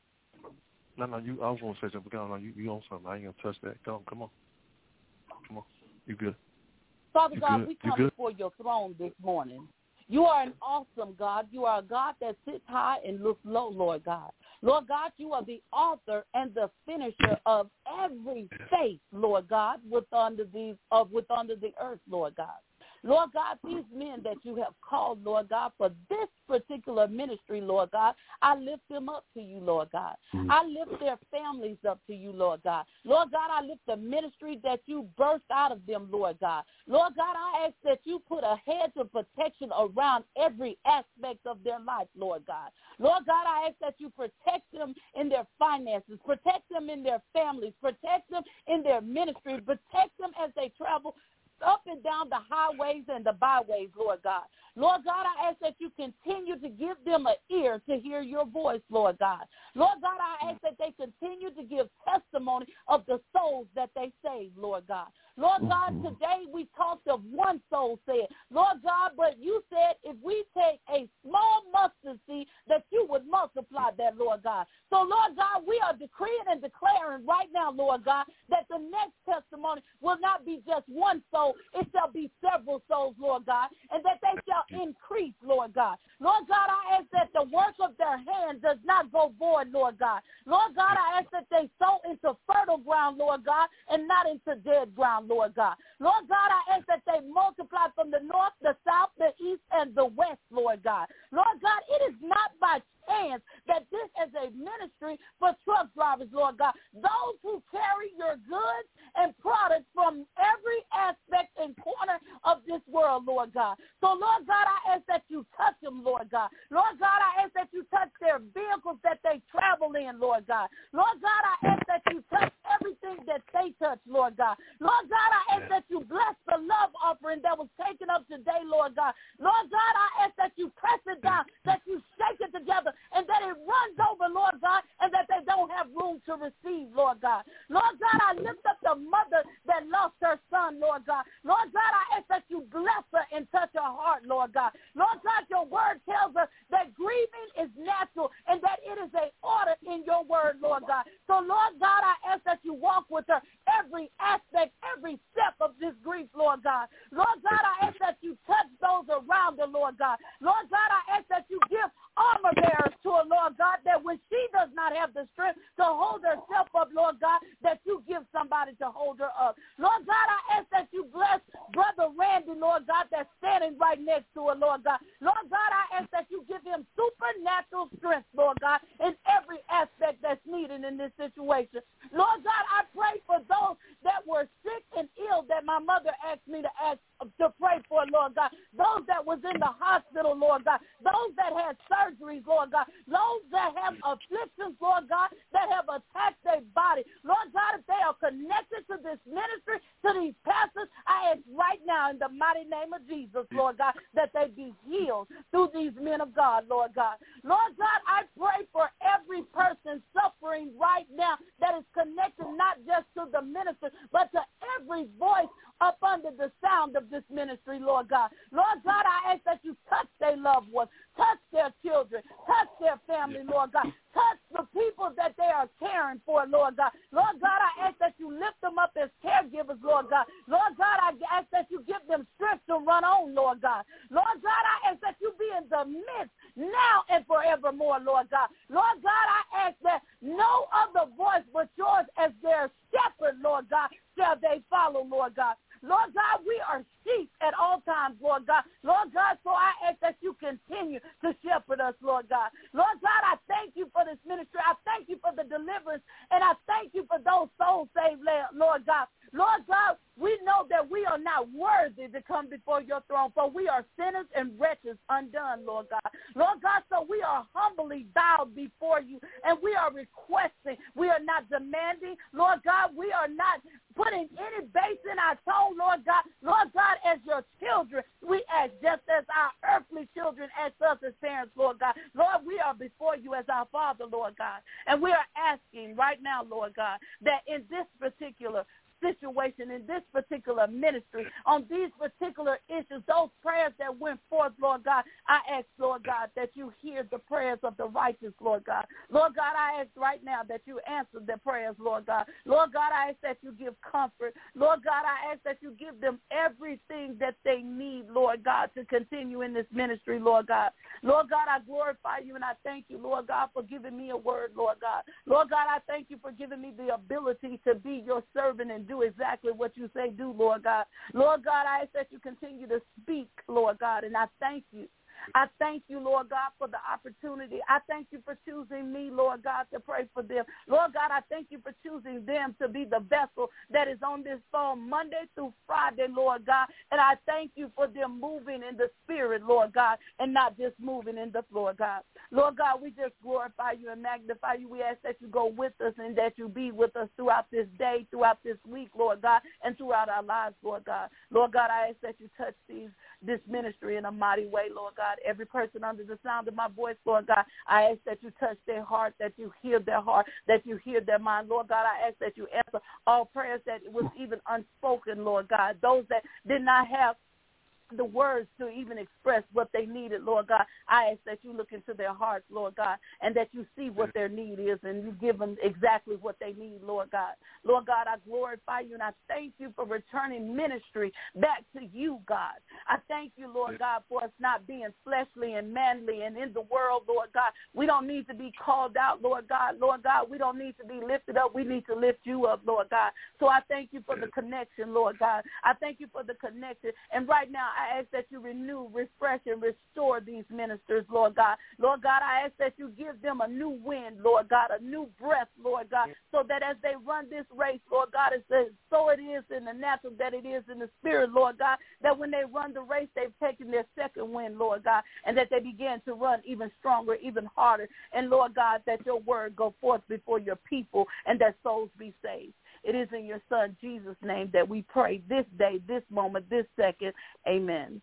No, no, you. I was going to say something. Go on, you, you on something. I ain't going to touch that. Come on, come on. Come on. You good. Father you God, good? we come you before your throne this morning. You are an awesome God. You are a God that sits high and looks low, Lord God. Lord God, you are the author and the finisher of every faith, Lord God, with under the, of, with under the earth, Lord God. Lord God, these men that you have called, Lord God, for this particular ministry, Lord God, I lift them up to you, Lord God. I lift their families up to you, Lord God. Lord God, I lift the ministry that you birthed out of them, Lord God. Lord God, I ask that you put a hedge of protection around every aspect of their life, Lord God. Lord God, I ask that you protect them in their finances, protect them in their families, protect them in their ministry, protect them as they travel up and down the highways and the byways, Lord God. Lord God, I ask that you continue to give them an ear to hear your voice, Lord God. Lord God, I ask that they continue to give testimony of the souls that they saved, Lord God. Lord God, today we talked of one soul saved, Lord God, but you said if we take a small mustard seed that you would multiply that, Lord God. So, Lord God, we are decreeing and declaring right now, Lord God, that the next testimony will not be just one soul, it shall be several souls, Lord God, and that they shall increase, Lord God. Lord God, I ask that the work of their hands does not go void, Lord God. Lord God, I ask that they sow into fertile ground, Lord God, and not into dead ground, Lord God. Lord God, I ask that they multiply from the north, the south, the east, and the west, Lord God. Lord God, it is not by chance that this is a ministry for truck drivers, Lord God. Those who carry your goods and products from every aspect and corner of this world, Lord God. So, Lord God, I ask that you touch them, Lord God. Lord God, I ask that you touch their vehicles that they travel in, Lord God. Lord God, I ask that you touch everything that they touch, Lord God. Lord God, I ask that you bless the love offering that was taken up today, Lord God. Lord God, I ask that you press it down, that you shake it together, and that it runs over, Lord God, and that they don't have room to receive, Lord God. Lord God, I lift up the mother that lost her son, Lord God. Lord God, I ask that you bless her and touch her heart, Lord God. Lord God, your word tells us that grieving is natural and that it is an order in your word, Lord God. So, Lord God, I ask that you walk with her every aspect, every step of this grief, Lord God. Lord God, I ask that you touch those around her, Lord God. Lord God, I ask that you give armor bearers to her, Lord God, that when she does not have the strength to hold herself up, Lord God, that you give somebody to hold her up. Lord God, I ask that you bless Brother Randy, Lord God, that's standing right next to her, Lord God. Lord God, I ask that you give him supernatural strength, Lord God, in every aspect that's needed in this situation. Lord God, I pray for those that were sick and ill that my mother asked me to ask to pray for, Lord God. Those that was in the hospital, Lord God. Those that had surgeries, Lord God. Those that have afflictions, Lord God, that have attacked their body. Lord God, if they are connected to this ministry, to these pastors, I ask right now in the mighty name of Jesus, Lord God, that they be healed through these men of God, Lord God. Lord God, I pray for every person suffering right now that is connected not just to the ministry, but to every voice up under the sound of this ministry, Lord God. Lord God, I ask that you touch their loved ones, touch their children, touch their family, Lord God. Touch the people that they are caring for, Lord God. Lord God, I ask that you lift them up as caregivers, Lord God. Lord God, I ask that you give them strength to run on, Lord God. Lord God, I ask that you be in the midst now and forevermore, Lord God. Lord God, I ask that no other voice but yours as their shepherd, Lord God, shall they follow, Lord God. Lord God, we are sheep at all times, Lord God. Lord God, so I ask that you continue to shepherd us, Lord God. Lord God, I thank you for this ministry. I thank you for the deliverance, and I thank you for those souls saved, Lord God. Lord God, we know that we are not worthy to come before your throne, for we are sinners and wretches undone, Lord God. Lord God, so we are humbly bowed before you, and we are requesting. We are not demanding. Lord God, we are not putting any base in our tone, Lord God. Lord God, as your children, we ask just as our earthly children ask us as parents, Lord God. Lord, we are before you as our Father, Lord God, and we are asking right now, Lord God, that in this particular situation, in this particular ministry, on these particular issues, those prayers that went forth, Lord God, I ask, Lord God, that you hear the prayers of the righteous, Lord God. Lord God, I ask right now that you answer their prayers, Lord God. Lord God, I ask that you give comfort. Lord God, I ask that you give them everything that they need, Lord God, to continue in this ministry, Lord God. Lord God, I glorify you and I thank you, Lord God, for giving me a word, Lord God. Lord God, I thank you for giving me the ability to be your servant and do exactly what you say do, Lord God. Lord God, I ask that you continue to speak, Lord God, and I thank you. I thank you, Lord God, for the opportunity. I thank you for choosing me, Lord God, to pray for them. Lord God, I thank you for choosing them to be the vessel that is on this phone Monday through Friday, Lord God. And I thank you for them moving in the spirit, Lord God, and not just moving in the floor, God. Lord God, we just glorify you and magnify you. We ask that you go with us and that you be with us throughout this day, throughout this week, Lord God, and throughout our lives, Lord God. Lord God, I ask that you touch these this ministry in a mighty way, Lord God. Every person under the sound of my voice, Lord God, I ask that you touch their heart, that you hear their heart, that you hear their mind. Lord God, I ask that you answer all prayers that was even unspoken, Lord God. Those that did not have the words to even express what they needed, Lord God. I ask that you look into their hearts, Lord God, and that you see what their need is and you give them exactly what they need, Lord God. Lord God, I glorify you and I thank you for returning ministry back to you, God. I thank you, Lord God, for us not being fleshly and manly and in the world, Lord God. We don't need to be called out, Lord God. Lord God, we don't need to be lifted up. We need to lift you up, Lord God. So I thank you for the connection, Lord God. I thank you for the connection. And right now, I ask that you renew, refresh, and restore these ministers, Lord God. Lord God, I ask that you give them a new wind, Lord God, a new breath, Lord God, so that as they run this race, Lord God, it says, so it is in the natural that it is in the spirit, Lord God, that when they run the race, they've taken their second wind, Lord God, and that they begin to run even stronger, even harder. And, Lord God, that your word go forth before your people and that souls be saved. It is in your Son, Jesus' name, that we pray this day, this moment, this second. Amen.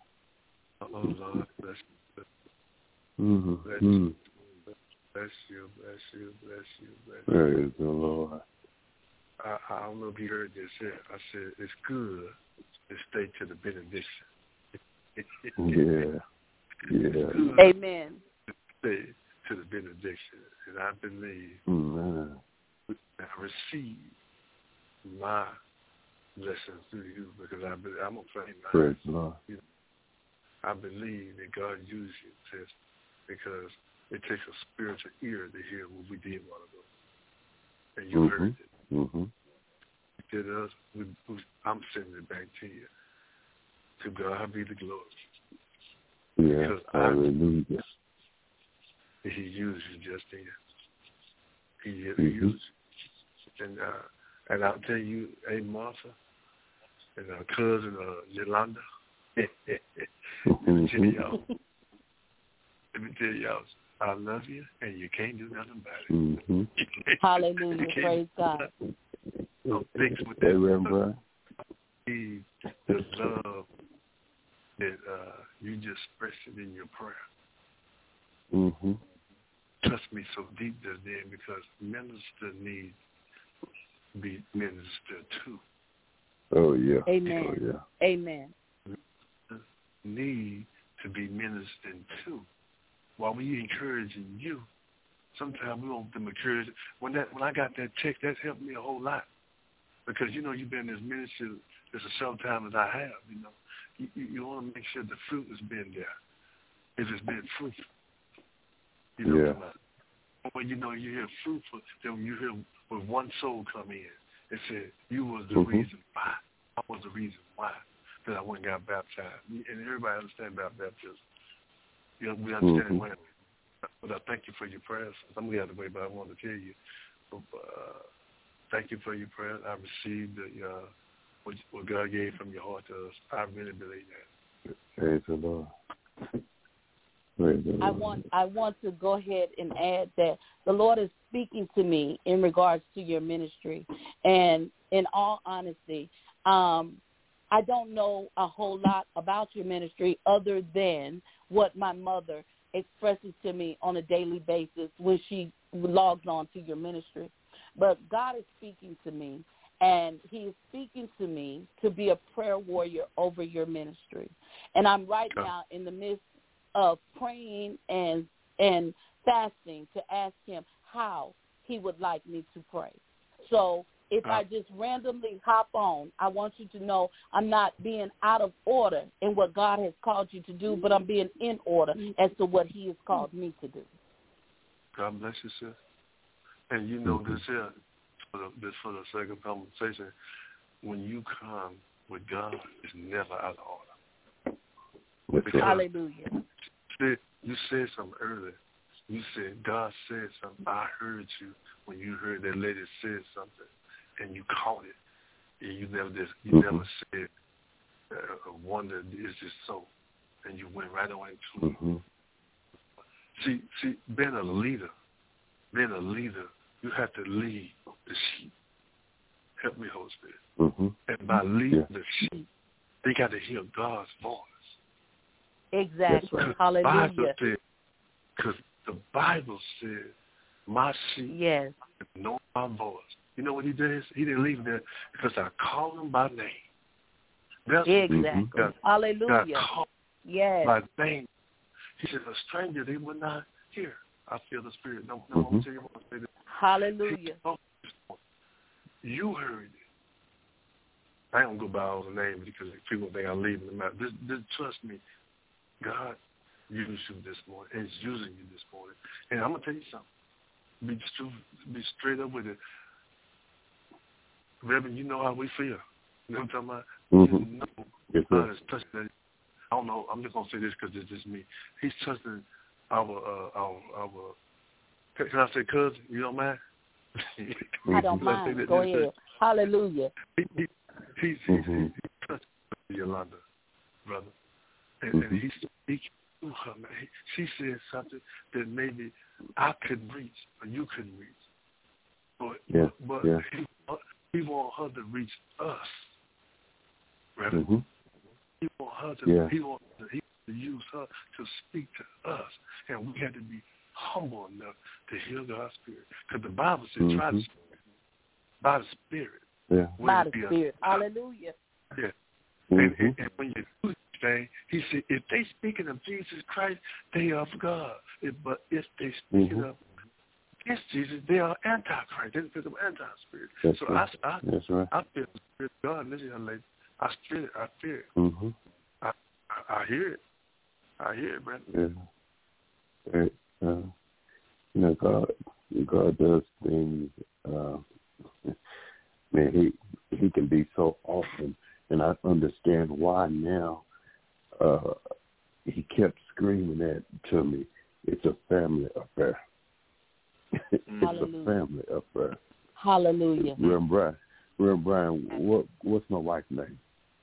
Oh, Lord, bless you. Mm-hmm. Bless you. Bless you, bless you, bless you, bless you. Praise the Lord. I, I don't know if you heard this. I said, it's good to stay to the benediction. Yeah. Yeah. Amen. To stay to the benediction. And I believe Amen. I receive my blessings through you because I believe, I'm a flame. Praise the Lord. You know, I believe that God used you just because it takes a spiritual ear to hear what we did one of them. And you mm-hmm. heard it. Mm-hmm. You did us. We, we, I'm sending it back to you. To God be the glory. Yeah. Because hallelujah. I, he used you just then. He, he mm-hmm. used you. And, uh, and I'll tell you, hey, Martha, and our cousin, uh, Yolanda, let me tell y'all, let me tell y'all, I love you, and you can't do nothing about it. Mm-hmm. Hallelujah. Praise God. No, thanks with Hey, that. Reverend Brian. receive the love that uh, you just expressed it in your prayer. Mm-hmm. Touched me so deep just then because minister needs to be ministered too. Oh, yeah. Amen. Oh, yeah. Amen. Need to be ministered to. While we encouraging you, sometimes we want them encouraged. When that when I got that text, that helped me a whole lot. Because, you know, you've been in this ministry as a short time as I have, you know. You, you, you want to make sure the fruit has been there. If it's been fruitful. You know yeah. what I'm saying? When, you know, you hear fruitful, then you hear with one soul come in and said, you was the mm-hmm. reason why. I was the reason why that I went and got baptized. And everybody understands about baptism. You know, we understand mm-hmm. it well. But I thank you for your prayers. I'm going to have to wait, but I wanted to tell you. Uh, thank you for your prayers. I received the, uh, what, what God gave from your heart to us. I really believe that. Praise the Lord. Praise the Lord. I want I want to go ahead and add that the Lord is speaking to me in regards to your ministry. And in all honesty, um, I don't know a whole lot about your ministry other than what my mother expresses to me on a daily basis when she logs on to your ministry. But God is speaking to me, and he is speaking to me to be a prayer warrior over your ministry. And I'm right now in the midst of praying and and fasting to ask him how he would like me to pray. So if I just randomly hop on, I want you to know I'm not being out of order in what God has called you to do, but I'm being in order as to what he has called me to do. God bless you, sis. And you know this here, for the, this for the sake of conversation, when you come with God, it's never out of order. Because hallelujah. You said something earlier. You said, God said something. I heard you when you heard that lady said something, and you caught it. And you never just, you mm-hmm. never said, uh, a wonder, is this so? And you went right away to mm-hmm. it. See, see, being a leader, being a leader, you have to lead the sheep. Help me, Holy Spirit. Mm-hmm. And by leading yeah. the sheep, they got to hear God's voice. Exactly. Hallelujah. Because the Bible said, my sheep yes. know my voice. You know what he did? He didn't leave there because I called him by name. That's exactly. God, hallelujah. God called yes. by name. He said, a stranger, they would not hear. I feel the Spirit. No, no, mm-hmm. I'm telling you what I'm saying. Hallelujah. You heard it. I don't go by all the names because people think I'm leaving them out. Just, just trust me. God used you this morning, and He's using you this morning. And I'm going to tell you something. Be, be straight up with it. Reverend, you know how we feel. You know what I'm talking about? Mm-hmm. You know yes, God is touching that. I don't know. I'm just going to say this because it's just me. He's touching our, uh, our, our, can I say cousin? You don't mind? I don't mind. Go ahead. Hallelujah. He, he, he's, mm-hmm. he's, he's touching Yolanda, brother. And, mm-hmm. and he's speaking to her, man. She said something that maybe I couldn't reach, or you couldn't reach. But, yeah. but yeah. he, he wants her to reach us, Reverend. Mm-hmm. He wants her to, yeah. he wants to, he wants to use her to speak to us. And we had to be humble enough to hear God's Spirit. Because the Bible says, mm-hmm. try the Spirit. By the Spirit. Yeah. By the Spirit. A, Hallelujah. Yeah. Mm-hmm. And, and, and when you do this thing, he said, if they speaking of Jesus Christ, they are of God. If, but if they speaking mm-hmm. of against Jesus, they are antichrist. They're because of anti-spirit. That's so right. I, I, That's right. I feel the Spirit of God. Listen, young lady. I feel it. I feel it. Mm-hmm. I, I, I hear it. I hear it, brother. Yeah. It, uh, you know, God, God does things. Uh, man, he he can be so awesome, and I understand why now. Uh, he kept screaming that to me. It's a family affair. It's Hallelujah. a family affair. Hallelujah. Reverend Brian, Reverend Brian, what what's my wife's name?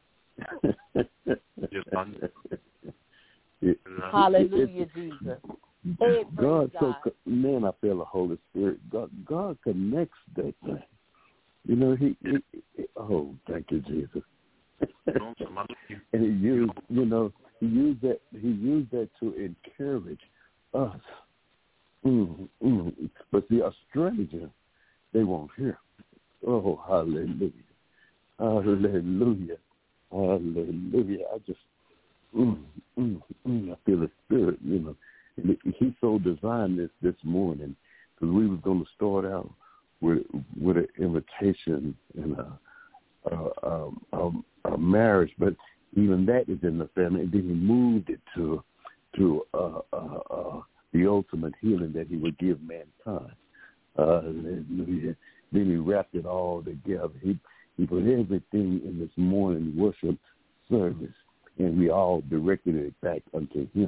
It, Hallelujah, it, Jesus. Hey, God, God, so man, I feel the Holy Spirit. God, God connects that thing. You know, he, he, he. Oh, thank you, Jesus. And he used, you know, he used that. He used that to encourage us. Mm, mm. But see, a stranger, they won't hear. Oh, hallelujah, hallelujah, hallelujah! I just, mm, mm, mm, I feel the Spirit. You know, and he so designed this this morning because we were going to start out with with an invitation and a, a, a, a, a marriage, but even that is in the family. And then he moved it to to uh, uh, uh, the ultimate healing that he would give mankind. Hallelujah. Then he wrapped it all together. He he put everything in this morning worship service, and we all directed it back unto him.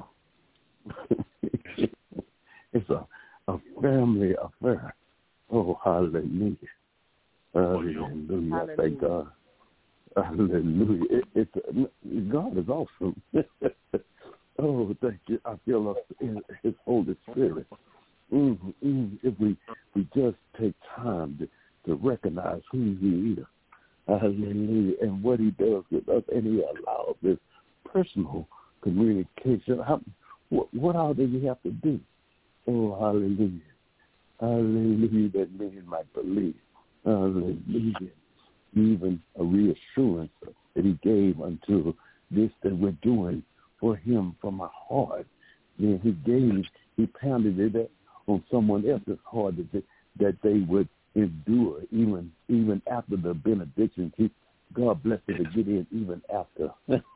It's a, a family affair. Oh, hallelujah. Hallelujah. Hallelujah. Thank God. Hallelujah. It, it's, God is awesome. Oh, thank you. I feel his Holy Spirit. Mm-hmm, mm-hmm. If we we just take time to, to recognize who he is, hallelujah, and what he does with us, and he allows this personal communication. How, what, what all do you have to do? Oh, hallelujah, hallelujah, that men might believe. Hallelujah. Even a reassurance that he gave unto this that we're doing for him from our heart. Then he gave, he pounded it on someone else's heart that they, that they would endure even even after the benediction. He, God bless you to get in even after.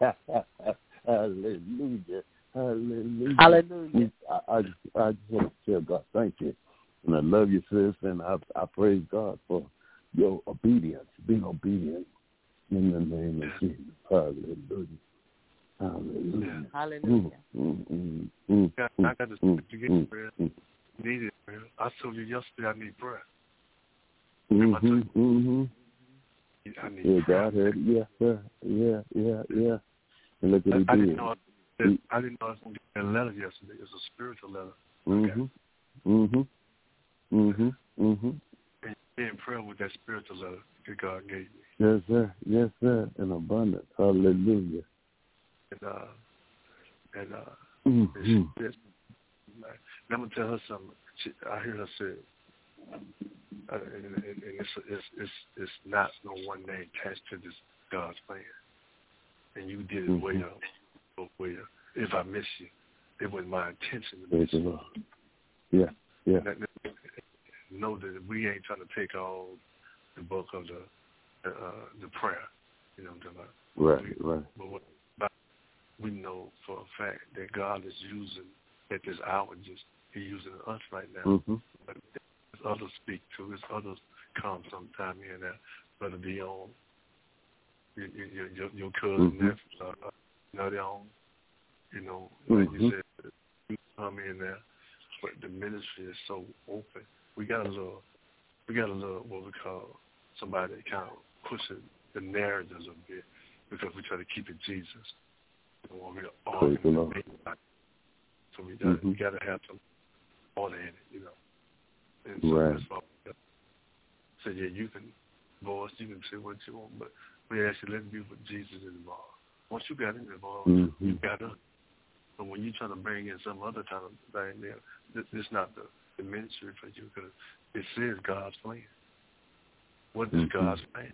Hallelujah. Hallelujah. Hallelujah. I, I, I just want to tell God thank you. And I love you, sis, and I, I praise God for your obedience, being obedient in the name of Jesus. Hallelujah. Hallelujah. Hallelujah. Mm, mm, mm, I, mm, I got to mm, speak to get mm, prayer. mm, Needed prayer. I told you yesterday I need prayer. mm-hmm, mm-hmm. I need Yeah, prayer. God heard it. Yes, sir. Yeah, yeah, yeah. And look what he I, I did. didn't know. I, He, I didn't know I was going to get a letter yesterday. It's a spiritual letter. mm-hmm, Okay. mm-hmm, mm-hmm, mm-hmm. And be in prayer with that spiritual letter that God gave me. Yes, sir. Yes, sir. In abundance. Hallelujah. And uh, and uh, Mm-hmm. it's, it's, I'm gonna tell her something. She, I hear her say, uh, and, and, and it's, it's it's it's not no one name attached to this God's plan. And you did it Mm-hmm. well, well. If I miss you, it wasn't my intention to miss you. Yeah, yeah. That, that, know that we ain't trying to take all the bulk of the uh, the prayer. You know what I'm talking about? Right, we, right. But what, but we know for a fact that God is using at this hour, just He's using us right now. Mm-hmm. But there's others speak to, there's others come sometime here and there, whether it be on your your, your, your cousin, Mm-hmm. nephew, uh, you know, their own, you know, like Mm-hmm. you said, you come in there, but the ministry is so open. We got a little, we got a little what we call somebody that kind of pushes the narratives a bit because we try to keep it Jesus. We don't want to Praise the argue Lord. and make So we got Mm-hmm. we got to have some order in it, you know. And so Right. that's why we got, so yeah, you can voice, you can say what you want, but we actually let you put Jesus involved. Once you got him involved, Mm-hmm. you got us. But when you're trying to bring in some other kind of thing there, this is not the, the ministry for you because it says God's plan. What is Mm-hmm. God's plan?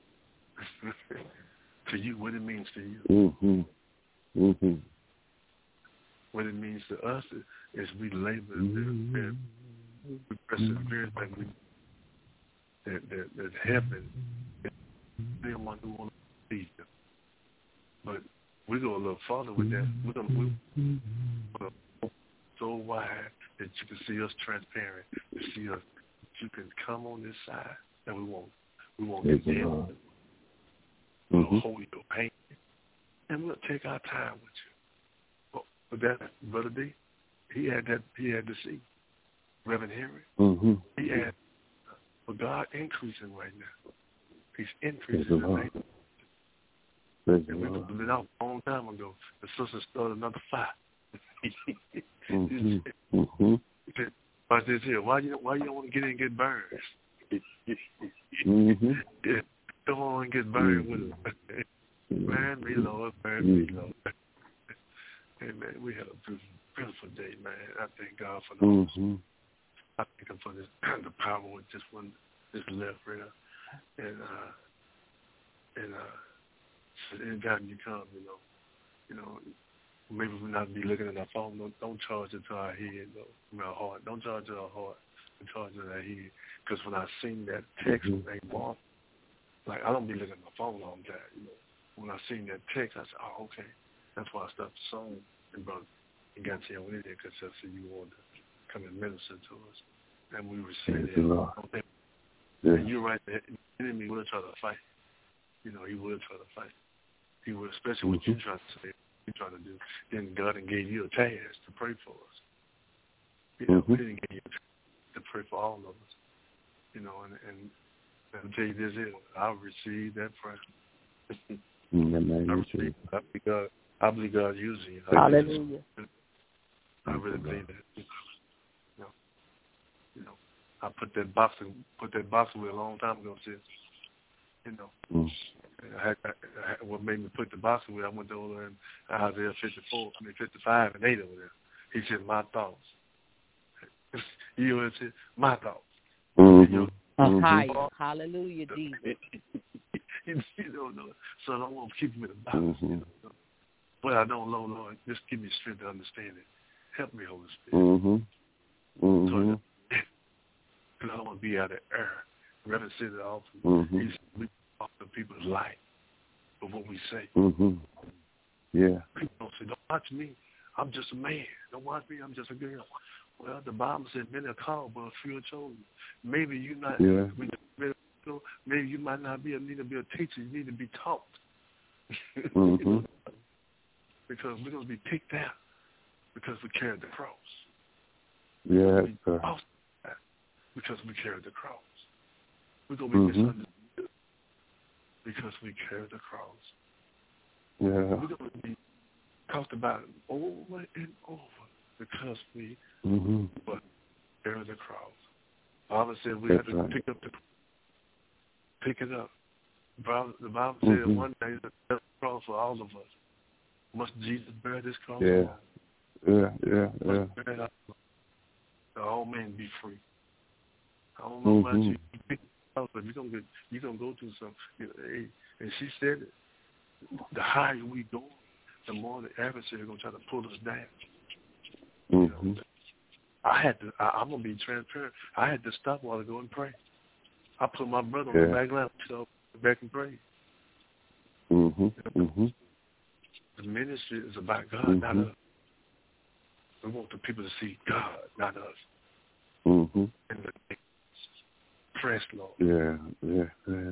To you, what it means to you. Mm-hmm. Mm-hmm. What it means to us is, is we labor, Mm-hmm. we persevere, like we, that, that, that heaven is the one who wants to see you. But we go a little farther with that. We're going to we're gonna so wide that you can see us transparent, to see us, you can come on this side, and we won't, we won't get there. We'll Mm-hmm. hold your hand, and we'll take our time with you. But that Brother D, he had that. He had to see Reverend Henry. Mm-hmm. He had, but God increasing right now. He's Praise increasing. the Lord. Praise the And we Lord. put it out a long time ago. The sister started another fire. Mm-hmm. Mm-hmm. Watch this here. Why you why you don't want to get in and get burned? Mm-hmm. Yeah. Don't want to get burned mm-hmm. with it. Man, me, Lord, man, me, Lord. Hey, man, we had a beautiful, beautiful day, man. I thank God for those. Mm-hmm. I thank Him for this, the power with this one, this left right, and uh, and uh, anytime you come, you know, you know, maybe we not be looking at our phone. Don't, don't charge it to our head, though, our heart. Don't charge it to our heart. Don't charge it to our head. Because when I seen that text mm-hmm. when they bought, like I don't be looking at my phone all the time, you know. When I seen that text, I said, oh, okay. That's why I stopped the song and brother and got to you with it because I said you wanted to come and minister to us. And we received it. Yeah. And you're right, the enemy will try to fight. You know, he will try to fight. He will, especially what mm-hmm. you're trying to say, you're trying to do. Then God gave you a task to pray for us. You know, mm-hmm. He didn't give you a task to pray for all of us. You know, and, and I'll tell you this is, I received that prayer. Mm-hmm. I, received, I believe God, I believe God using you. Hallelujah. I really believe that. You know, you know, I put that boxing, put that boxing with a long time ago. Sis. You know, mm. I had, I, I, what made me put the boxing with? I went over there in Isaiah fifty-four, I mean fifty-five and eight over there. He said, "My thoughts." You know what I said? My thoughts. Mm-hmm. You know, mm-hmm. Higher. Hallelujah, Jesus. You don't know, so I don't want to keep him in the box. Mm-hmm. You know? But I don't know, Lord. Just give me strength to understand it. Help me, Holy Spirit. Mm-hmm. Mm-hmm. So, because I don't want to be out of error. Reverend said it often. Mm-hmm. He's, we talk to people's life of what we say. Mm-hmm. Yeah. People don't say, don't watch me. I'm just a man. Don't watch me. I'm just a girl. Well, the Bible said many are called, but a few are chosen. Maybe you not. Yeah. Maybe you might not be a, need to be a teacher. You need to be taught. Mm-hmm. You know, because we're going to be picked out because we carried the cross. Yeah. Because we carried the cross. We're going to be mm-hmm. misunderstood because we carried the cross. Yeah. We're going to be talked about over and over because we mm-hmm. carried the cross. Bible said we That's had to right. pick up the pick it up. The Bible, the Bible mm-hmm. said one day the cross for all of us. Must Jesus bear this cross? Yeah. Yeah, yeah, yeah. That the all men be free. I don't know mm-hmm. about you, but you're gonna get, you're gonna go through some. You know, hey, and she said it. The higher we go, the more the adversary is gonna try to pull us down. Mm-hmm. You know, I had to. I, I'm gonna be transparent. I had to stop while I go and pray. I put my brother yeah. on the back line, so back and pray. Mm-hmm. You know, mm-hmm. The ministry is about God, mm-hmm. not us. We want the people to see God, not us. Mm-hmm. And the press, Lord. Yeah, yeah, yeah.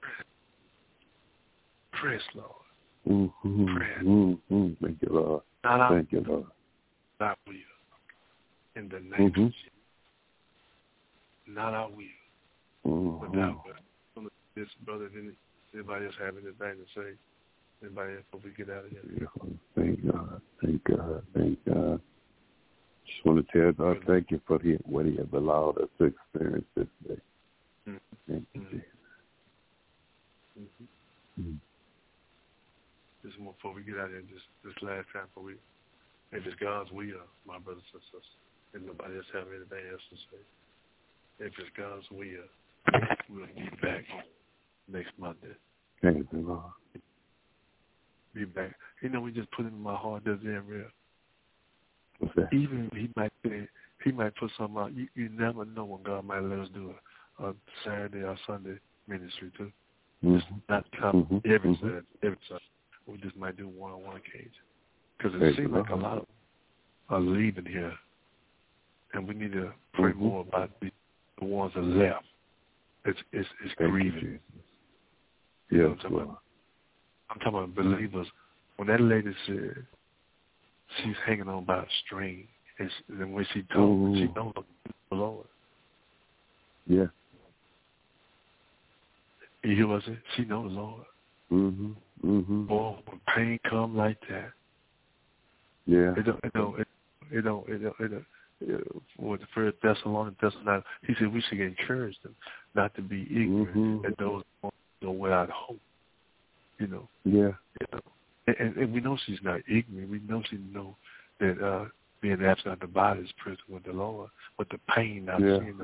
Press, Lord. Mm-hmm. Press. Mm-hmm. Thank you, Lord. Not Thank you, Lord. Not will. In the name mm-hmm. of Jesus. Not our will. Mm-hmm. But thou will. This brother, anybody else have anything to say? Anybody else before we get out of here? Yeah. Thank God. Thank God. Thank God. Just want to tell God thank you for the, what He has allowed us to experience this day. Mm-hmm. Thank you, mm-hmm. Jesus. Mm-hmm. Mm-hmm. Just more before we get out of here, just this last time before we, if it's God's will, my brothers and sisters, if nobody else have anything else to say, if it's God's will, we'll be back next Monday. Thank you, Lord. Be back. You know, we just put it in my heart, does it real? What's that? Even he might say, he might put something out. You, you never know when God might let us do a, a Saturday or Sunday ministry too. Mm-hmm. Just not come mm-hmm. every mm-hmm. Saturday, every Sunday. We just might do one-on-one occasion. Because it Thank seems you, like a Lord. lot of are leaving here, and we need to pray mm-hmm. more about the, the ones that left. It's it's it's Thank grieving. You, you know yes, what I'm talking about? I'm talking about believers. When that lady said she's hanging on by a string, and, she, and when she told, mm-hmm. she knows the Lord. Yeah. You hear what I said? She knows the Lord. Mm-hmm. Mm-hmm. Boy, when pain come like that, yeah, it don't, it don't, it, it don't, it don't, it don't. Uh, with the first Thessalonians, Thessalonians, he said we should encourage them not to be ignorant, mm-hmm. and those who go without hope. You know. Yeah. You know? And, and we know she's not ignorant. We know she know that uh, being absent of the body is present with the Lord, with the pain not yeah. seeing the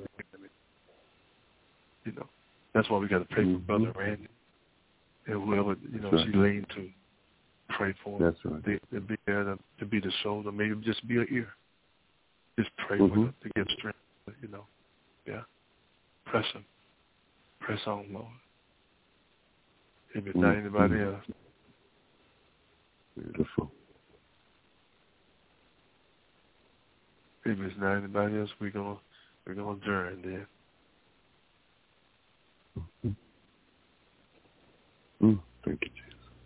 You know. That's why we got to pray mm-hmm. for Brother Randy and whoever you know right. she leaned to. Pray for him. That's right. To, to be there to, to be the shoulder, maybe just be an ear. Just pray mm-hmm. for them to give strength. You know. Yeah. Press him. Press on, Lord. If it's mm-hmm. not anybody else. Beautiful. If it's not anybody else, we're gonna we're gonna adjourn then. Mm-hmm. Mm, thank you, Jesus.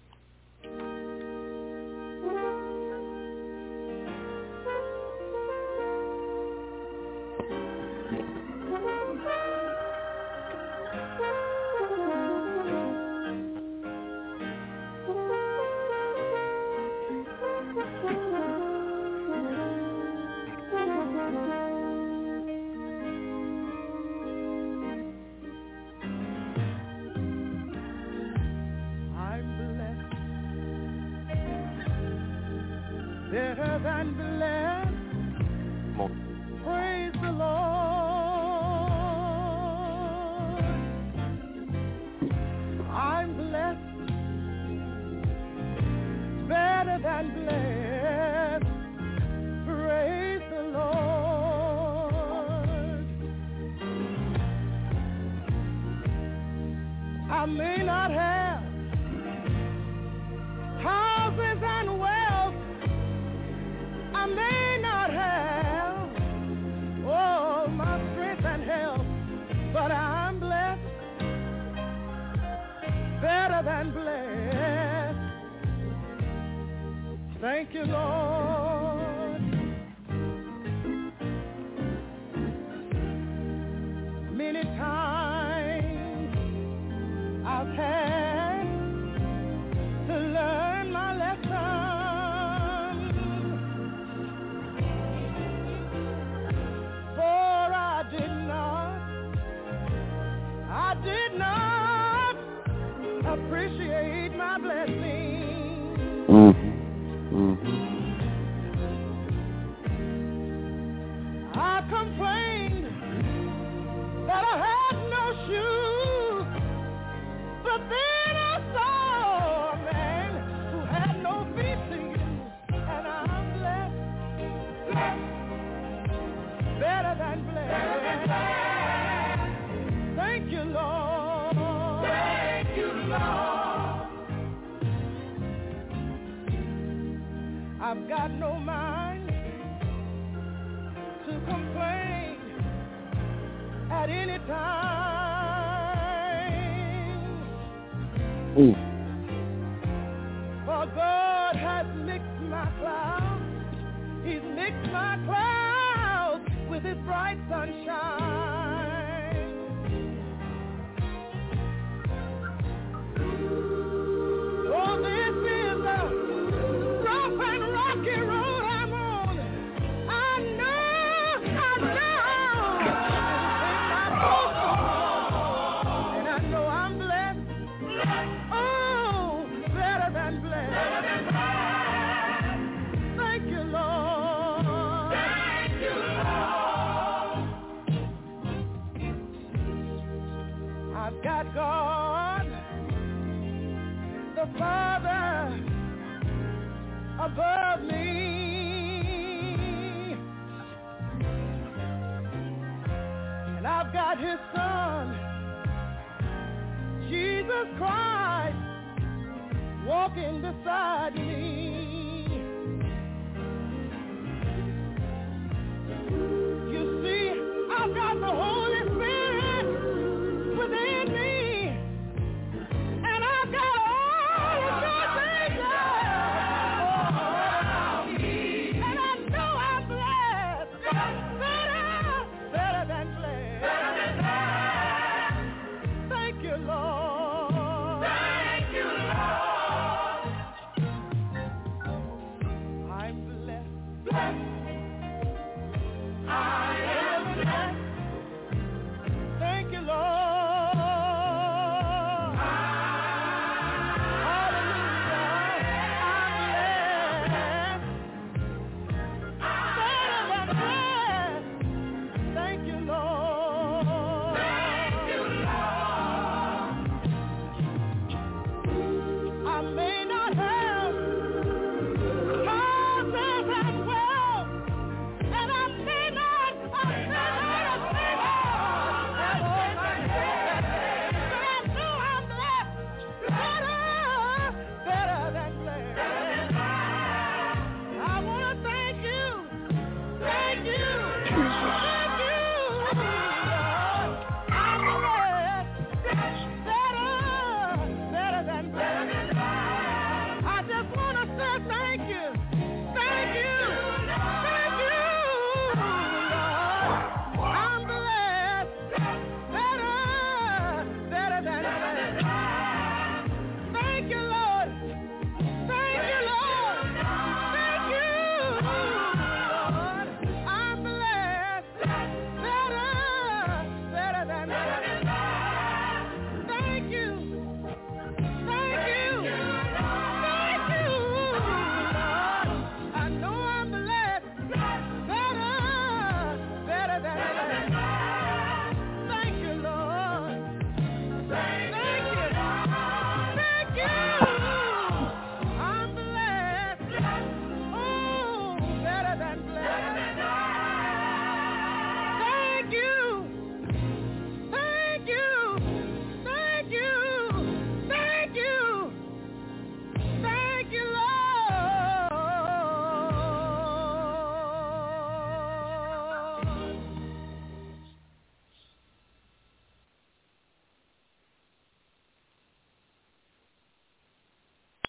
Better than blessed. Praise the Lord. I'm blessed. Better than blessed. Praise the Lord. I may not have houses and wealth. I may not have, oh, my strength and health, but I'm blessed, better than blessed. Thank you, Lord. Many times I've had to learn my lesson. I did not appreciate my blessing. Mm-hmm. Mm-hmm. I complained that I had no shoes, but then I saw a man who had no feet to use, and I'm blessed, blessed, better than blessed. Thank you, Lord. Thank you, Lord. I've got no mind to complain at any time. Ooh. For God has mixed my clouds. He's mixed my clouds with his bright sunshine. Oh, this is a rough and rocky road I'm on. I know, I know. And I know I'm blessed. Oh, better than blessed. Thank you, Lord. Thank you, Lord. I've got God, the Father, above me, and I've got his Son, Jesus Christ, walking beside me.